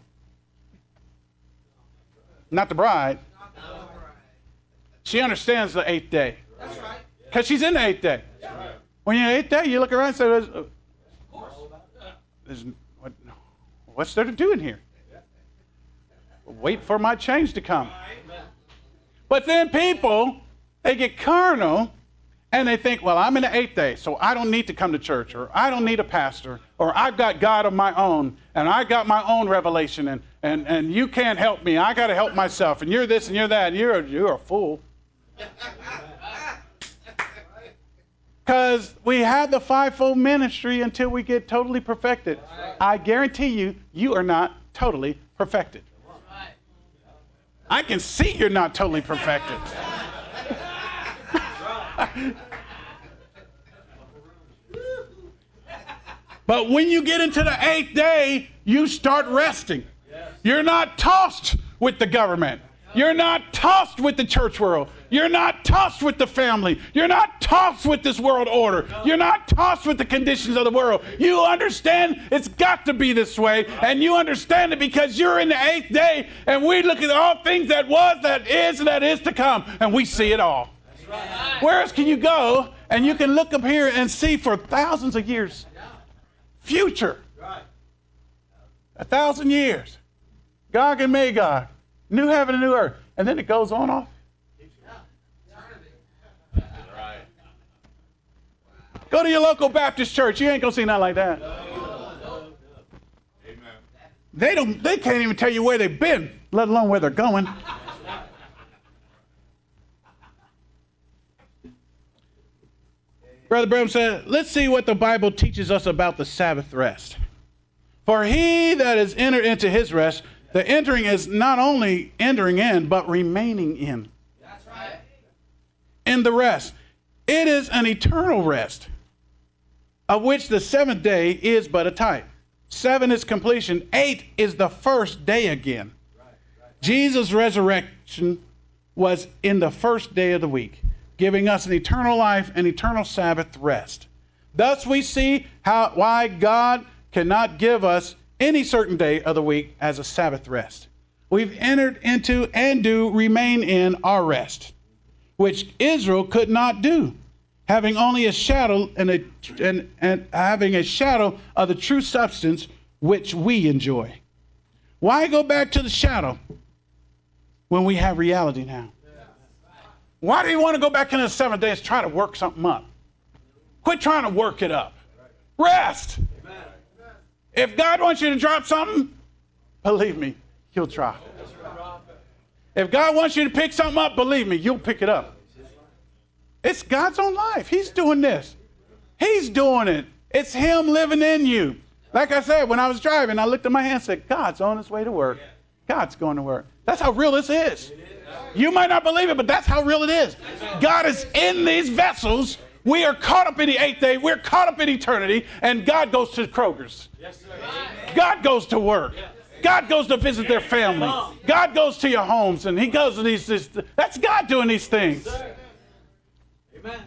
Not the bride. She understands the 8th day. Because she's in the 8th day. When you're in the 8th day, you look around and say, what's there to do in here? Wait for my change to come. But then people, they get carnal and they think, well, I'm in the 8th day, so I don't need to come to church, or I don't need a pastor, or I've got God of my own, and I got my own revelation, and you can't help me. I got to help myself, and you're this and you're that, and you're a fool. Because we have the fivefold ministry until we get totally perfected. I guarantee you, you are not totally perfected. I can see you're not totally perfected. But when you get into the 8th day, you start resting. You're not tossed with the government. You're not tossed with the church world. You're not tossed with the family. You're not tossed with this world order. You're not tossed with the conditions of the world. You understand it's got to be this way, and you understand it because you're in the 8th day, and we look at all things that was, that is, and that is to come, and we see it all. Where else can you go, and you can look up here and see for thousands of years future. 1,000 years. Gog and Magog. New heaven and new earth. And then it goes on off. Go to your local Baptist church. You ain't going to see nothing like that. They can't even tell you where they've been, let alone where they're going. Brother Branham said, let's see what the Bible teaches us about the Sabbath rest. For he that is entered into his rest, the entering is not only entering in, but remaining in. That's right. In the rest. It is an eternal rest, of which the 7th day is but a type. 7 is completion. 8 is the first day again. Jesus' resurrection was in the first day of the week, giving us an eternal life and eternal Sabbath rest. Thus we see why God cannot give us any certain day of the week as a Sabbath rest. We've entered into and do remain in our rest. which Israel could not do, having only a shadow and having a shadow of the true substance which we enjoy. Why go back to the shadow when we have reality now? Why do you want to go back into the 7 days and try to work something up? Quit trying to work it up. Rest. If God wants you to drop something, believe me, he'll drop it. If God wants you to pick something up, believe me, you'll pick it up. It's God's own life. He's doing this. He's doing it. It's him living in you. Like I said, when I was driving, I looked at my hand and said, God's on his way to work. God's going to work. That's how real this is. You might not believe it, but that's how real it is. God is in these vessels. We are caught up in the 8th day. We're caught up in eternity. And God goes to Kroger's. God goes to work. God goes to visit their family. God goes to your homes. And he goes to these. That's God doing these things. Amen.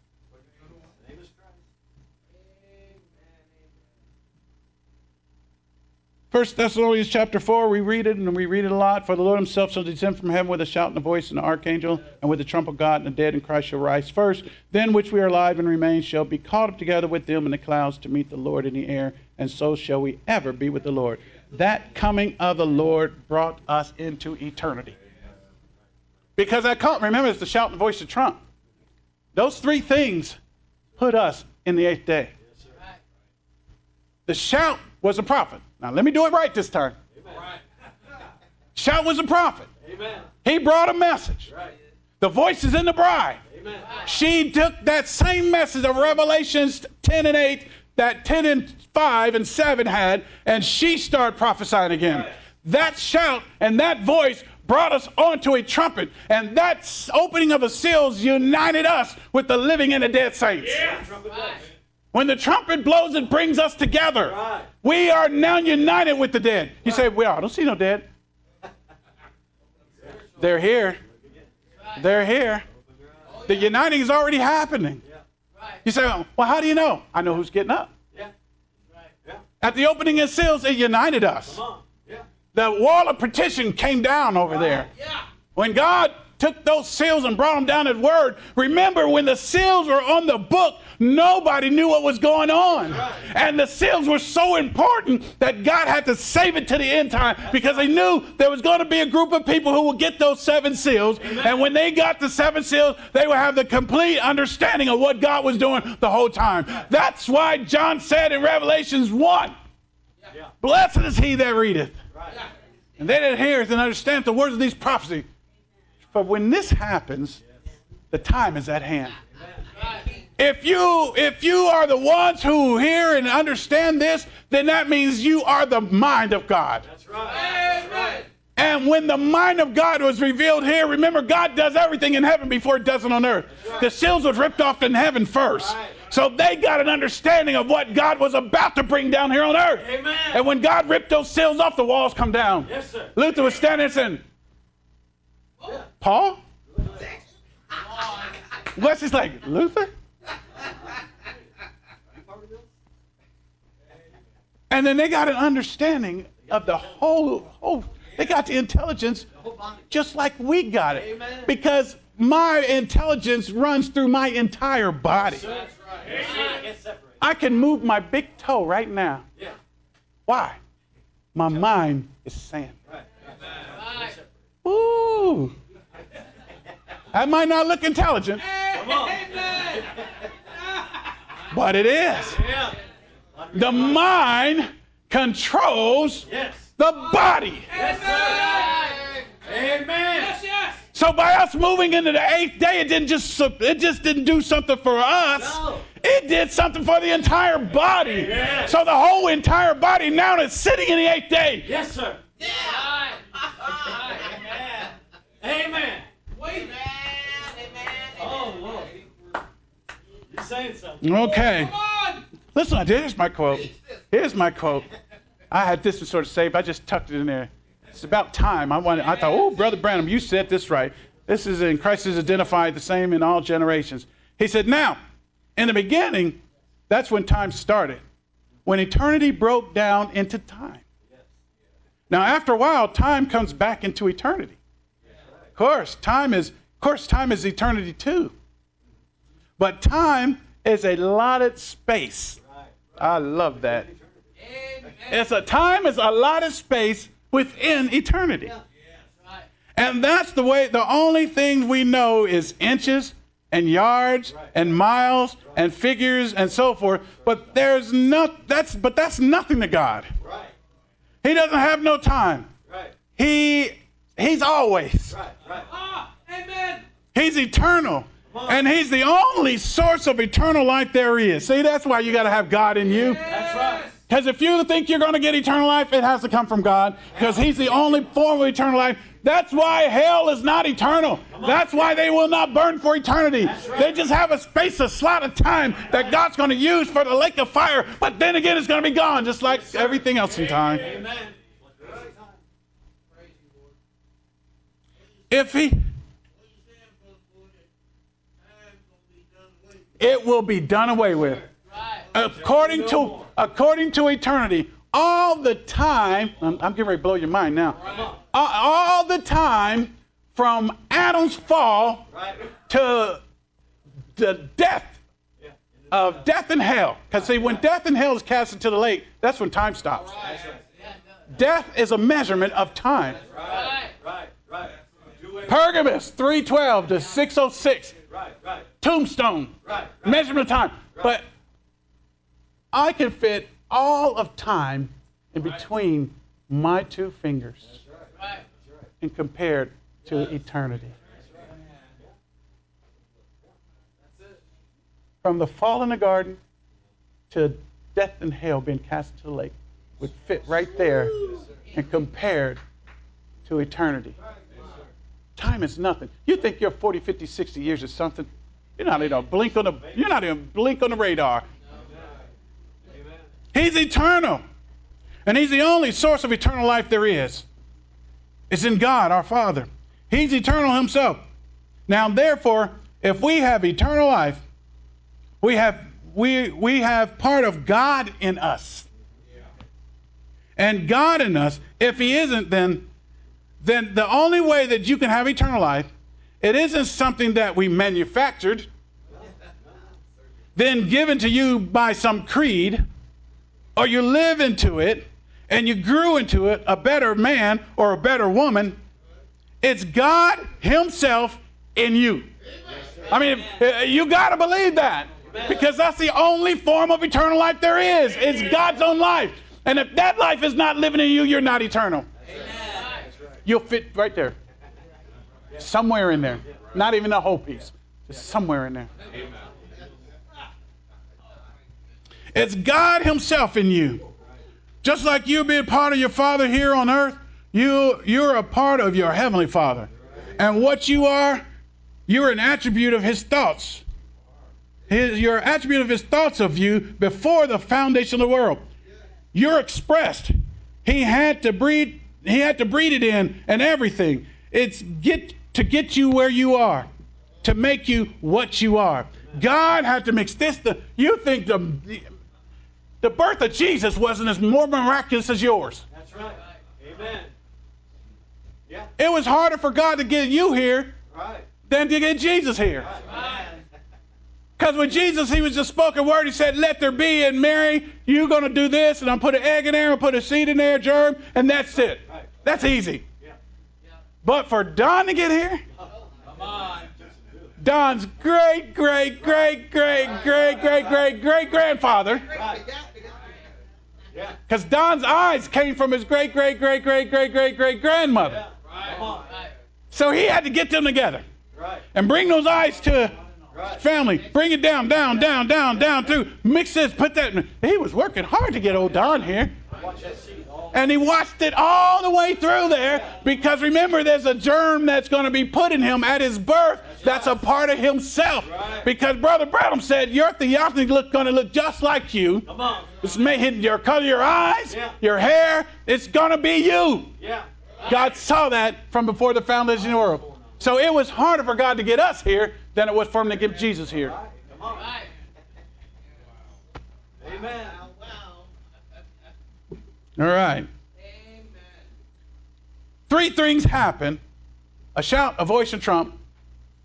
1 Thessalonians chapter 4, we read it, and we read it a lot. For the Lord himself shall descend from heaven with a shout and a voice and an archangel, and with the trump of God, and the dead in Christ shall rise first. Then which we are alive and remain shall be caught up together with them in the clouds to meet the Lord in the air, and so shall we ever be with the Lord. That coming of the Lord brought us into eternity. Because that call, remember, it's the shout and the voice of trump. Those three things put us in the 8th day. The shout was a prophet. Now, let me do it right this time. Amen. Shout was a prophet. Amen. He brought a message. Right. The voice is in the bride. Amen. She took that same message of Revelations 10 and 8 that 10 and 5 and 7 had, and she started prophesying again. Right. That shout and that voice brought us onto a trumpet, and that opening of the seals united us with the living and the dead saints. Yeah. When the trumpet blows, it brings us together. Right. We are now united with the dead. You say, well, I don't see no dead. They're here. They're here. The uniting is already happening. You say, well, how do you know? I know who's getting up. At the opening of seals, it united us. The wall of partition came down over there. When God took those seals and brought them down at word, remember when the seals were on the book, nobody knew what was going on. And the seals were so important that God had to save it to the end time, because he knew there was going to be a group of people who would get those 7 seals. Amen. And when they got the 7 seals, they would have the complete understanding of what God was doing the whole time. That's why John said in Revelations 1, blessed is he that readeth, and they that heareth and understand the words of these prophecies. But when this happens, the time is at hand. If you are the ones who hear and understand this, then that means you are the mind of God. That's right. That's right. And when the mind of God was revealed here, remember, God does everything in heaven before it does it on earth. Right. The seals was ripped off in heaven first. Right. So they got an understanding of what God was about to bring down here on earth. Amen. And when God ripped those seals off, the walls come down. Yes, sir. Luther was standing there saying, Paul? Wesley's like, Luther? And then they got an understanding of the whole, they got the intelligence just like we got it. Because my intelligence runs through my entire body. I can move my big toe right now. Why? My mind is saying. Ooh. That might not look intelligent, but it is. The mind controls the body. Amen. So by us moving into the 8th day, it just didn't do something for us. No. It did something for the entire body. Yes. So the whole entire body now is sitting in the 8th day. Yes, sir. Yeah. Amen. Amen. Wait. Oh, Lord. You're saying something. Okay. Listen, here's my quote. Here's my quote. I had this one sort of saved. I just tucked it in there. It's about time. I thought, oh, Brother Branham, you said this right. This is in Christ is identified the same in all generations. He said, now, in the beginning, that's when time started. When eternity broke down into time. Now, after a while, time comes back into eternity. Of course, time is course, time is eternity too. But time is a allotted space. I love that. Time is a allotted space within eternity. And that's the only thing we know is inches and yards and miles and figures and so forth. But that's nothing to God. He doesn't have no time. He's always. Amen. He's eternal. And he's the only source of eternal life there is. See, that's why you got to have God in you. That's right. Because if you think you're going to get eternal life, it has to come from God. Because he's the only form of eternal life. That's why hell is not eternal. That's why they will not burn for eternity. Right. They just have a space, a slot of time that God's going to use for the lake of fire. But then again, it's going to be gone, just like everything else in time. Amen. It will be done away with. According to eternity, all the time, I'm getting ready to blow your mind now. All the time from Adam's fall to the death and hell. Because see, when death and hell is cast into the lake, that's when time stops. Death is a measurement of time. Pergamus 3:12 to 6:06. Tombstone. Measurement of time. But I can fit all of time in between my two fingers and compared to eternity. From the fall in the garden to death and hell being cast into the lake would fit right there and compared to eternity. Time is nothing. You think your 40, 50, 60 years is something? You're not even blink on the radar. He's eternal. And he's the only source of eternal life there is. It's in God, our Father. He's eternal himself. Now, therefore, if we have eternal life, we have part of God in us. And God in us, if he isn't, then the only way that you can have eternal life, it isn't something that we manufactured, then given to you by some creed, or you live into it, and you grew into it, a better man or a better woman. It's God himself in you. I mean, you got to believe that, because that's the only form of eternal life there is. It's God's own life. And if that life is not living in you, you're not eternal. You'll fit right there. Somewhere in there. Not even a whole piece. Just somewhere in there. It's God himself in you. Just like you being part of your Father here on earth, you're a part of your Heavenly Father. And what you are, you're an attribute of his thoughts. You're an attribute of his thoughts of you before the foundation of the world. You're expressed. He had to breathe it in and everything. It's to get you where you are, to make you what you are. God had to mix this. You think the birth of Jesus wasn't as more miraculous as yours. That's right. Amen. Yeah. It was harder for God to get you here than to get Jesus here. Because with Jesus, he was just spoken word. He said, let there be. And Mary, you're going to do this. And I'll put an egg in there. I'll put a seed in there, germ. And that's it. That's easy. But for Don to get here, Don's great-great-great-great-great-great-great-grandfather, because Don's eyes came from his great-great-great-great-great-great-grandmother. So he had to get them together and bring those eyes to family. Bring it down through. Mix this, put that in. He was working hard to get old Don here. And he watched it all the way through there, because remember, there's a germ that's going to be put in him at his birth that's a part of himself. Because Brother Branham said your theophany is going to look just like you. It's your color, your eyes, your hair. It's going to be you. God saw that from before the foundation of the world. So it was harder for God to get us here than it was for him to get Jesus here. Amen. All right. Three things happen: a shout, a voice, and trump,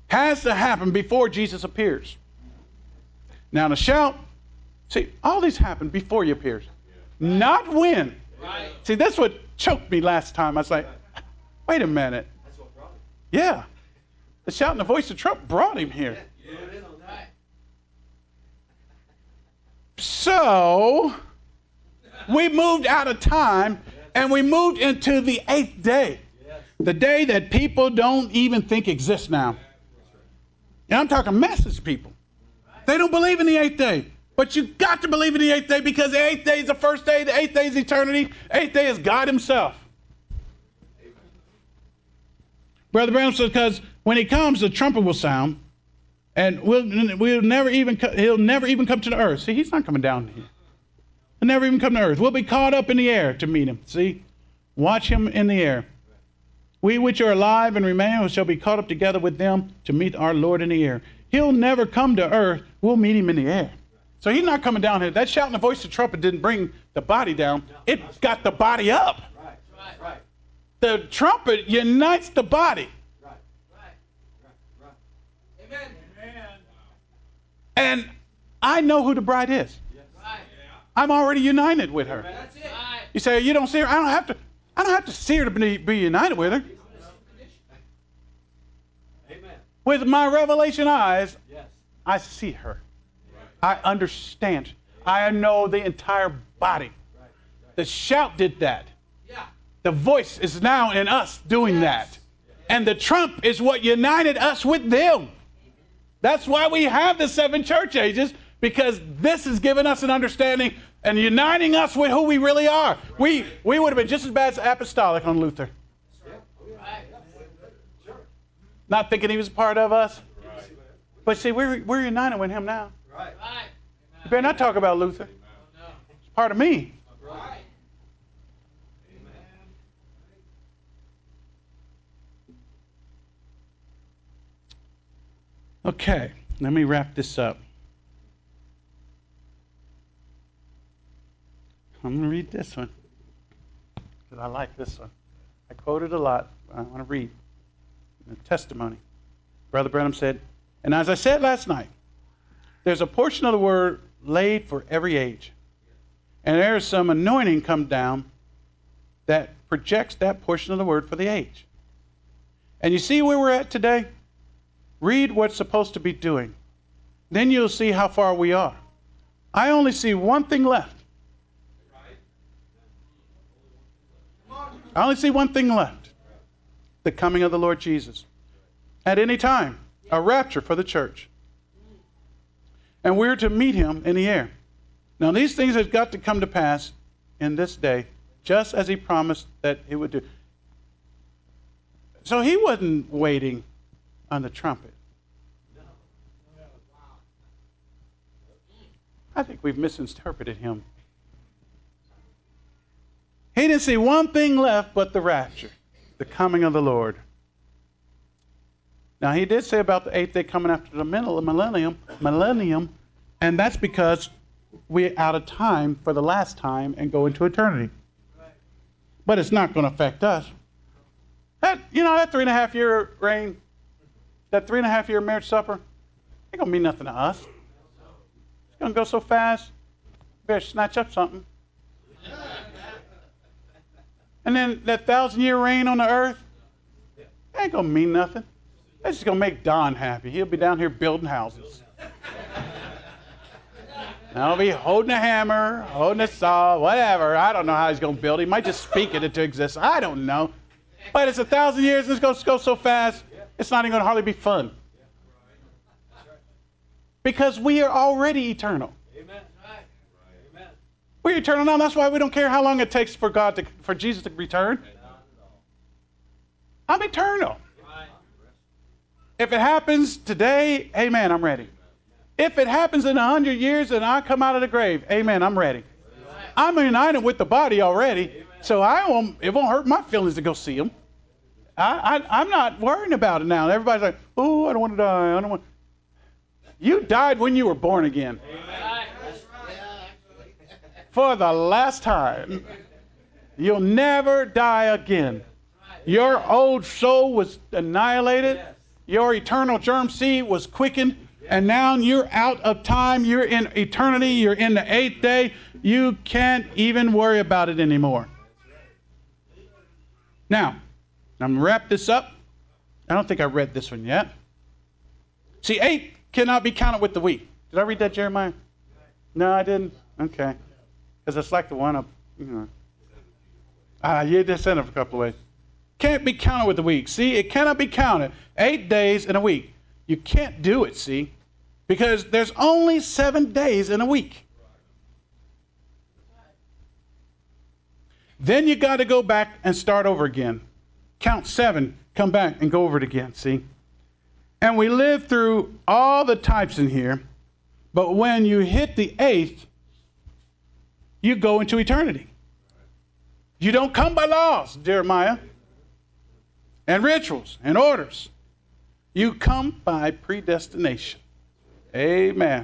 has to happen before Jesus appears. Now the shout, see, all these happen before he appears, not when. Right. See, that's what choked me last time. I was like, wait a minute. That's what brought him. Yeah. The shout and the voice of Trump brought him here. Yeah. So, we moved out of time and we moved into the 8th day. The day that people don't even think exists now. And I'm talking message people. They don't believe in the 8th day. But you got to believe in the 8th day because the 8th day is the first day, the 8th day is eternity, the 8th day is God himself. Brother Branham says, because when he comes, the trumpet will sound, and he'll never even come to the earth. See, he's not coming down here. He'll never even come to earth. We'll be caught up in the air to meet him. See, watch him in the air. We which are alive and remain shall be caught up together with them to meet our Lord in the air. He'll never come to earth. We'll meet him in the air. So he's not coming down here. That shout and the voice of the trumpet didn't bring the body down. It got the body up. Right. The trumpet unites the body. Right. Amen. And I know who the bride is. I'm already united with her. That's it. You say, you don't see her? I don't have to see her to be united with her. Amen. With my revelation eyes, I see her. I understand. I know the entire body. The shout did that. The voice is now in us doing that. And the trump is what united us with them. That's why we have the 7 church ages, because this has given us an understanding and uniting us with who we really are. We would have been just as bad as apostolic on Luther. Not thinking he was a part of us. But see, we're united with him now. You better not talk about Luther. It's part of me. Okay, let me wrap this up. I'm going to read this one because I like this one. I quote it a lot. I want to read a testimony. Brother Branham said, and as I said last night, there's a portion of the word laid for every age. And there is some anointing come down that projects that portion of the word for the age. And you see where we're at today? Read what's supposed to be doing. Then you'll see how far we are. I only see one thing left. I only see one thing left. The coming of the Lord Jesus. At any time, a rapture for the church. And we're to meet him in the air. Now these things have got to come to pass in this day, just as he promised that it would do. So he wasn't waiting on the trumpet. I think we've misinterpreted him. He didn't see one thing left but the rapture, the coming of the Lord. Now, he did say about the 8th day coming after the millennium, and that's because we're out of time for the last time and go into eternity. But it's not going to affect us. That 3.5 year reign, that 3.5 year marriage supper, ain't going to mean nothing to us. It's going to go so fast, you better snatch up something. And then that 1,000-year reign on the earth, ain't going to mean nothing. That's just going to make Don happy. He'll be down here building houses. And I'll be holding a hammer, holding a saw, whatever. I don't know how he's going to build. He might just speak it into existence. I don't know. But it's 1,000 years and it's going to go so fast, it's not even going to hardly be fun. Because we are already eternal. Amen. We're eternal now. That's why we don't care how long it takes for Jesus to return. I'm eternal. If it happens today, amen, I'm ready. If it happens in 100 years and I come out of the grave, amen, I'm ready. I'm united with the body already, so it won't hurt my feelings to go see him. I'm not worrying about it now. Everybody's like, oh, I don't want to die. I don't want. You died when you were born again. For the last time. You'll never die again. Your old soul was annihilated. Your eternal germ seed was quickened, and now you're out of time. You're in eternity. You're in the 8th day. You can't even worry about it anymore. Now, I'm going to wrap this up. I don't think I read this one yet. See, 8 cannot be counted with the week. Did I read that, Jeremiah? No, I didn't. Okay. Because it's like the one up, you just said it a couple of ways. Can't be counted with the week. See, it cannot be counted. 8 days in a week. You can't do it, see, because there's only 7 days in a week. Then you got to go back and start over again. Count 7, come back and go over it again, see? And we live through all the types in here, but when you hit the 8th, you go into eternity. You don't come by laws, Jeremiah, and rituals and orders. You come by predestination. Amen.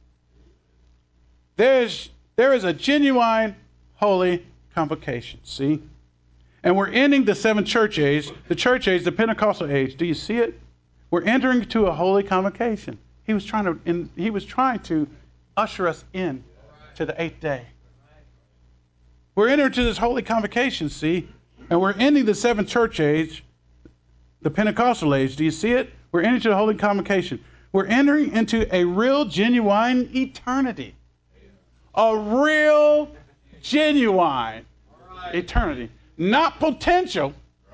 There is a genuine holy convocation, see? And we're ending the 7 church age, the Pentecostal age. Do you see it? We're entering into a holy convocation. He was trying to usher us in to the 8th day. We're entering into this holy convocation, see? And we're ending the 7th church age, the Pentecostal age. Do you see it? We're entering into the holy convocation. We're entering into a real, genuine eternity. A real, genuine eternity. Not potential,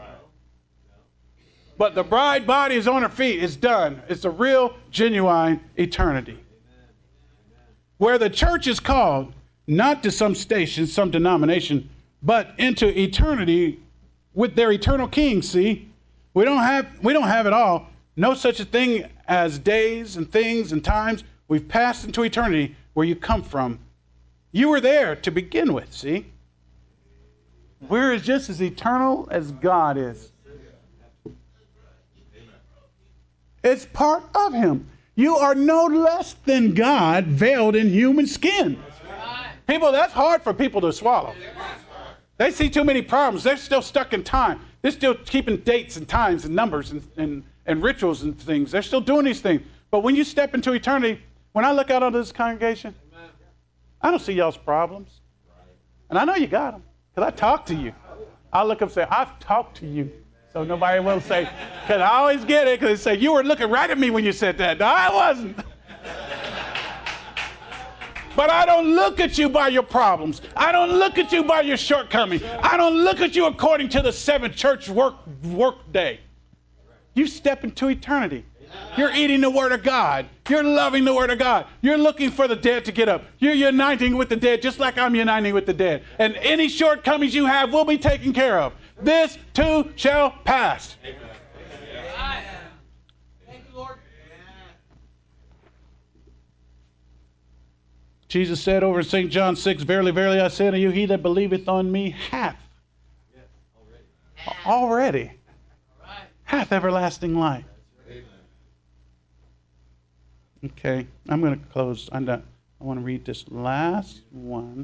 but the bride body is on her feet. It's done. It's a real, genuine eternity. Where the church is called, not to some station, some denomination, but into eternity with their eternal king, see? We don't have it all. No such a thing as days and things and times. We've passed into eternity where you come from. You were there to begin with, see? We're just as eternal as God is. It's part of him. You are no less than God veiled in human skin. People, that's hard for people to swallow. They see too many problems. They're still stuck in time. They're still keeping dates and times and numbers and rituals and things. They're still doing these things. But when you step into eternity, when I look out on this congregation, I don't see y'all's problems. And I know you got them, because I talk to you. I look up and say, I've talked to you. So nobody will say, because I always get it, because they say, you were looking right at me when you said that. No, I wasn't. But I don't look at you by your problems. I don't look at you by your shortcomings. I don't look at you according to the 7th church work day. You step into eternity. You're eating the Word of God. You're loving the Word of God. You're looking for the dead to get up. You're uniting with the dead just like I'm uniting with the dead. And any shortcomings you have will be taken care of. This too shall pass. Amen. Thank you, Lord. Jesus said over in St. John 6, Verily, verily, I say unto you, he that believeth on me hath already hath everlasting life. Okay, I'm going to close. I'm done. I want to read this last one.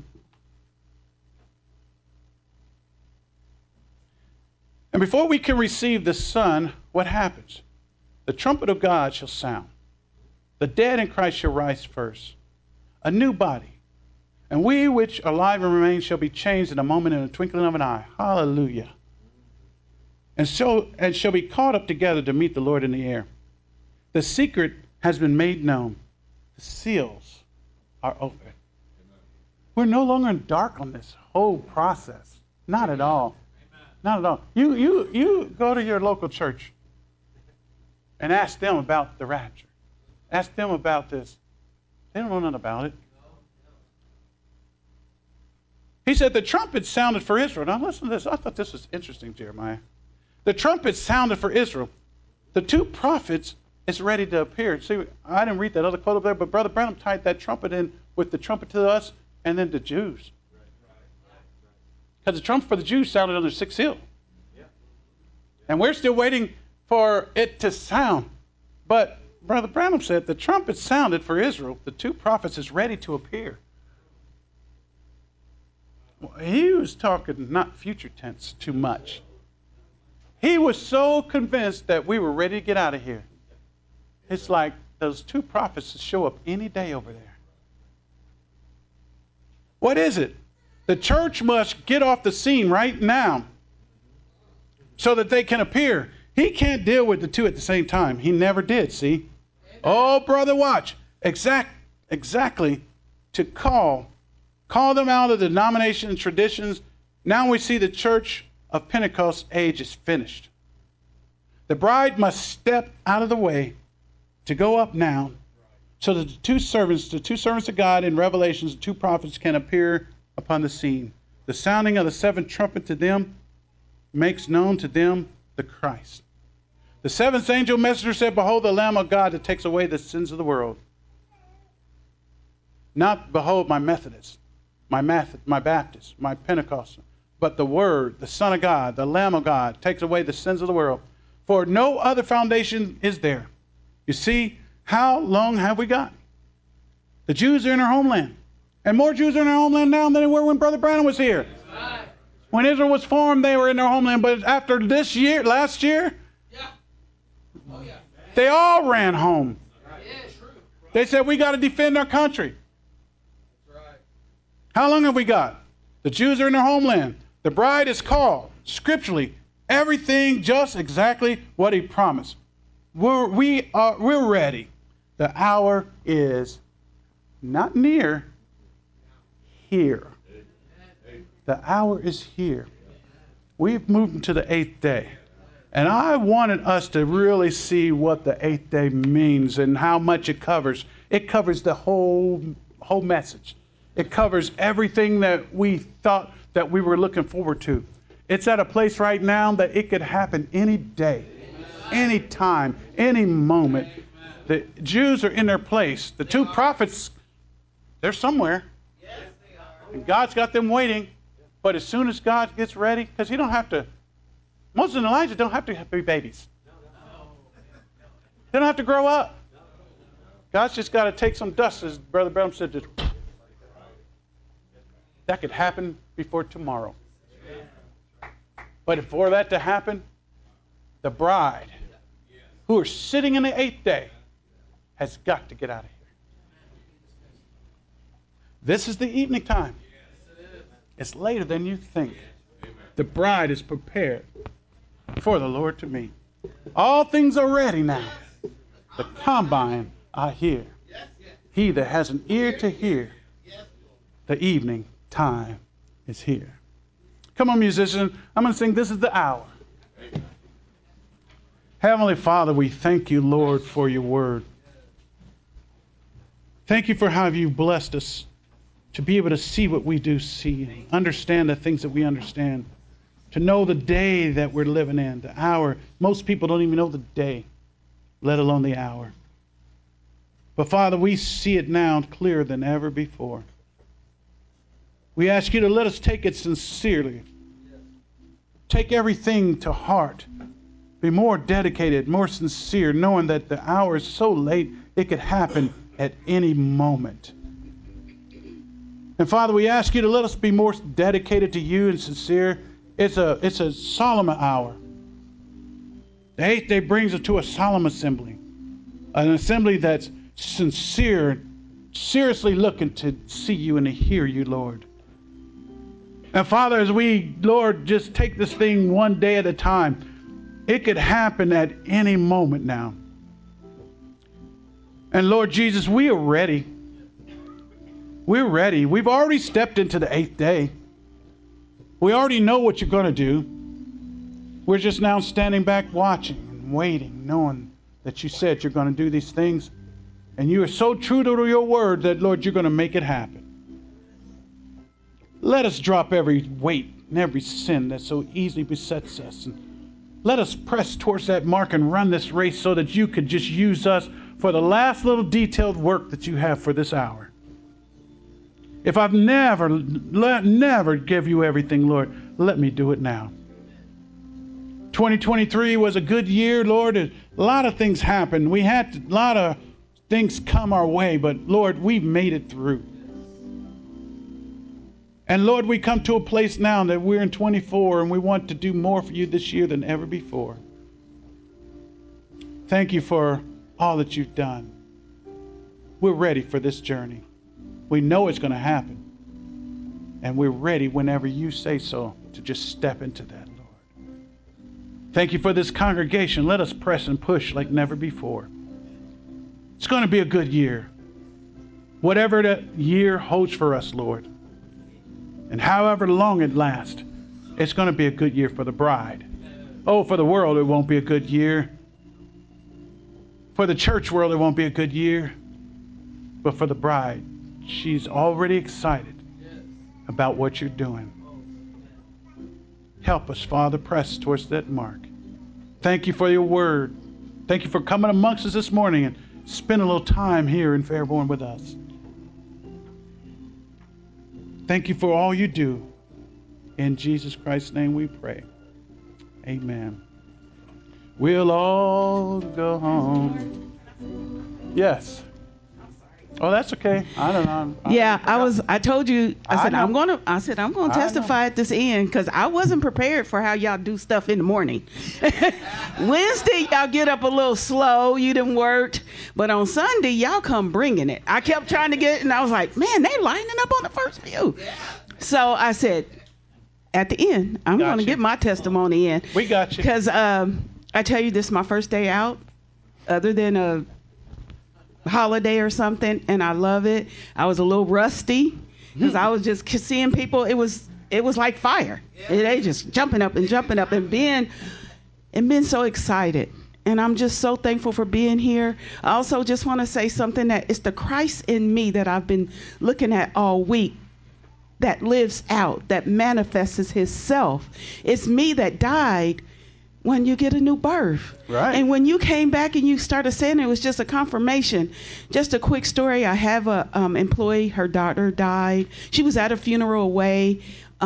And before we can receive the Son, what happens? The trumpet of God shall sound. The dead in Christ shall rise first. A new body. And we which are alive and remain shall be changed in a moment, in a twinkling of an eye. Hallelujah. And shall be caught up together to meet the Lord in the air. The secret has been made known. The seals are open. We're no longer in dark on this whole process. Not at all. Not at all. You go to your local church and ask them about the rapture. Ask them about this. They don't know nothing about it. He said the trumpet sounded for Israel. Now listen to this. I thought this was interesting, Jeremiah. The trumpet sounded for Israel. The 2 prophets is ready to appear. See, I didn't read that other quote up there, but Brother Branham tied that trumpet in with the trumpet to us and then the Jews. Because the trumpet for the Jews sounded under 6 seal. And we're still waiting for it to sound. But Brother Branham said the trumpet sounded for Israel. The 2 prophets is ready to appear. Well, he was talking not future tense too much. He was so convinced that we were ready to get out of here. It's like those two prophets that show up any day over there. What is it? The church must get off the scene right now so that they can appear. He can't deal with the two at the same time. He never did, see? Oh, brother, watch. Exactly to call them out of the denomination and traditions. Now we see the church of Pentecost age is finished. The bride must step out of the way to go up now so that the two servants of God in Revelations, the two prophets, can appear upon the scene. The sounding of the seventh trumpet to them makes known to them the Christ. The seventh angel messenger said, behold the Lamb of God that takes away the sins of the world. Not behold my Methodist, my Baptist, my Pentecostal, but the Word, the Son of God, the Lamb of God, takes away the sins of the world. For no other foundation is there. You see, how long have we got? The Jews are in our homeland. And more Jews are in our homeland now than they were when Brother Branham was here. When Israel was formed, they were in their homeland. But after last year, they all ran home. They said, we got to defend our country. How long have we got? The Jews are in their homeland. The bride is called, scripturally, everything just exactly what he promised. We're ready. The hour is not near, here. The hour is here. We've moved into the 8th day. And I wanted us to really see what the 8th day means and how much it covers. It covers the whole message. It covers everything that we thought that we were looking forward to. It's at a place right now that it could happen any day, any time, any moment. The Jews are in their place. The two prophets, they're somewhere. And God's got them waiting. But as soon as God gets ready, because he don't have to, Moses and Elijah don't have to be babies. They don't have to grow up. God's just got to take some dust, as Brother Branham said. That could happen before tomorrow. But for that to happen, the bride, who are sitting in the 8th day, has got to get out of here. This is the evening time. It's later than you think. The bride is prepared for the Lord to meet. All things are ready now. The combine I hear. He that has an ear to hear, the evening time is here. Come on, musician. I'm going to sing This Is the Hour. Heavenly Father, we thank you, Lord, for your word. Thank you for how you've blessed us to be able to see what we do see, understand the things that we understand, to know the day that we're living in, the hour. Most people don't even know the day, let alone the hour. But Father, we see it now clearer than ever before. We ask you to let us take it sincerely. Take everything to heart. Be more dedicated, more sincere, knowing that the hour is so late, it could happen at any moment. And Father, we ask you to let us be more dedicated to you and sincere. It's a solemn hour. The 8th day brings us to a solemn assembly. An assembly that's sincere, seriously looking to see you and to hear you, Lord. And Father, as we, Lord, just take this thing one day at a time, it could happen at any moment now. And Lord Jesus, we are ready. We're ready. We've already stepped into the 8th day. We already know what you're going to do. We're just now standing back watching and waiting, knowing that you said you're going to do these things. And you are so true to your word that, Lord, you're going to make it happen. Let us drop every weight and every sin that so easily besets us. And let us press towards that mark and run this race so that you could just use us for the last little detailed work that you have for this hour. If I've never give you everything, Lord, let me do it now. 2023 was a good year, Lord. A lot of things happened. We had a lot of things come our way, but Lord, we've made it through. And Lord, we come to a place now that we're in 24 and we want to do more for you this year than ever before. Thank you for all that you've done. We're ready for this journey. We know it's going to happen. And we're ready whenever you say so to just step into that, Lord. Thank you for this congregation. Let us press and push like never before. It's going to be a good year. Whatever the year holds for us, Lord. And however long it lasts, it's going to be a good year for the bride. Oh, for the world, it won't be a good year. For the church world, it won't be a good year. But for the bride, she's already excited about what you're doing. Help us, Father, press towards that mark. Thank you for your word. Thank you for coming amongst us this morning and spending a little time here in Fairborn with us. Thank you for all you do. In Jesus Christ's name we pray. Amen. We'll all go home. Yes. Oh, that's okay. I don't know. I told you. I said I'm going to testify at this end because I wasn't prepared for how y'all do stuff in the morning. Wednesday y'all get up a little slow. You didn't work, but on Sunday y'all come bringing it. I kept trying to get, and I was like, man, they lining up on the first view. So I said, at the end, I'm going to get my testimony in. We got you. Because I tell you, this is my first day out, other than a holiday or something, and I love it. I was a little rusty because I was just seeing people. It was like fire. They just jumping up and being so excited. And I'm just so thankful for being here. I also just want to say something that it's the Christ in me that I've been looking at all week, that lives out, that manifests himself. It's me that died when you get a new birth. Right. And when you came back and you started saying it was just a confirmation. Just a quick story. I have a employee, her daughter died. She was at a funeral away.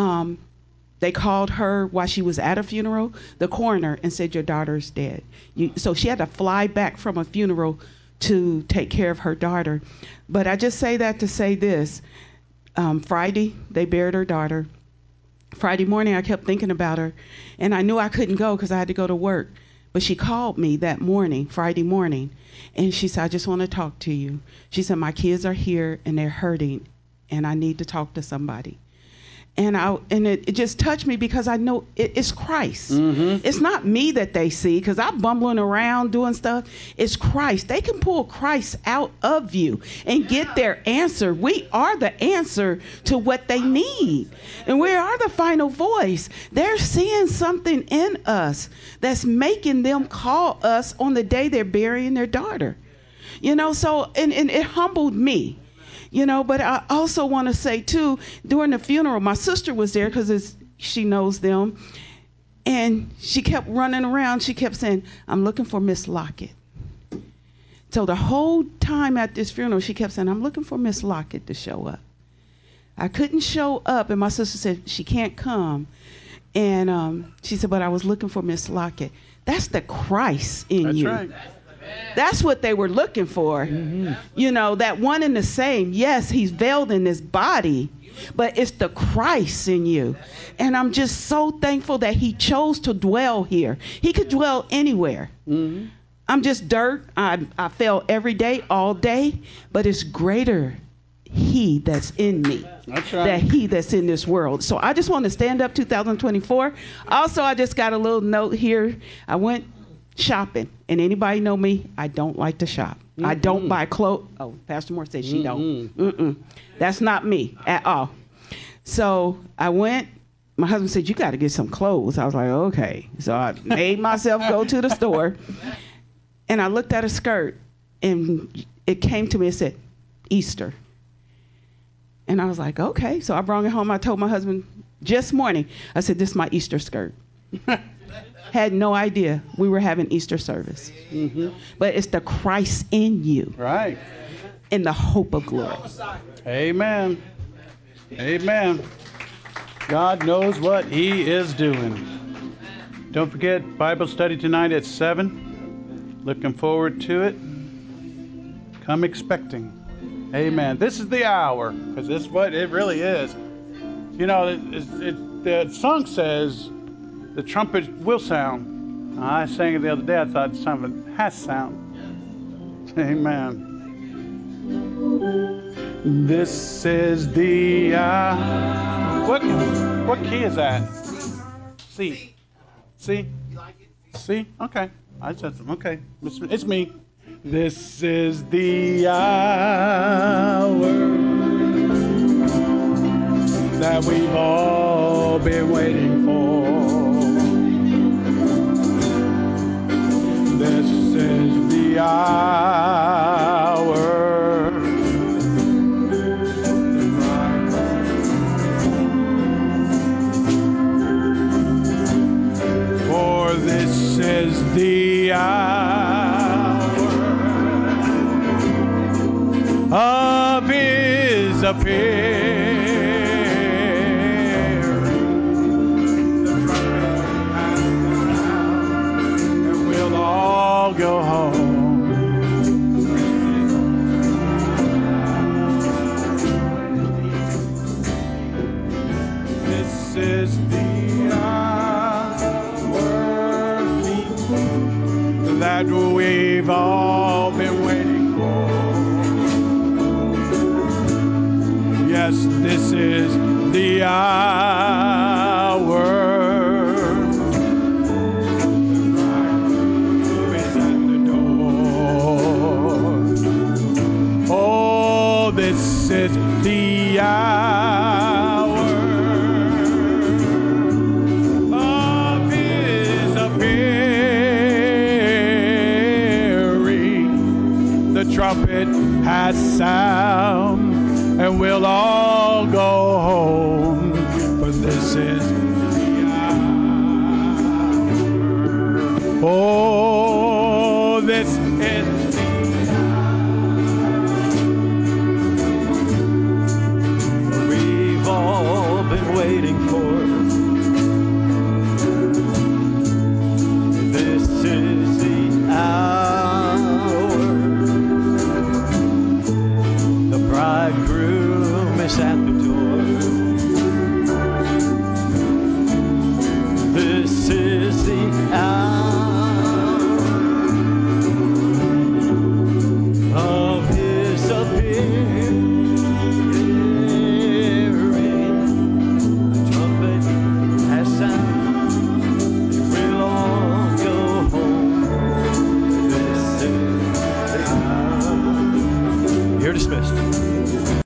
They called her while she was at a funeral, the coroner, and said, your daughter's dead. So she had to fly back from a funeral to take care of her daughter. But I just say that to say this. Friday, they buried her daughter. Friday morning, I kept thinking about her, and I knew I couldn't go because I had to go to work. But she called me that morning, Friday morning, and she said, I just want to talk to you. She said, my kids are here, and they're hurting, and I need to talk to somebody. And it just touched me because I know it's Christ. Mm-hmm. It's not me that they see because I'm bumbling around doing stuff. It's Christ. They can pull Christ out of you and get their answer. We are the answer to what they need. And we are the final voice. They're seeing something in us that's making them call us on the day they're burying their daughter. So and it humbled me. But I also want to say, too, during the funeral, my sister was there because she knows them. And she kept running around. She kept saying, I'm looking for Miss Lockett. So the whole time at this funeral, she kept saying, I'm looking for Miss Lockett to show up. I couldn't show up. And my sister said, she can't come. And she said, but I was looking for Miss Lockett. That's the Christ in you. That's right. That's what they were looking for. Mm-hmm. That one and the same. Yes, he's veiled in his body, but it's the Christ in you. And I'm just so thankful that he chose to dwell here. He could dwell anywhere. Mm-hmm. I'm just dirt. I fail every day, all day, but it's greater he that's in me. That's right. That he that's in this world. So I just want to stand up 2024. Also, I just got a little note here. I went shopping, and anybody know me, I don't like to shop. Mm-hmm. I don't buy clothes. Oh, Pastor Moore said she don't. That's not me at all. So I went. My husband said, you got to get some clothes. I was like, okay. So I made myself go to the store, and I looked at a skirt, and it came to me and said, Easter. And I was like, okay. So I brought it home. I told my husband just morning, I said, this is my Easter skirt. Had no idea we were having Easter service. Mm-hmm. But it's the Christ in you. Right. In the hope of glory. Amen. Amen. God knows what he is doing. Don't forget Bible study tonight at 7. Looking forward to it. Come expecting. Amen. This is the hour, because this is what it really is. The song says, the trumpet will sound. I sang it the other day. I thought some of it has sound. Amen. This is the what key is that? C. C. C. Okay. I said okay. It's me. This is the hour that we've all been waiting for. This is the hour. For this is the hour of his appearing. The trumpet has sounded, and we'll all go home. This is the hour that we've all been waiting for. Yes, this is the hour. The bridegroom is at the door. Oh, this is the hour of his appearing. The trumpet has sound, and we'll all go home, for this is the hour. Oh, this is the hour we've all been waiting for. This is the hour. The bridegroom is at the door.